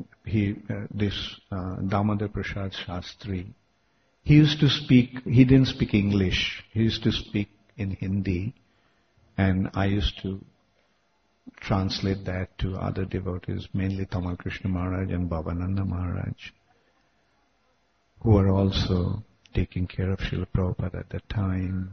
Damodar Prasad Shastri, he didn't speak English, he used to speak in Hindi, and I used to translate that to other devotees, mainly Tamal Krishna Maharaj and Bhavananda Maharaj, who were also taking care of Srila Prabhupada at that time.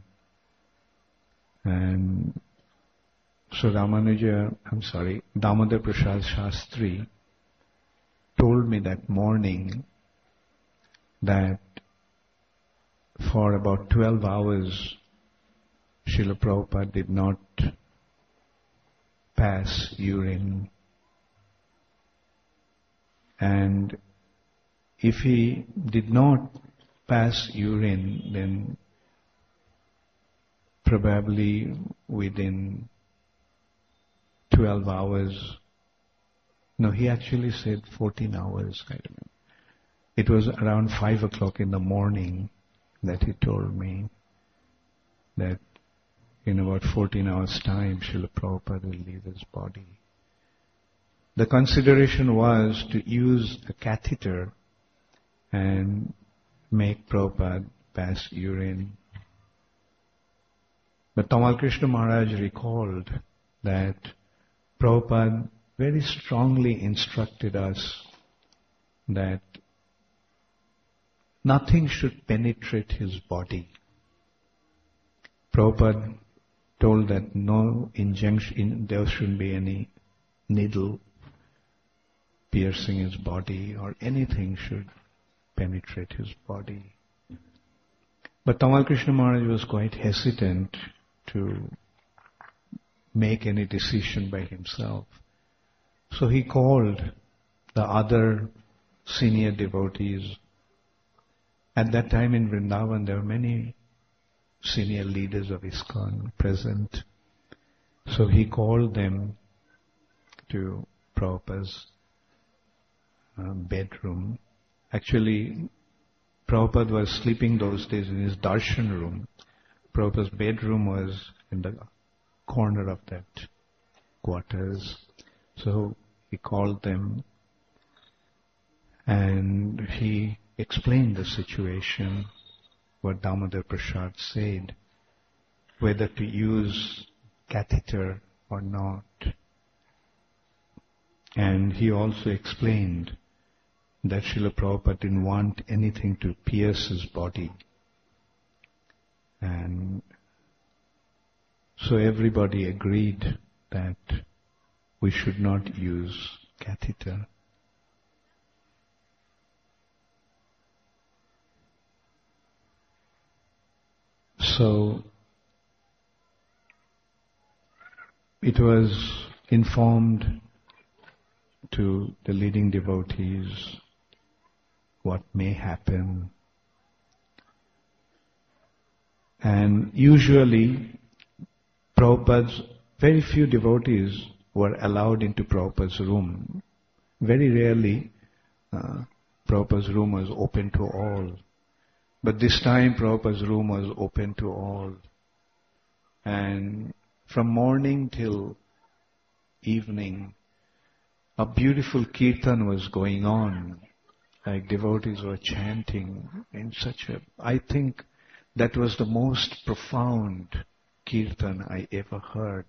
And so Damodar Prasad Shastri told me that morning that for about 12 hours Srila Prabhupada did not pass urine. And if he did not pass urine, then probably within 12 hours, no, he actually said 14 hours, I don't know. It was around 5 o'clock in the morning that he told me that in about 14 hours' time, Srila Prabhupada will leave his body. The consideration was to use a catheter and make Prabhupada pass urine. But Tamal Krishna Maharaj recalled that Prabhupada very strongly instructed us that nothing should penetrate his body. Prabhupada told that no injection, there shouldn't be any needle piercing his body or anything should penetrate his body. But Tamal Krishna Maharaj was quite hesitant to make any decision by himself. So he called the other senior devotees. At that time in Vrindavan, there were many senior leaders of ISKCON present. So he called them to Prabhupada's bedroom. Actually, Prabhupada was sleeping those days in his darshan room. Prabhupada's bedroom was in the corner of that quarters. So he called them and he explained the situation, what Damodar Prasad said, whether to use catheter or not. And he also explained that Srila Prabhupada didn't want anything to pierce his body. And so everybody agreed that we should not use catheter. So it was informed to the leading devotees what may happen. And usually Prabhupada's, very few devotees were allowed into Prabhupada's room. Very rarely Prabhupada's room was open to all. But this time Prabhupada's room was open to all. And from morning till evening, a beautiful kirtan was going on. Like devotees were chanting in such a, I think that was the most profound kirtan I ever heard.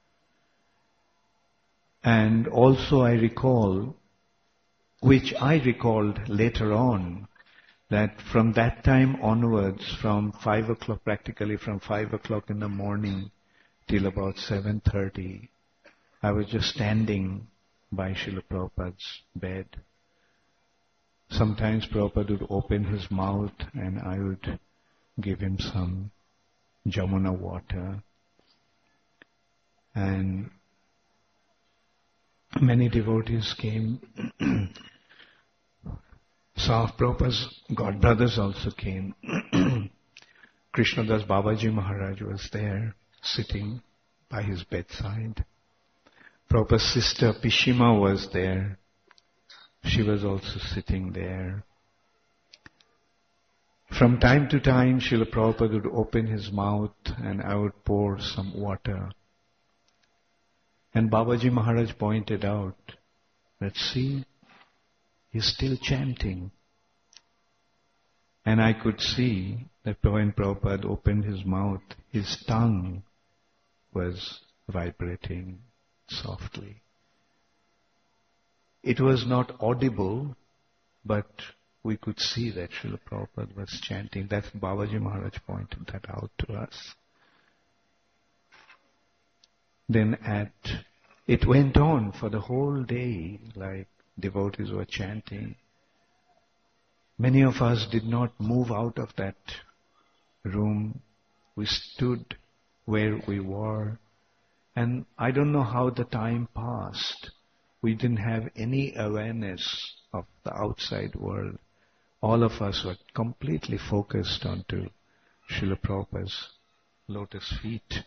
And also I recall, which I recalled later on, that from that time onwards, from 5 o'clock, practically from 5 o'clock in the morning till about 7:30, I was just standing by Srila Prabhupada's bed. Sometimes Prabhupada would open his mouth and I would give him some Jamuna water. And many devotees came. Some of Prabhupada's godbrothers also came. Krishnadas Babaji Maharaj was there, sitting by his bedside. Prabhupada's sister Pishima was there. She was also sitting there. From time to time, Srila Prabhupada would open his mouth and I would pour some water. And Babaji Maharaj pointed out that, see, he's still chanting. And I could see that when Prabhupada opened his mouth, his tongue was vibrating softly. It was not audible, but we could see that Srila Prabhupada was chanting. That's Babaji Maharaj pointed that out to us. Then it went on for the whole day, like devotees were chanting. Many of us did not move out of that room. We stood where we were. And I don't know how the time passed. We didn't have any awareness of the outside world. All of us were completely focused onto Srila Prabhupada's lotus feet.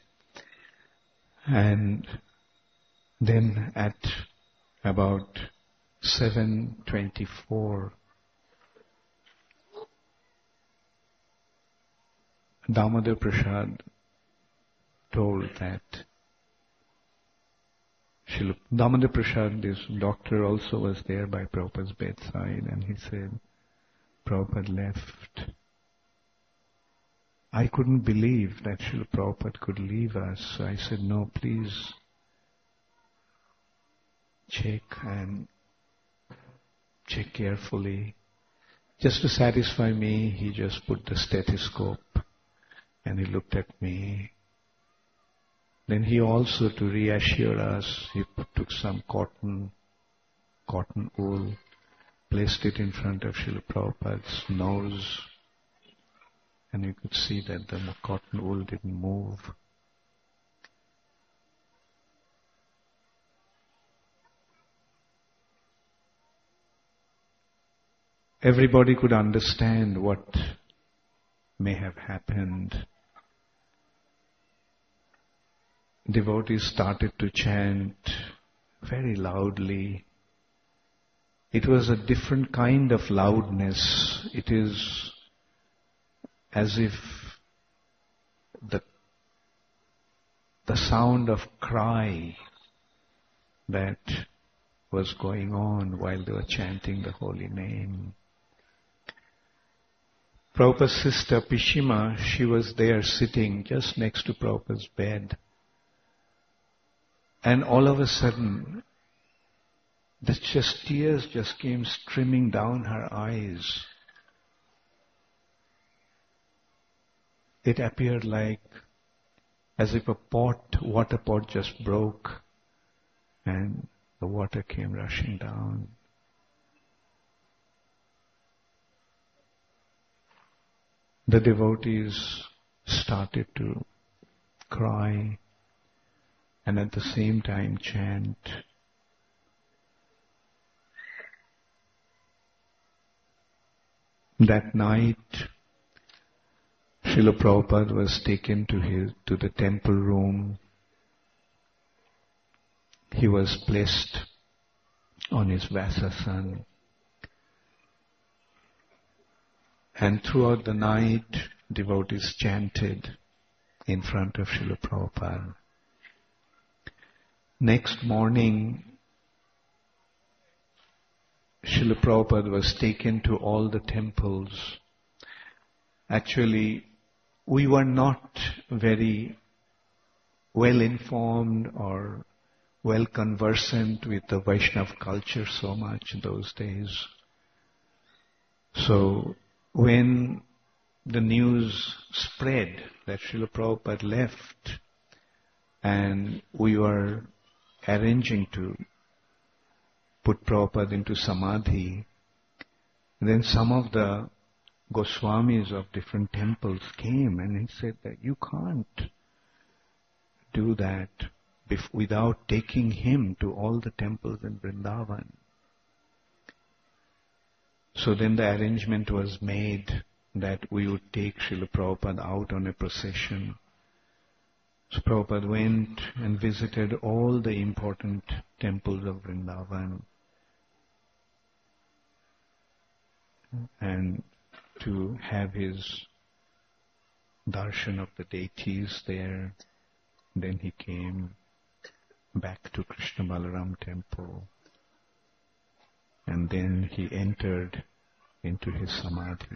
And then at about 7:24, Damodar Prasad told that Damodar Prasad, this doctor, also was there by Prabhupada's bedside, and he said, Prabhupada left. I couldn't believe that Srila Prabhupada could leave us. So I said, no, please check carefully. Just to satisfy me, he just put the stethoscope and he looked at me. Then he also, to reassure us, he took some cotton wool, placed it in front of Srila Prabhupada's nose, and you could see that the cotton wool didn't move. Everybody could understand what may have happened. Devotees started to chant very loudly. It was a different kind of loudness. It is as if the sound of cry that was going on while they were chanting the holy name. Prabhupada's sister Pishima, she was there sitting just next to Prabhupada's bed. And all of a sudden, tears just came streaming down her eyes. It appeared like as if a water pot just broke and the water came rushing down. The devotees started to cry and at the same time chant. That night, Srila Prabhupada was taken to the temple room. He was placed on his Vasasan. And throughout the night, devotees chanted in front of Srila Prabhupada. Next morning, Srila Prabhupada was taken to all the temples. Actually, we were not very well informed or well conversant with the Vaishnava culture so much those days. So, when the news spread that Srila Prabhupada left and we were arranging to put Prabhupada into Samadhi, then some of the Goswamis of different temples came and he said that you can't do that without taking him to all the temples in Vrindavan. So then the arrangement was made that we would take Srila Prabhupada out on a procession. So Prabhupada went and visited all the important temples of Vrindavan. And to have his darshan of the deities there. Then he came back to Krishna Balaram temple. And then he entered into his samadhi.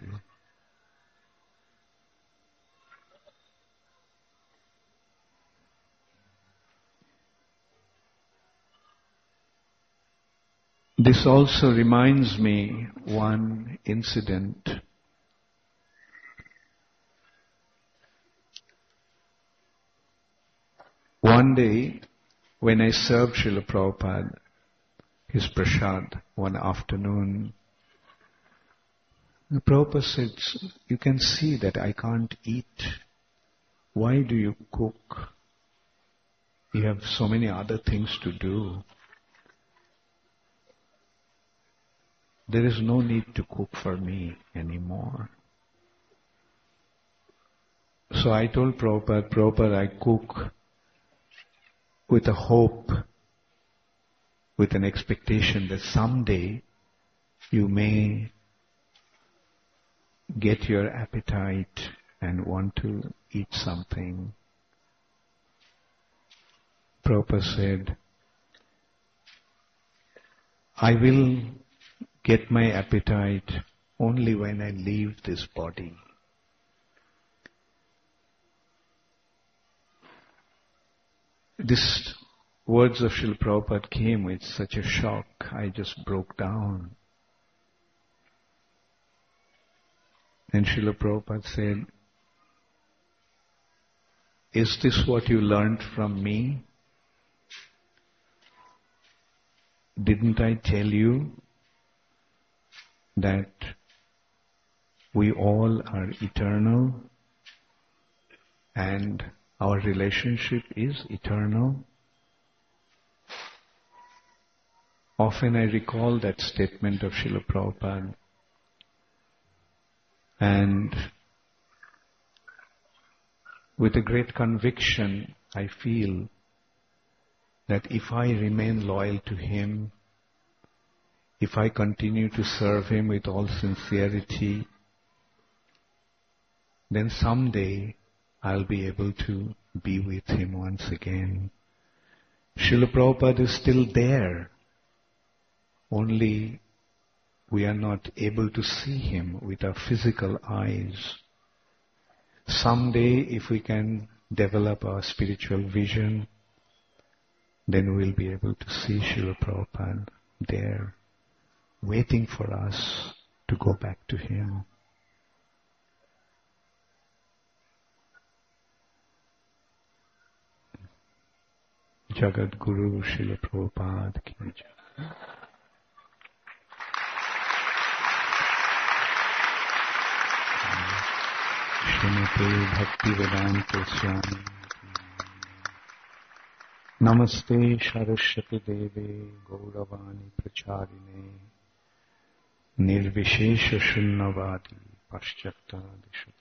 This also reminds me one incident. One day, when I served Srila Prabhupada his prasad one afternoon, the Prabhupada said, "You can see that I can't eat. Why do you cook? You have so many other things to do. There is no need to cook for me anymore." So I told Prabhupada, "Prabhupada, I cook with a hope, with an expectation that someday you may get your appetite and want to eat something." Prabhupada said, "I will get my appetite only when I leave this body." These words of Srila Prabhupada came with such a shock, I just broke down. And Srila Prabhupada said, "Is this what you learned from me? Didn't I tell you that we all are eternal and our relationship is eternal?" Often I recall that statement of Srila Prabhupada, and with a great conviction I feel that if I remain loyal to him, if I continue to serve him with all sincerity, then someday I'll be able to be with him once again. Srila Prabhupada is still there, only we are not able to see him with our physical eyes. Someday, if we can develop our spiritual vision, then we'll be able to see Srila Prabhupada there, waiting for us to go back to him. Jagat Guru Srila Prabhupada ki jai. Srimate Bhaktivedanta Swami. Namaste Saraswati Deve Gauravani Pracharine Nirvishesha Shunnavadi Paschata Dishata.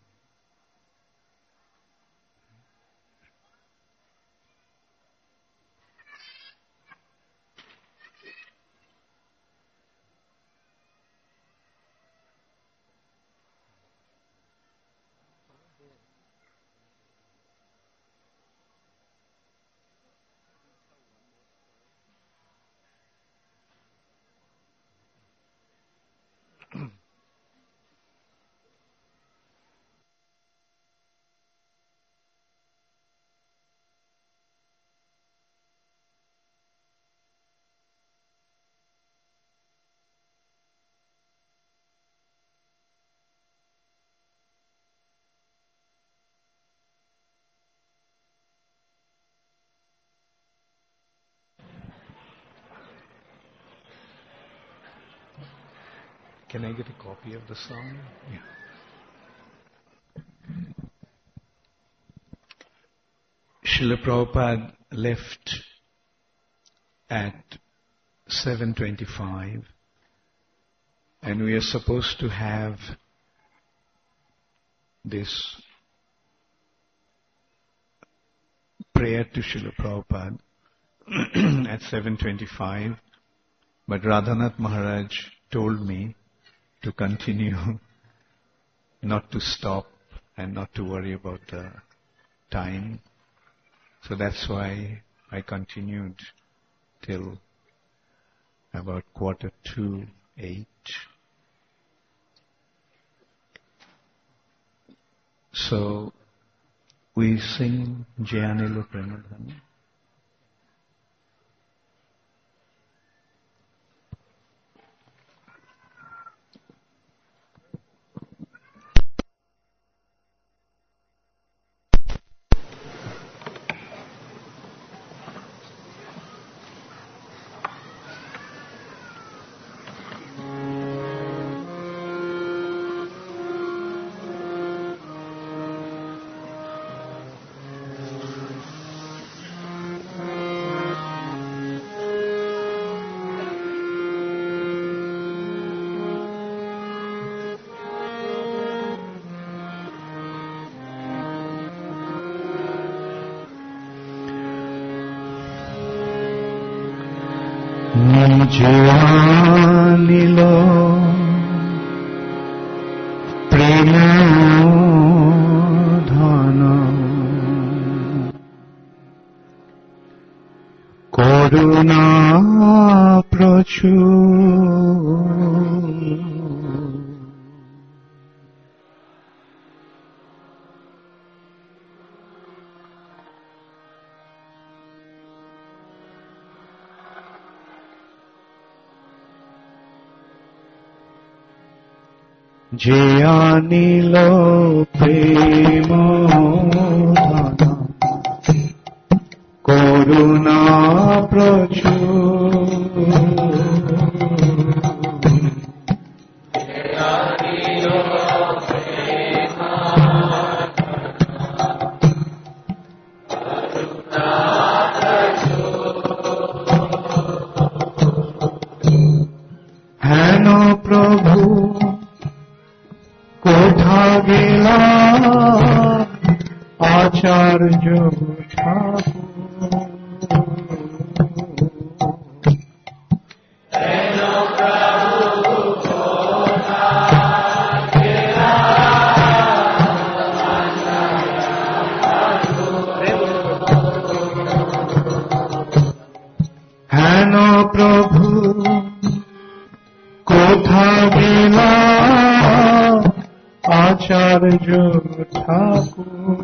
Can I get a copy of the song? Yeah. Srila Prabhupada left at 7:25, and we are supposed to have this prayer to Srila Prabhupada at 7:25, but Radhanath Maharaj told me to continue not to stop and not to worry about the time. So that's why I continued till about 7:45. So we sing Jayanilo Premadhani. Jayanilo Premadhana Koruna Prachur Jayanilo Premadhana Koruna Prachur Jayanilo Hano Prabhu কোথা গেলা আচার্য হেন প্রভু কোথা গেলা আচার্য ঠাকুর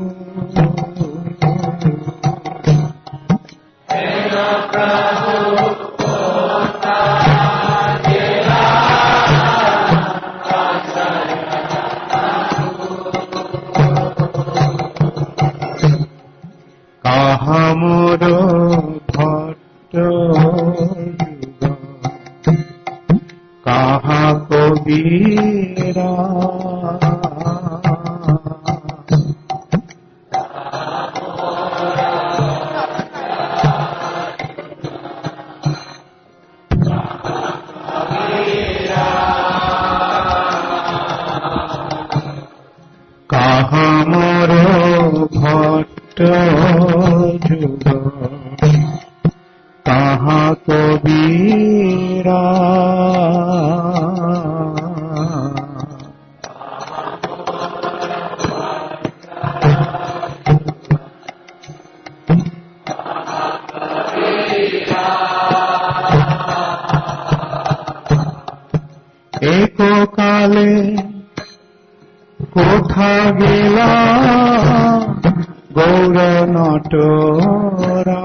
কাহামর ভট্ট কাহা কবিরা কাহামর ভট্ট যুগ কাহা কবিরা এককালে কোথা গেলা গৌর নটরা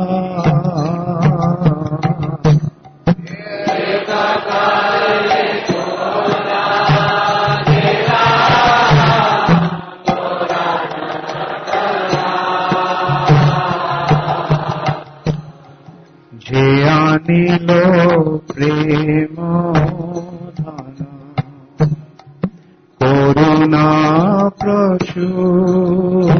যে আনিল প্রেম করুণা প্রচুর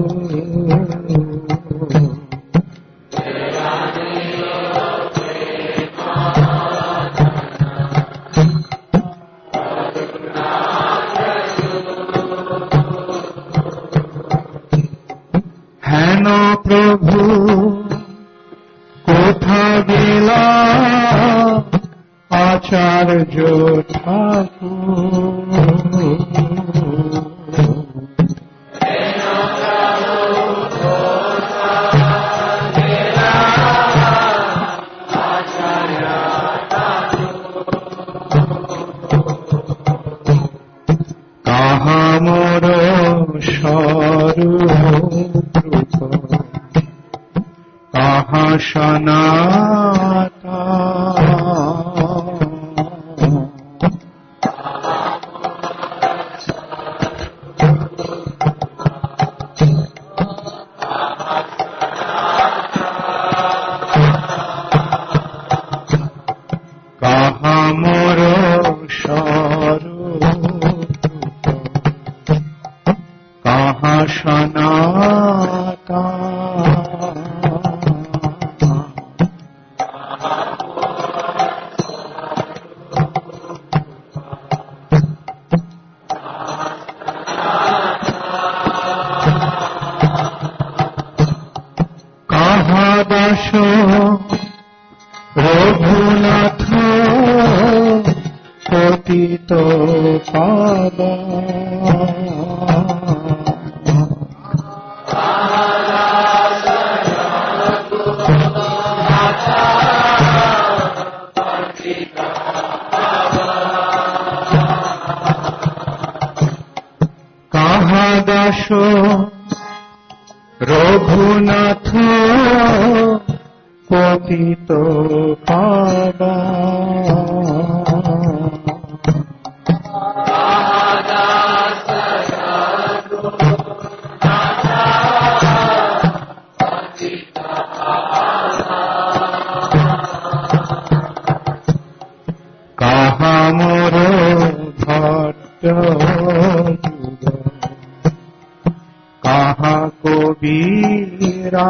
হেন প্রভু কোথা গেলা আচার্য ঠাকুর মোর স্বরূপ কাহা সনাতন কাহা দাস রঘুনাথ পতিত পাবন কাহা দাস রঘুনাথ পতিত পাবন কাহা মোর ভট্ট যুগ কাহা কবিরা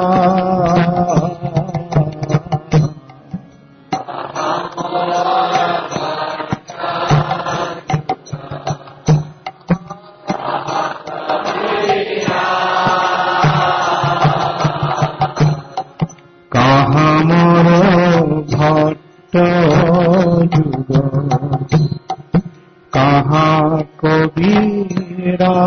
কাহা মোর ভট্ট যুগ কাহা কবিরা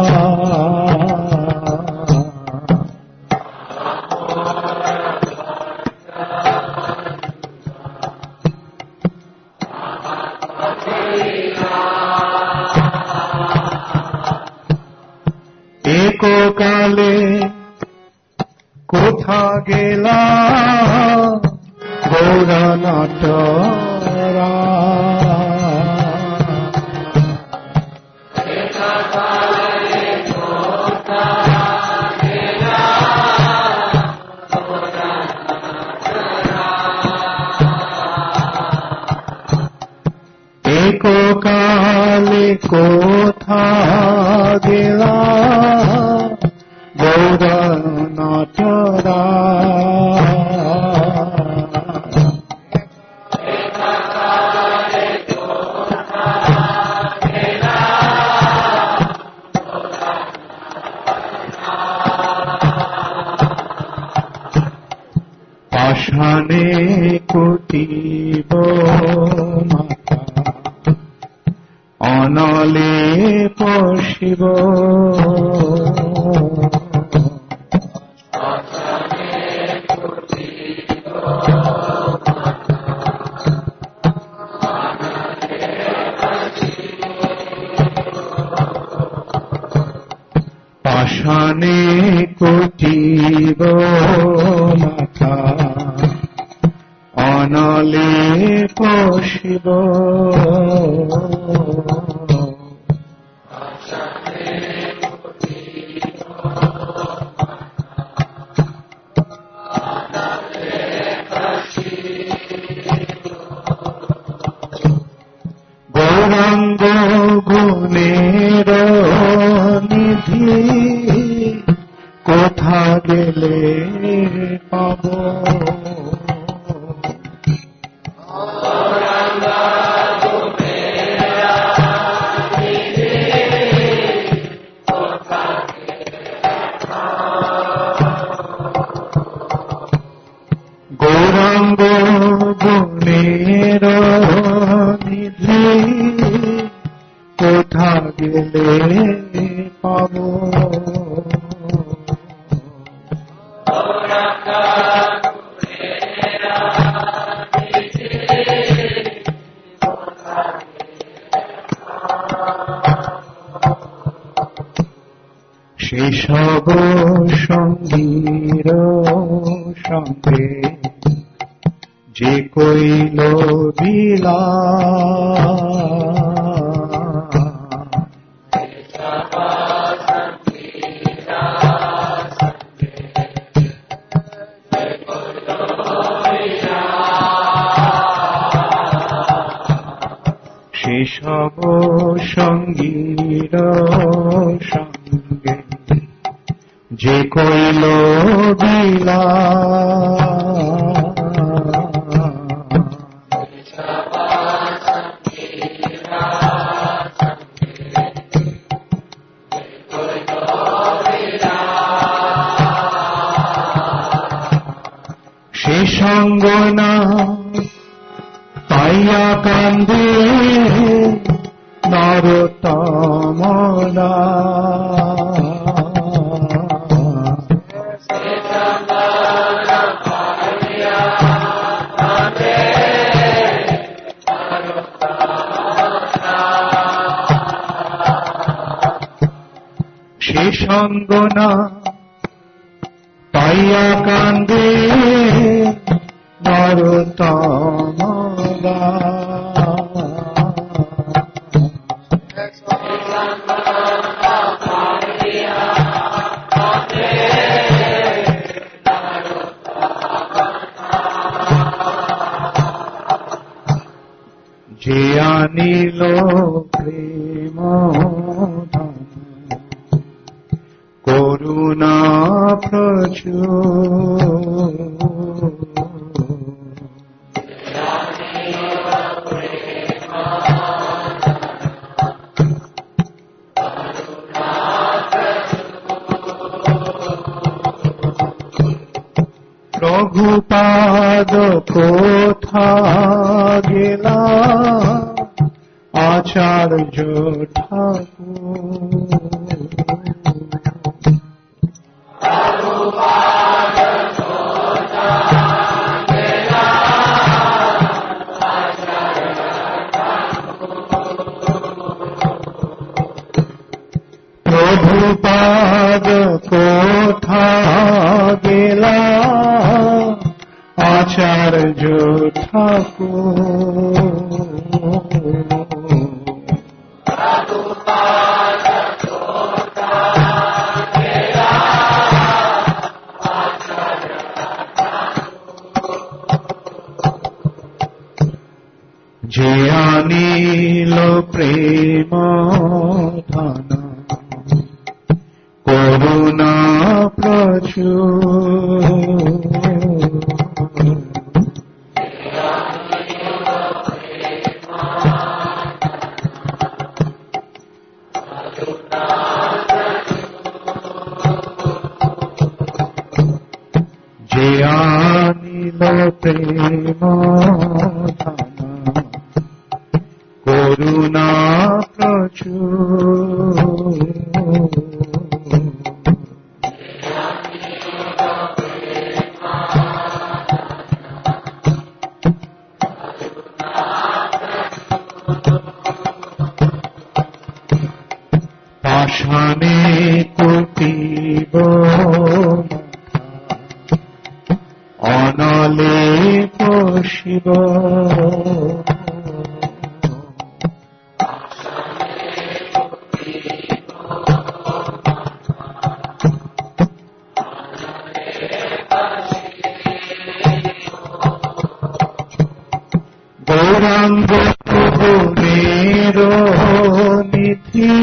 এককালে কোথা গেলা গৌরনাটরা এককালে কোথা গেলা গৌরনাটরা পাষাণে কুটিব মাথা অনলে পশিব পাষাণে কুটিব মাথা অনলে পশিব গৌরাঙ্গ গুণের নিধি কোথা গেলে পাব গৌরাঙ্গ গুণের নিধি কোথা গেলে পাব সেসব সঙ্গীর সঙ্গে যে কইল বিলা সেসব সঙ্গীর সঙ্গে যে কইল বিলাপ, সে সঙ্গ না পাইয়া কান্দে নরোত্তমরা। সে সঙ্গ না পাইয়া কান্দে নরোত্তমরা। যে আনিল প্রেম ধন করুণা প্রচুর, প্রভুপাদ কোথা গেলা আচার্য ঠাকুর, প্রভুপাদ কোথা গেলা আচার্য ঠাকুর, যে আনিল প্রেম ধন করুণা প্রচুর, যে আনিল প্রেম ধন করুণা প্রচুর, পাষাণে কুটিব অনলে পশিব, গৌরাঙ্গ গুণের নিধি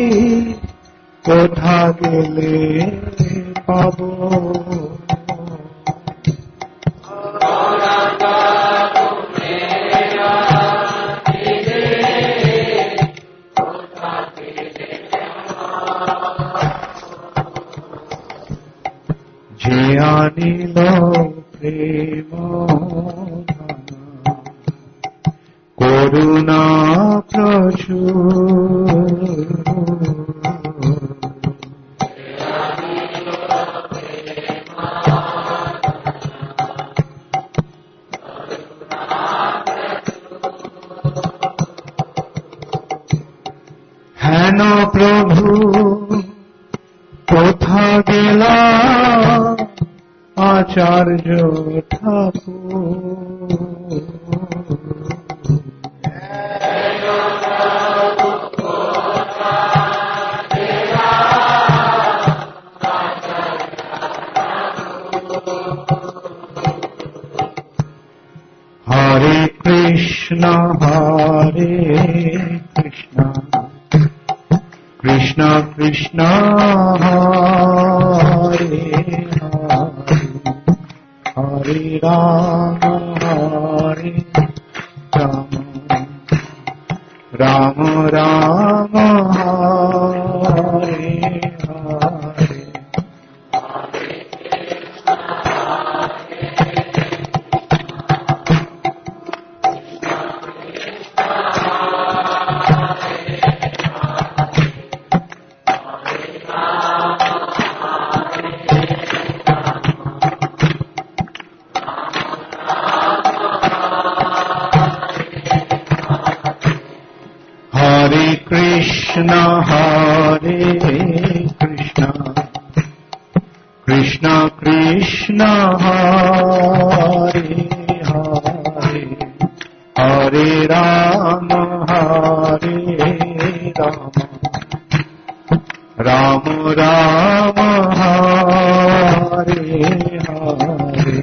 কোথা গেলে পাব, যে আনিল প্রেম করুণা প্রচুর, হেন প্রভু কোথা গেলা আচার্য ঠাকুর, হরে Krishna Krishna, Krishna Krishna Hare Hare, Hare Rama Hare Rama, Rama Rama Hare Hare. Krishna Hare Krishna, Krishna Krishna Hare Hare, Hare Rama Hare Rama, Rama Rama Hare Hare.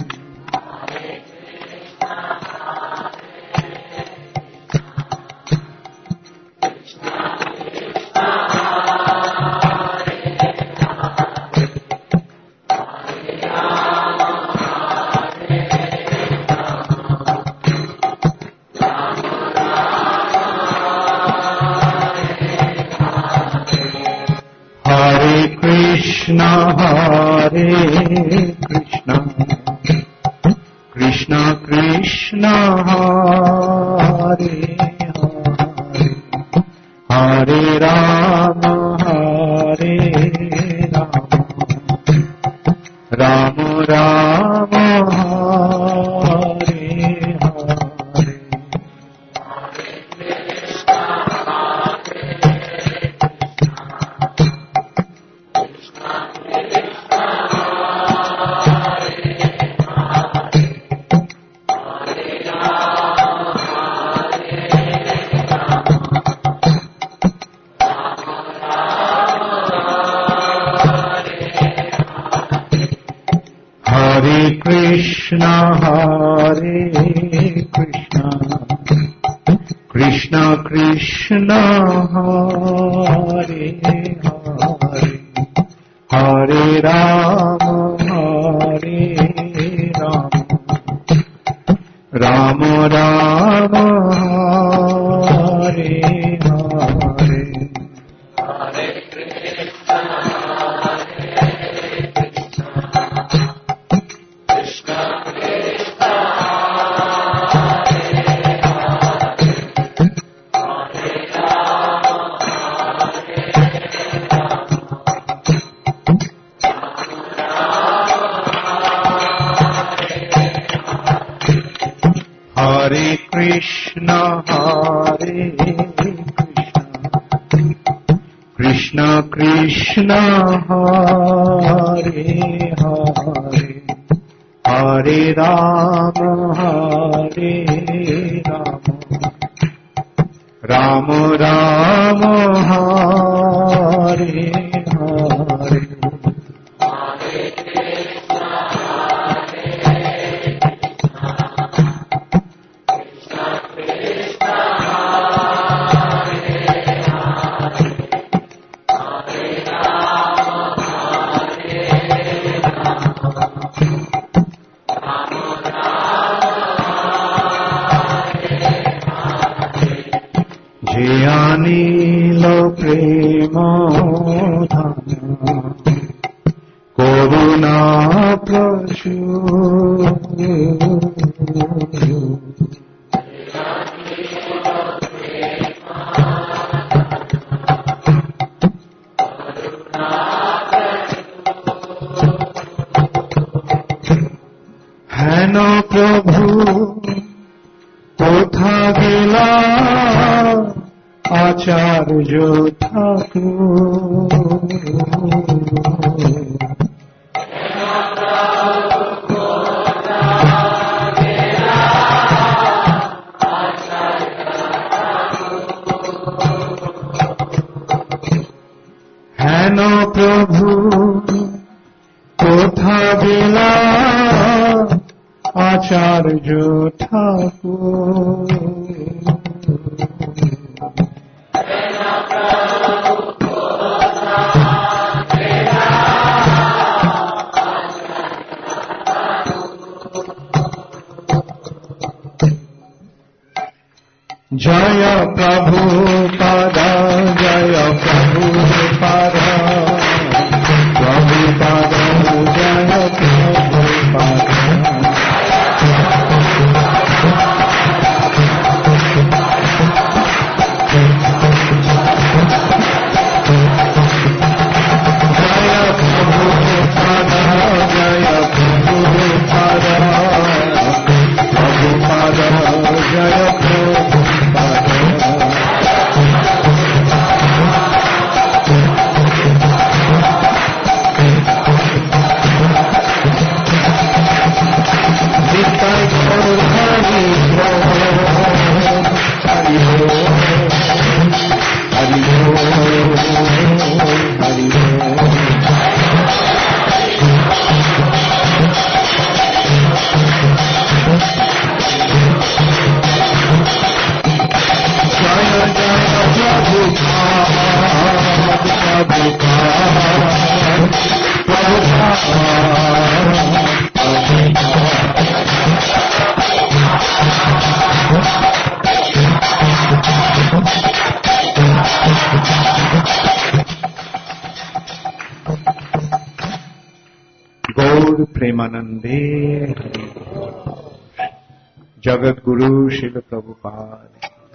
Krishna Hare Krishna, Krishna Krishna Hare Hare, Hare Rama Hare Rama, Rama Rama Hare Hare. Krishna Hare Krishna, Krishna Krishna Hare Hare, Hare Rama Hare Rama, Rama Rama Hare Hare. Hare Krishna Hare Krishna, Krishna Krishna Hare Hare, Hare Rama Hare Rama, Rama Rama Hare Hare. Nilo prema dhana Koruna prachur Hano Prabhu Kotha gela Acharya Thakur Hano Prabhu Kotha gela Acharya Thakur Jaya Prabhupada, Jaya Prabhupada, Prabhupada, Jaya Prabhupada. Premanande Jagat Guru Srila Prabhupada.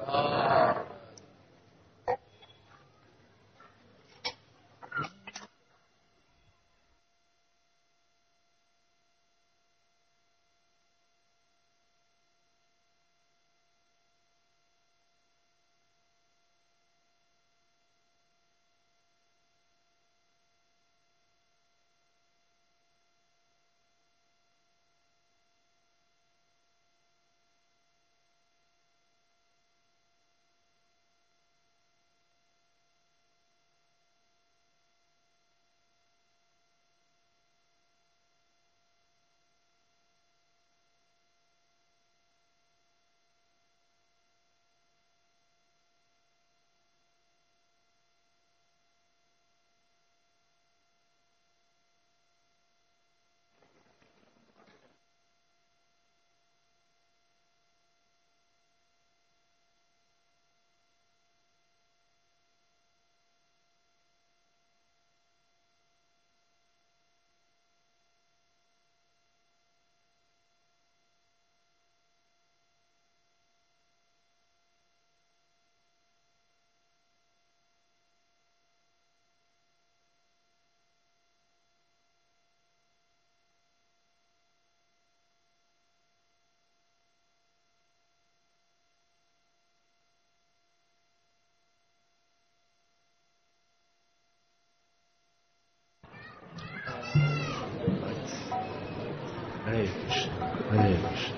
Hare Krishna, Hare Krishna.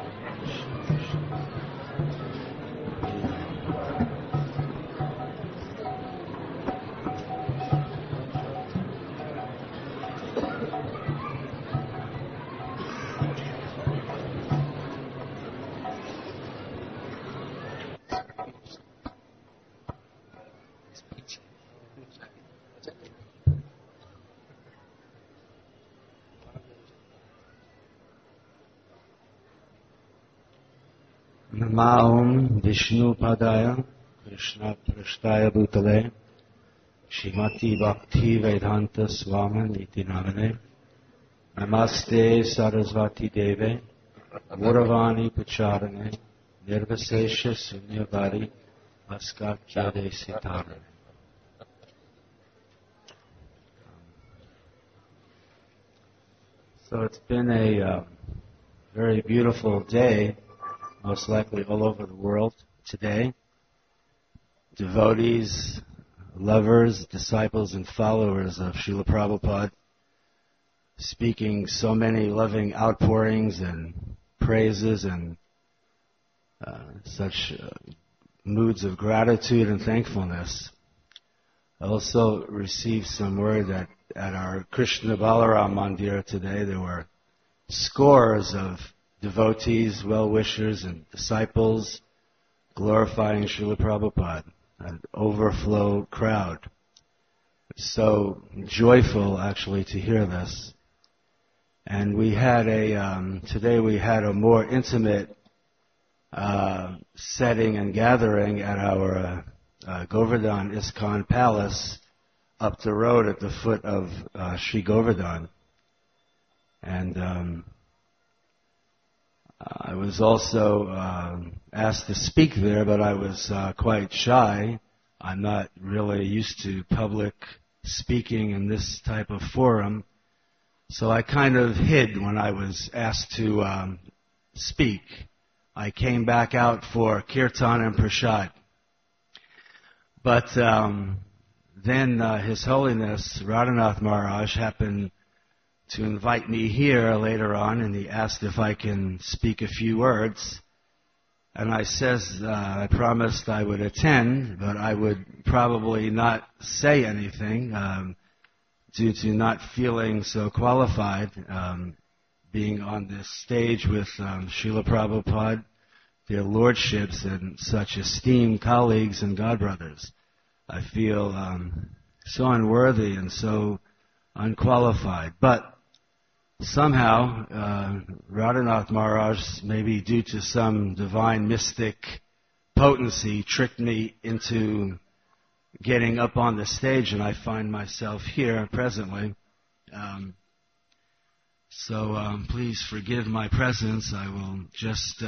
Namaum Vishnu Padaya Krishna Prashtaya Bhutale Shrimati Bhakti Vedanta Swami Iti Namane Namaste Sarasvati Deve Muravani Pacharane Nirvasesha Sunyavadi Askakyade Sitare. So it's been a very beautiful day, most likely all over the world today. Devotees, lovers, disciples, and followers of Srila Prabhupada speaking so many loving outpourings and praises and such moods of gratitude and thankfulness. I also received some word that at our Krishna Balaram Mandir today there were scores of devotees, well-wishers, and disciples glorifying Srila Prabhupada, an overflow crowd. So joyful, actually, to hear this. And we had today we had a more intimate setting and gathering at our Govardhan ISKCON Palace up the road at the foot of Sri Govardhan. And I was also asked to speak there, but I was quite shy. I'm not really used to public speaking in this type of forum, so I kind of hid when I was asked to speak. I came back out for Kirtan and Prashad. But then His Holiness Radhanath Maharaj happened to invite me here later on, and he asked if I can speak a few words. And I says I promised I would attend, but I would probably not say anything due to not feeling so qualified, being on this stage with Srila Prabhupada, their lordships, and such esteemed colleagues and godbrothers. I feel so unworthy and so unqualified. But somehow, Radhanath Maharaj, maybe due to some divine mystic potency, tricked me into getting up on the stage, and I find myself here presently. So please forgive my presence. I will just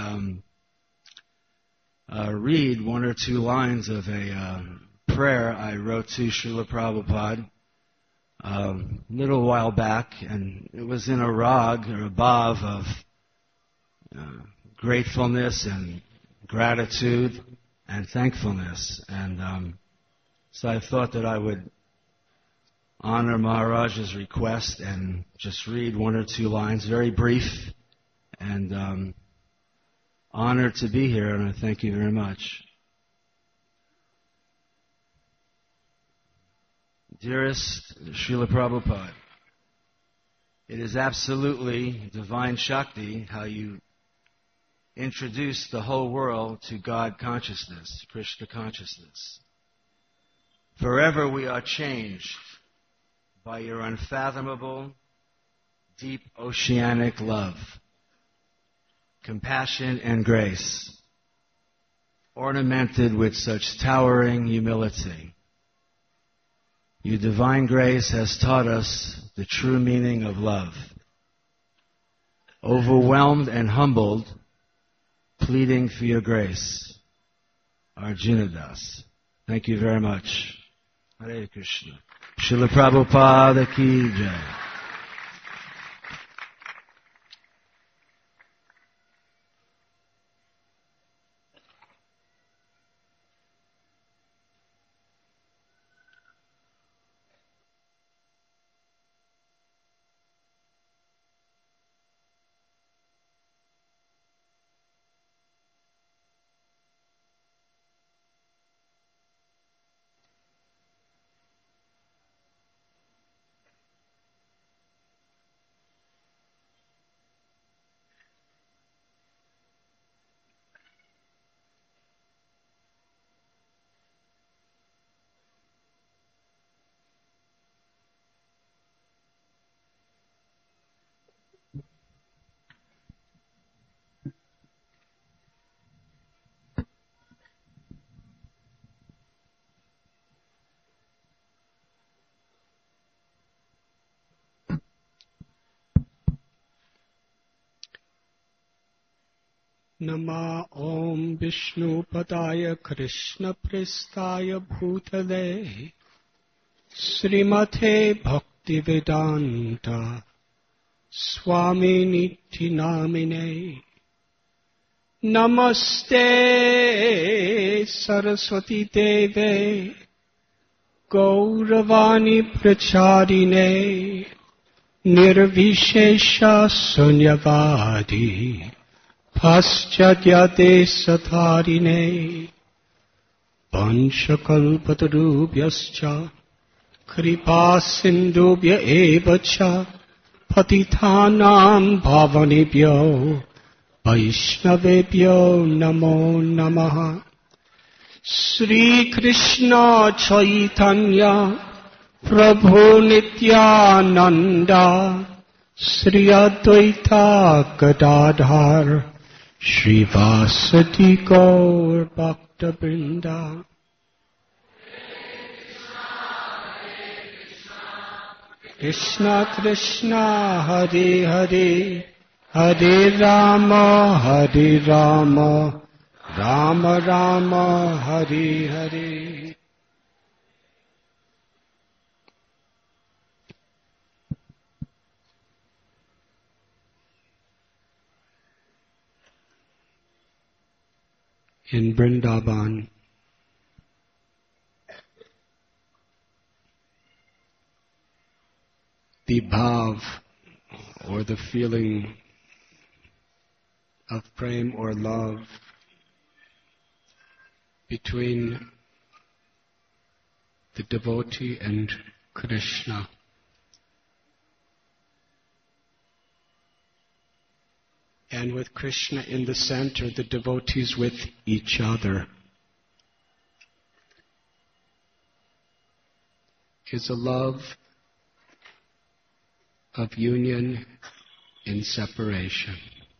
read one or two lines of a prayer I wrote to Srila Prabhupada a little while back, and it was in a rag or a bhav of gratefulness and gratitude and thankfulness. And so I thought that I would honor Maharaj's request and just read one or two lines, very brief, and honored to be here, and I thank you very much. Dearest Srila Prabhupada, it is absolutely divine Shakti how you introduce the whole world to God consciousness, Krishna consciousness. Forever we are changed by your unfathomable, deep oceanic love, compassion and grace, ornamented with such towering humility. Your divine grace has taught us the true meaning of love. Overwhelmed and humbled, pleading for your grace, Arjuna Das. Thank you very much. Hare Krishna. Srila Prabhupada ki jai. Nama Om Vishnu Padaya Krishna Prestaya Bhutale Srimate Bhakti Vedanta Swami Niti Namine Namaste Saraswati Deve Gauravani Pracharine Nirvishesha Sunyavadi Paschatyate Satharine Panchakalpatarubhyascha Kripa Sindhubhya evacha Patithanam Bhavanebhyo Vaishnavebhyo Namo Namaha. Sri Krishna Chaitanya Prabhu Nityananda Sri Advaita Gadadhar Shrivasati Gaur Bhakta Vrinda. Krishna Krishna Hare Hare Hare Rama Rama Rama Hare Hare. In Vrindavan, the bhav, or the feeling of prem or love between the devotee and Krishna and with Krishna in the center, the devotees with each other, is a love of union in separation.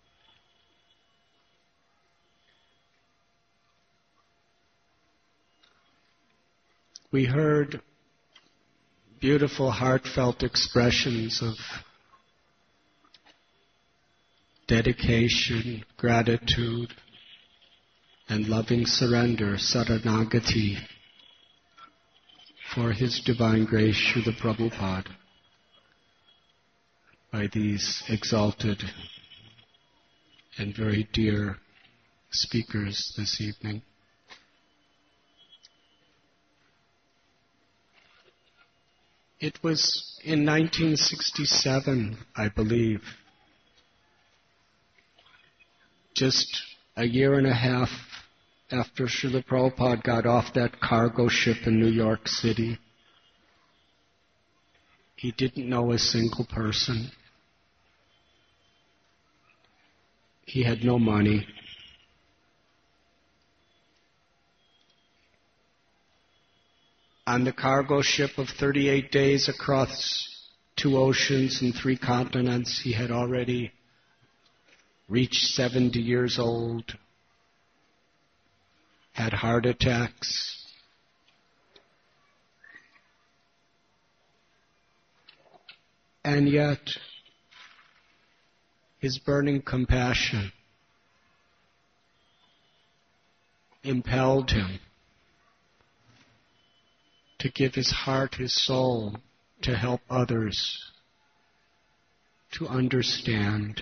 We heard beautiful, heartfelt expressions of dedication, gratitude, and loving surrender, saranagati, for His divine grace, Srila Prabhupada, by these exalted and very dear speakers this evening. It was in 1967, I believe, just a year and a half after Srila Prabhupada got off that cargo ship in New York City. He didn't know a single person. He had no money. On the cargo ship of 38 days across 2 oceans and 3 continents, he had already reached 70 years old, had heart attacks, and yet his burning compassion impelled him to give his heart, his soul, to help others to understand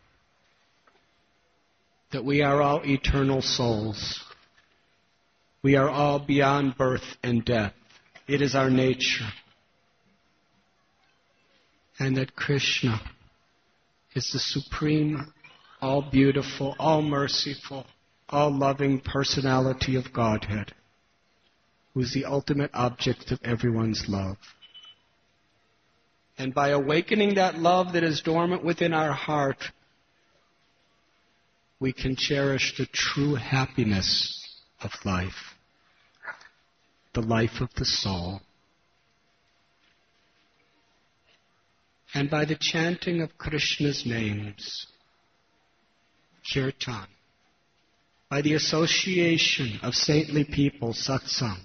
that we are all eternal souls. We are all beyond birth and death. It is our nature. And that Krishna is the supreme, all beautiful, all merciful, all loving personality of Godhead, who is the ultimate object of everyone's love. And by awakening that love that is dormant within our heart, we can cherish the true happiness of life, the life of the soul. And by the chanting of Krishna's names, kirtan, by the association of saintly people, satsang,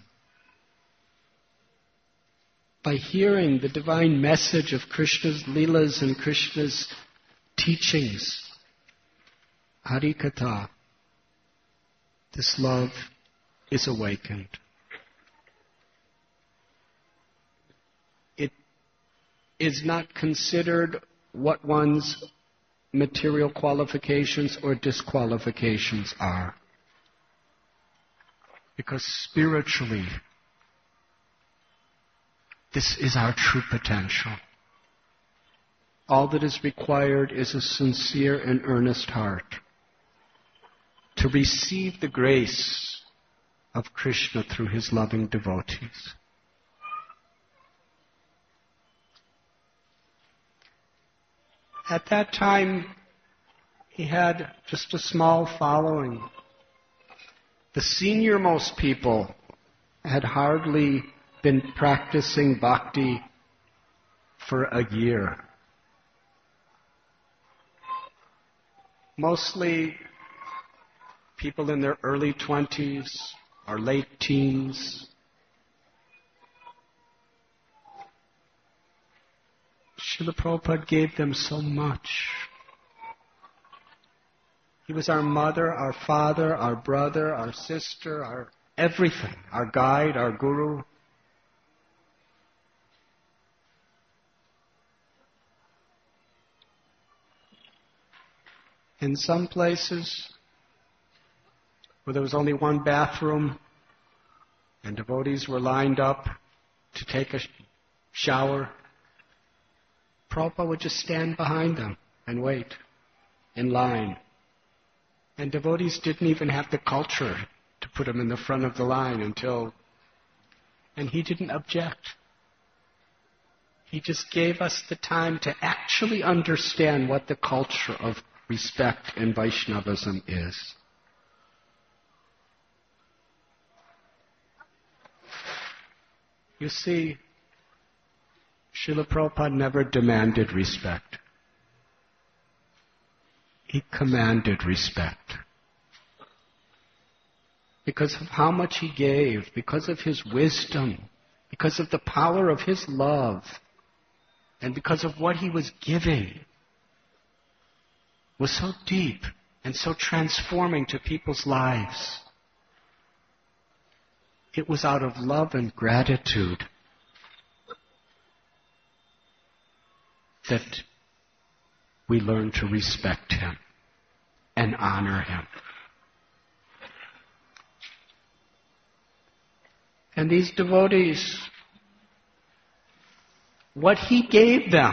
by hearing the divine message of Krishna's leelas and Krishna's teachings, Harikatha, this love is awakened. It is not considered what one's material qualifications or disqualifications are. Because spiritually, this is our true potential. All that is required is a sincere and earnest heart to receive the grace of Krishna through His loving devotees. At that time, he had just a small following. The senior-most people had hardly been practicing bhakti for a year. Mostly people in their early 20s or late teens. Srila Prabhupada gave them so much. He was our mother, our father, our brother, our sister, our everything, our guide, our guru. In some places where there was only one bathroom and devotees were lined up to take a shower, Prabhupada would just stand behind them and wait in line. And devotees didn't even have the culture to put him in the front of the line and he didn't object. He just gave us the time to actually understand what the culture of respect in Vaishnavism is. You see, Srila Prabhupada never demanded respect. He commanded respect. Because of how much he gave, because of his wisdom, because of the power of his love, and because of what he was giving, was so deep and so transforming to people's lives. It was out of love and gratitude that we learn to respect him and honor him. And these devotees, what he gave them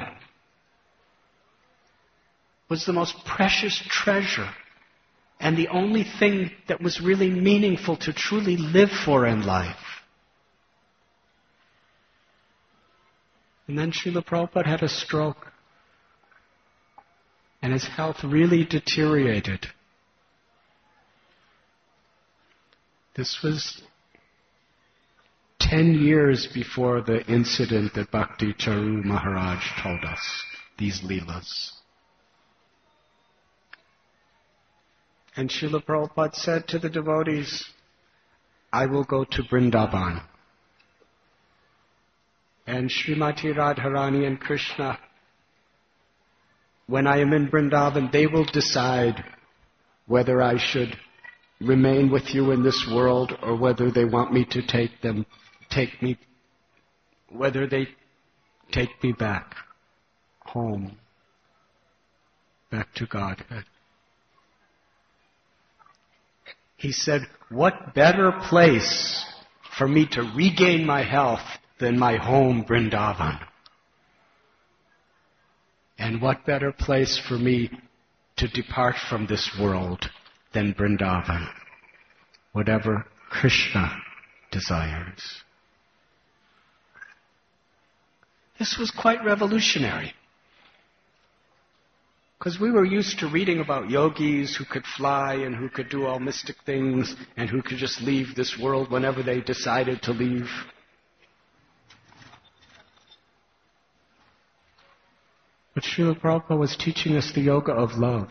was the most precious treasure and the only thing that was really meaningful to truly live for in life. And then Srila Prabhupada had a stroke. And his health really deteriorated. This was 10 years before the incident that Bhakti Charu Maharaj told us, these Leelas. And Srila Prabhupada said to the devotees, I will go to Vrindavan. And Srimati Radharani and Krishna, when I am in Vrindavan, they will decide whether I should remain with you in this world or whether they want me to whether they take me back home, back to Godhead. He said, what better place for me to regain my health than my home, Vrindavan? And what better place for me to depart from this world than Vrindavan? Whatever Krishna desires. This was quite revolutionary. Because we were used to reading about yogis who could fly and who could do all mystic things and who could just leave this world whenever they decided to leave. But Srila Prabhupada was teaching us the yoga of love.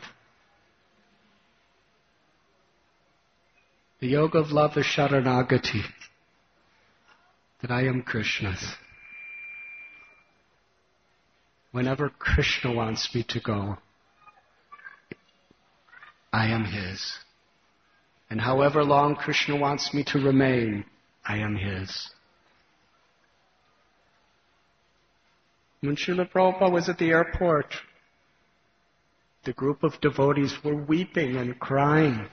The yoga of love is Sharanagati, that I am Krishna's. Whenever Krishna wants me to go, I am his. And however long Krishna wants me to remain, I am his. When Srila Prabhupada was at the airport, the group of devotees were weeping and crying.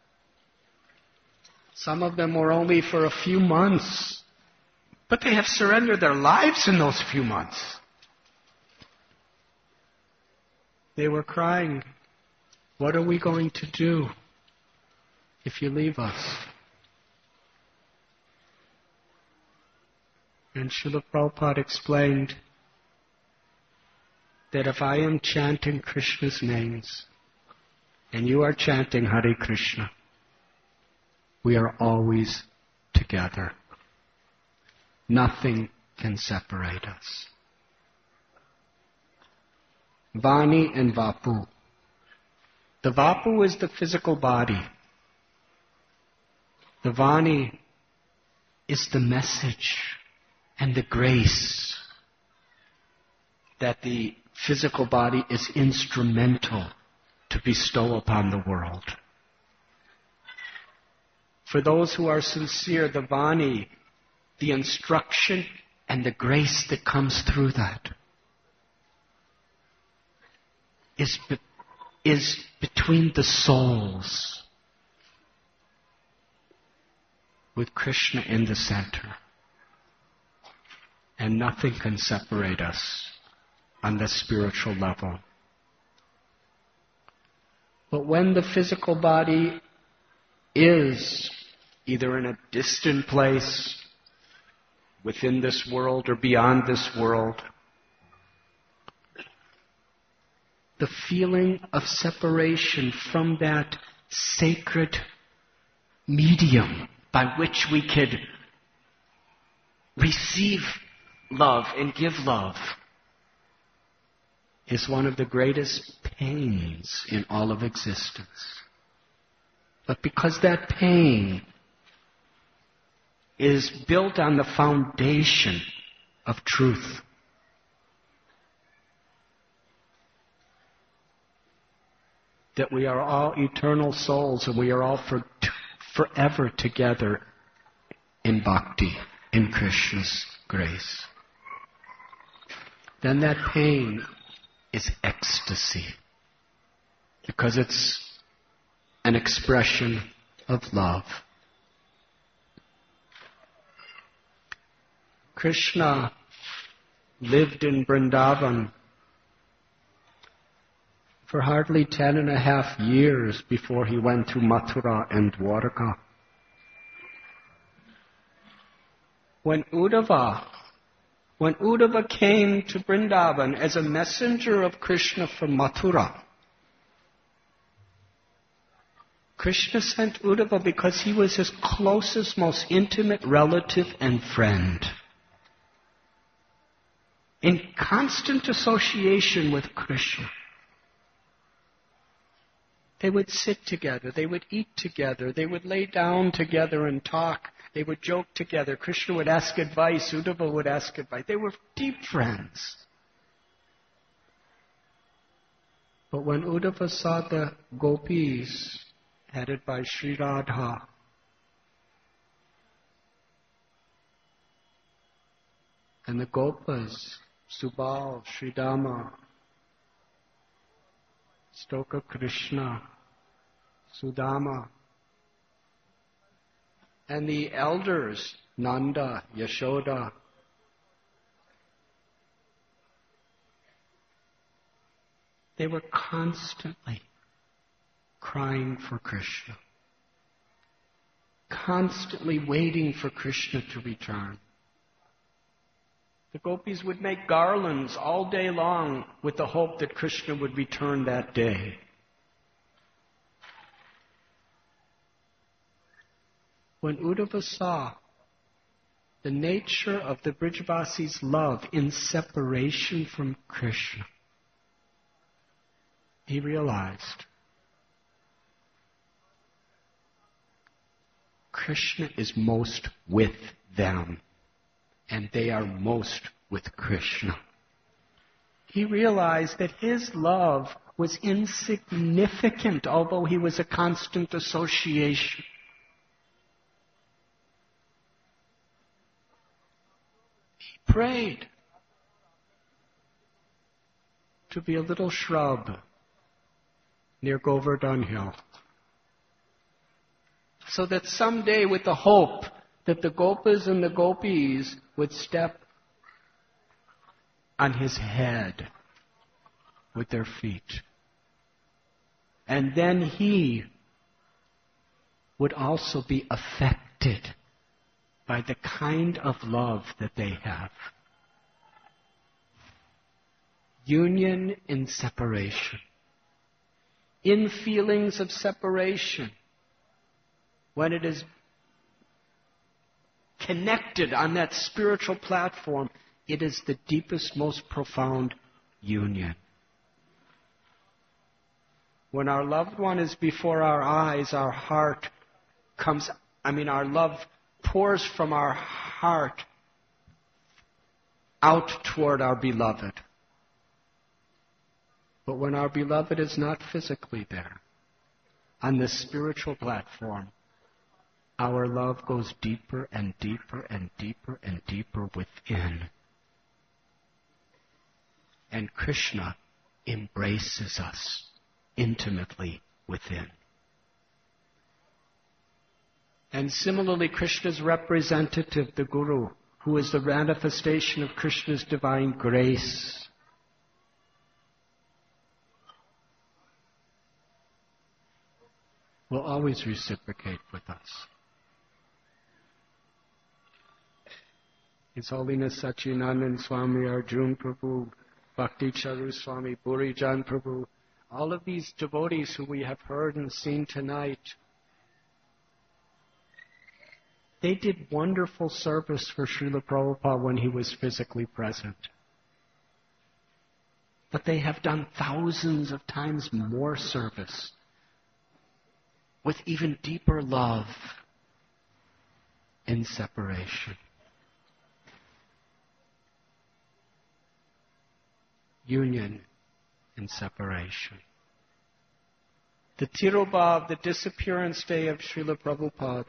Some of them were only for a few months, but they have surrendered their lives in those few months. They were crying, what are we going to do if you leave us? And Srila Prabhupada explained that if I am chanting Krishna's names and you are chanting Hare Krishna, we are always together. Nothing can separate us. Vani and Vapu. The Vapu is the physical body. The Vani is the message and the grace that the physical body is instrumental to bestow upon the world. For those who are sincere, the Vani, the instruction and the grace that comes through that is between the souls, with Krishna in the center. And nothing can separate us on the spiritual level. But when the physical body is either in a distant place, within this world or beyond this world, the feeling of separation from that sacred medium by which we could receive love and give love is one of the greatest pains in all of existence. But because that pain is built on the foundation of truth, that we are all eternal souls and we are all forever together in bhakti, in Krishna's grace, then that pain is ecstasy, because it's an expression of love. Krishna lived in Vrindavan for hardly 10.5 years before he went to Mathura and Dwarka. When Uddhava came to Vrindavan as a messenger of Krishna from Mathura, Krishna sent Uddhava because he was his closest, most intimate relative and friend. In constant association with Krishna. They would sit together, they would eat together, they would lay down together and talk, they would joke together. Krishna would ask advice, Uddhava would ask advice. They were deep friends. But when Uddhava saw the gopis, headed by Sri Radha, and the gopas, Subal, Sridama, Stoka Krishna, Sudama, and the elders, Nanda, Yashoda, they were constantly crying for Krishna, constantly waiting for Krishna to return. The gopis would make garlands all day long with the hope that Krishna would return that day. When Uddhava saw the nature of the Brijvasi's love in separation from Krishna, he realized Krishna is most with them, and they are most with Krishna. He realized that his love was insignificant, although he was a constant association. He prayed to be a little shrub near Govardhan Hill, so that someday, with the hope that the gopas and the gopis would step on his head with their feet. And then he would also be affected by the kind of love that they have. Union in separation. In feelings of separation, when it is connected on that spiritual platform, it is the deepest, most profound union. When our loved one is before our eyes, our heart comes Our love pours from our heart out toward our beloved. But when our beloved is not physically there, on this spiritual platform, our love goes deeper and deeper and deeper and deeper within. And Krishna embraces us intimately within. And similarly, Krishna's representative, the Guru, who is the manifestation of Krishna's divine grace, will always reciprocate with us. His Holiness Sachinandan Swami Arjun Prabhu, Bhakti Charu Swami Purijan Prabhu, all of these devotees who we have heard and seen tonight, they did wonderful service for Srila Prabhupada when he was physically present. But they have done thousands of times more service with even deeper love in separation. Union in separation. The Tirobhav, the disappearance day of Srila Prabhupada,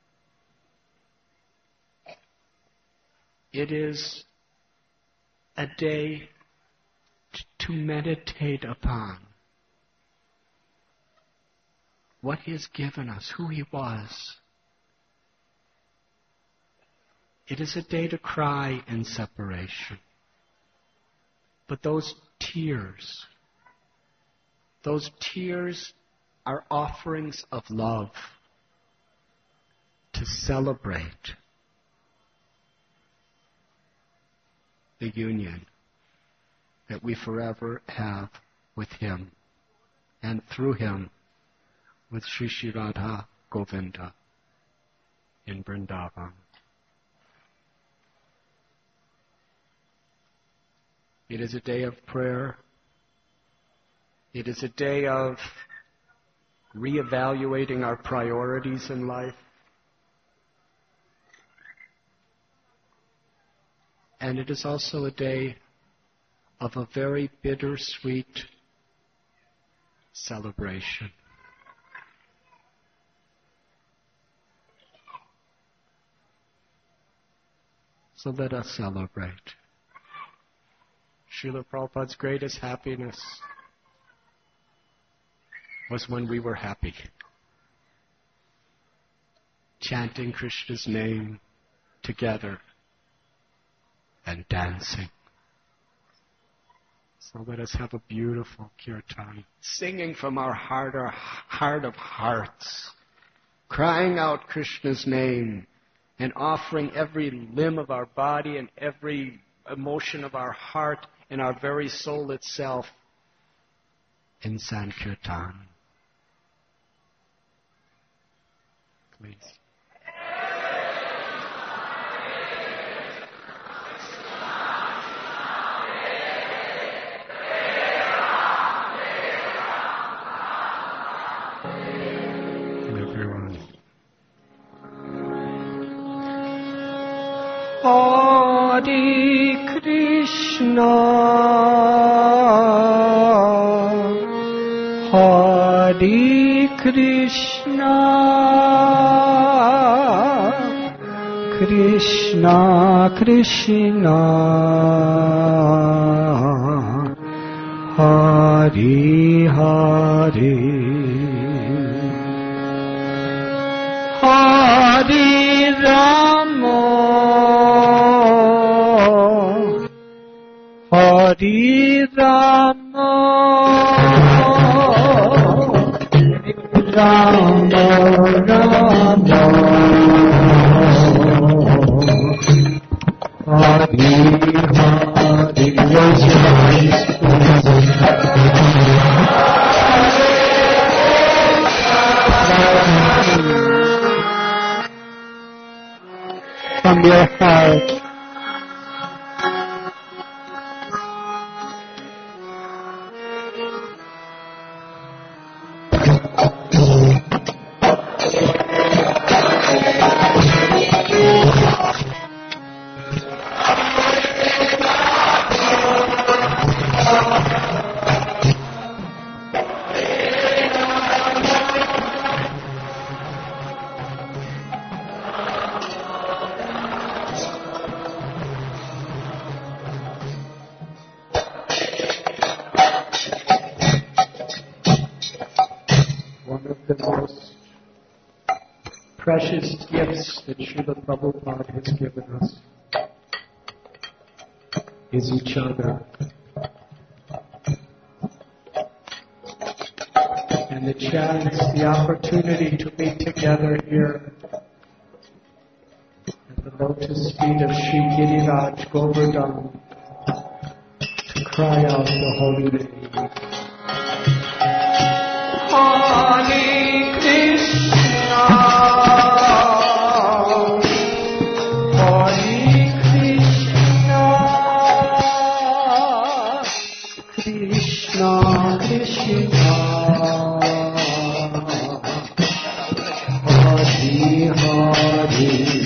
it is a day to meditate upon what He has given us, who He was. It is a day to cry in separation. But those tears are offerings of love to celebrate the union that we forever have with Him, and through Him with Sri Sri Radha Govinda in Vrindavan. It is a day of prayer. It is a day of reevaluating our priorities in life. And it is also a day of a very bittersweet celebration. So let us celebrate. Srila Prabhupada's greatest happiness was when we were happy, chanting Krishna's name together and dancing. So let us have a beautiful kirtan, singing from our heart of hearts, crying out Krishna's name and offering every limb of our body and every emotion of our heart and our very soul itself in Sankirtan. Please. Everyone. Hare Krishna, Hare Krishna, Krishna Krishna, Hare Hare, Hare Rama, Hare Rama, Rama Rama, Hare from your heart. most precious gifts that Srila Prabhupada has given us is each other. And the chance, the opportunity to meet together here at the lotus feet of Sri Giriraj Govardhan to cry out the holy name. Hare Krishna, Hare Krishna, Krishna Krishna, Hare Hare.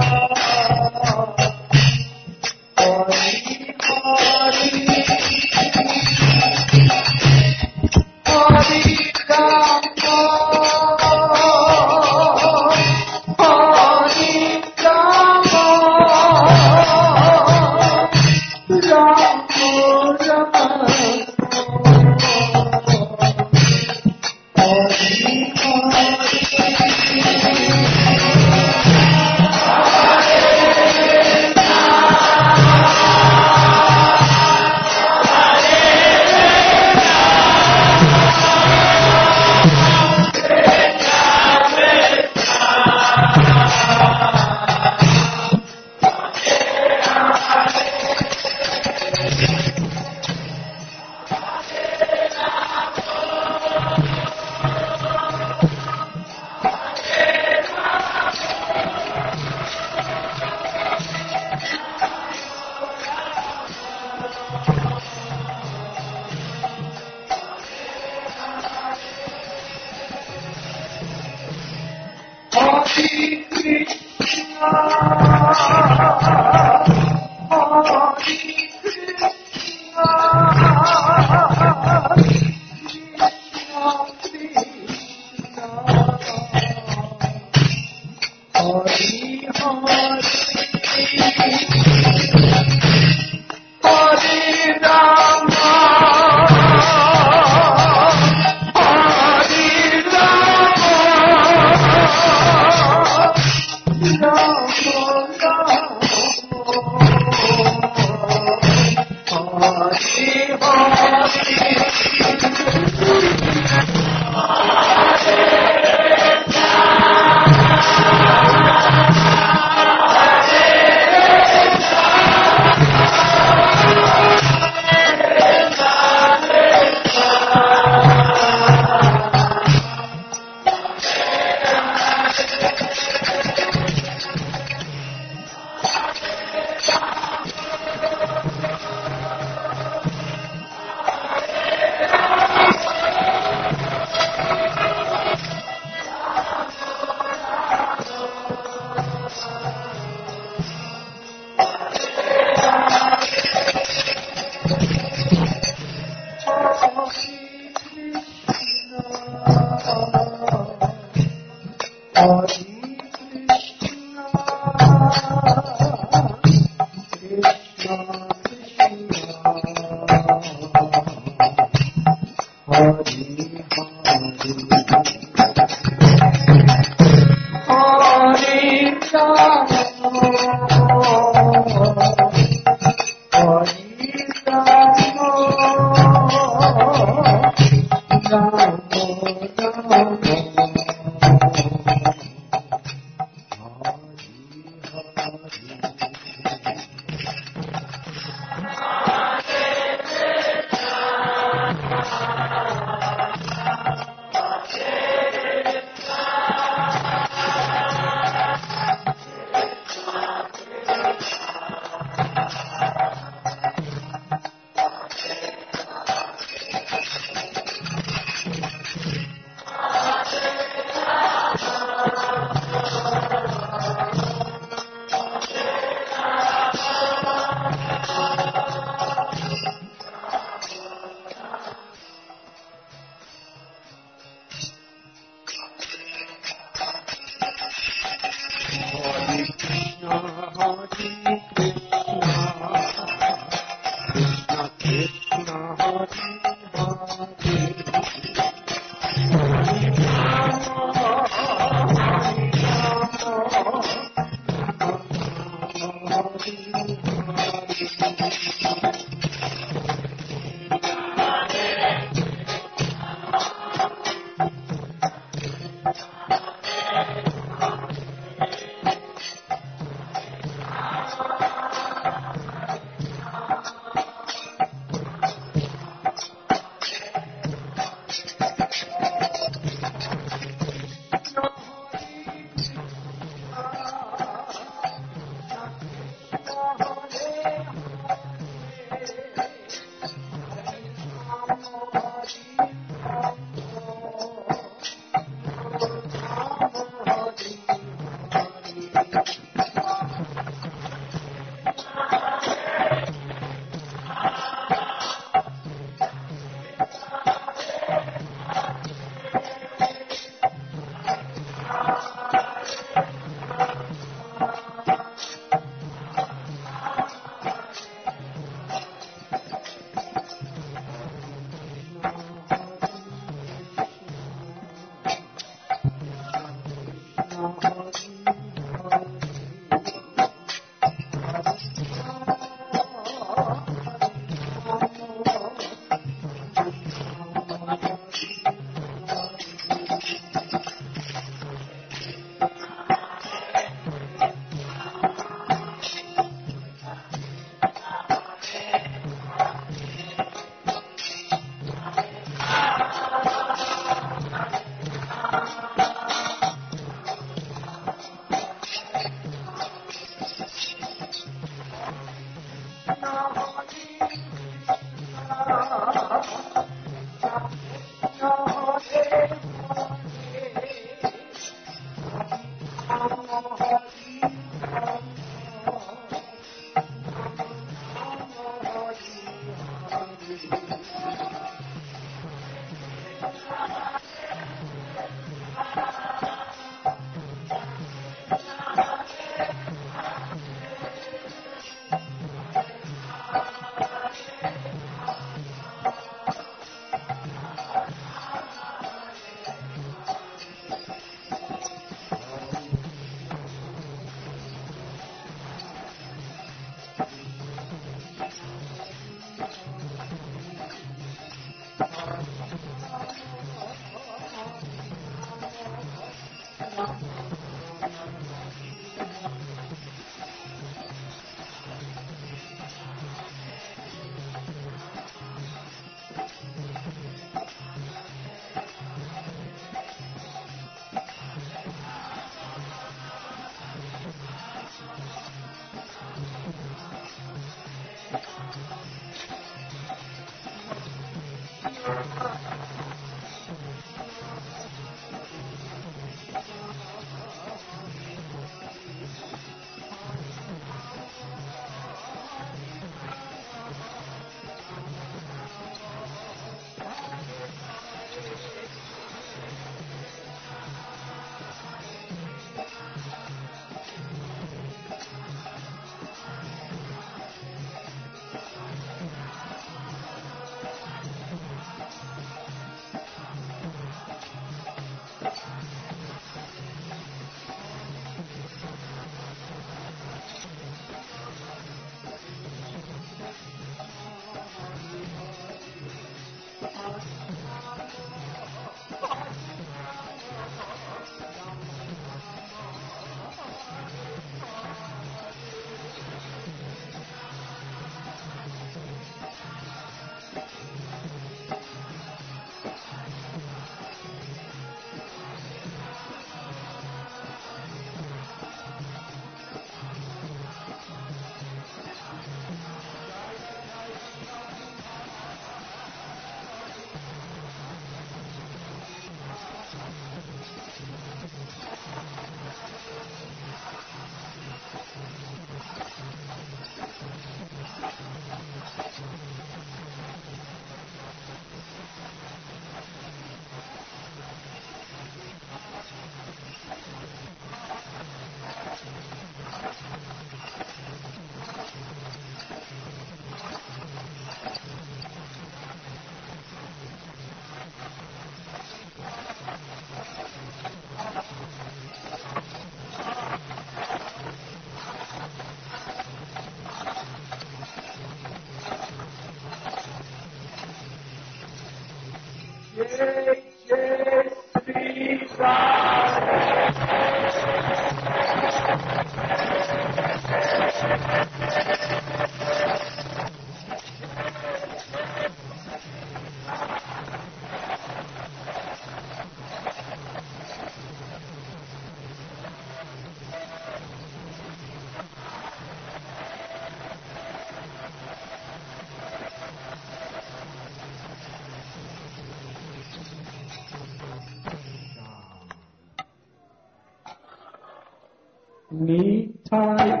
Nitai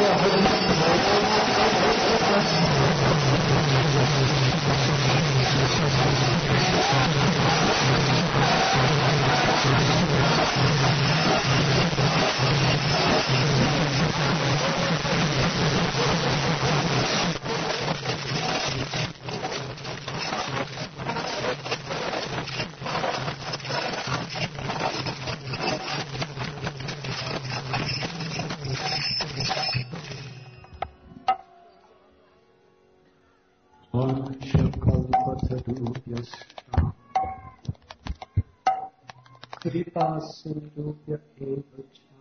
Kripa Sindhubhya eva cha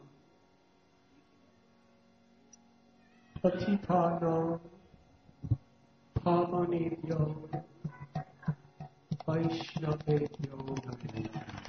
Patitanam Pavanebhyo Vaishnavebhyo Namo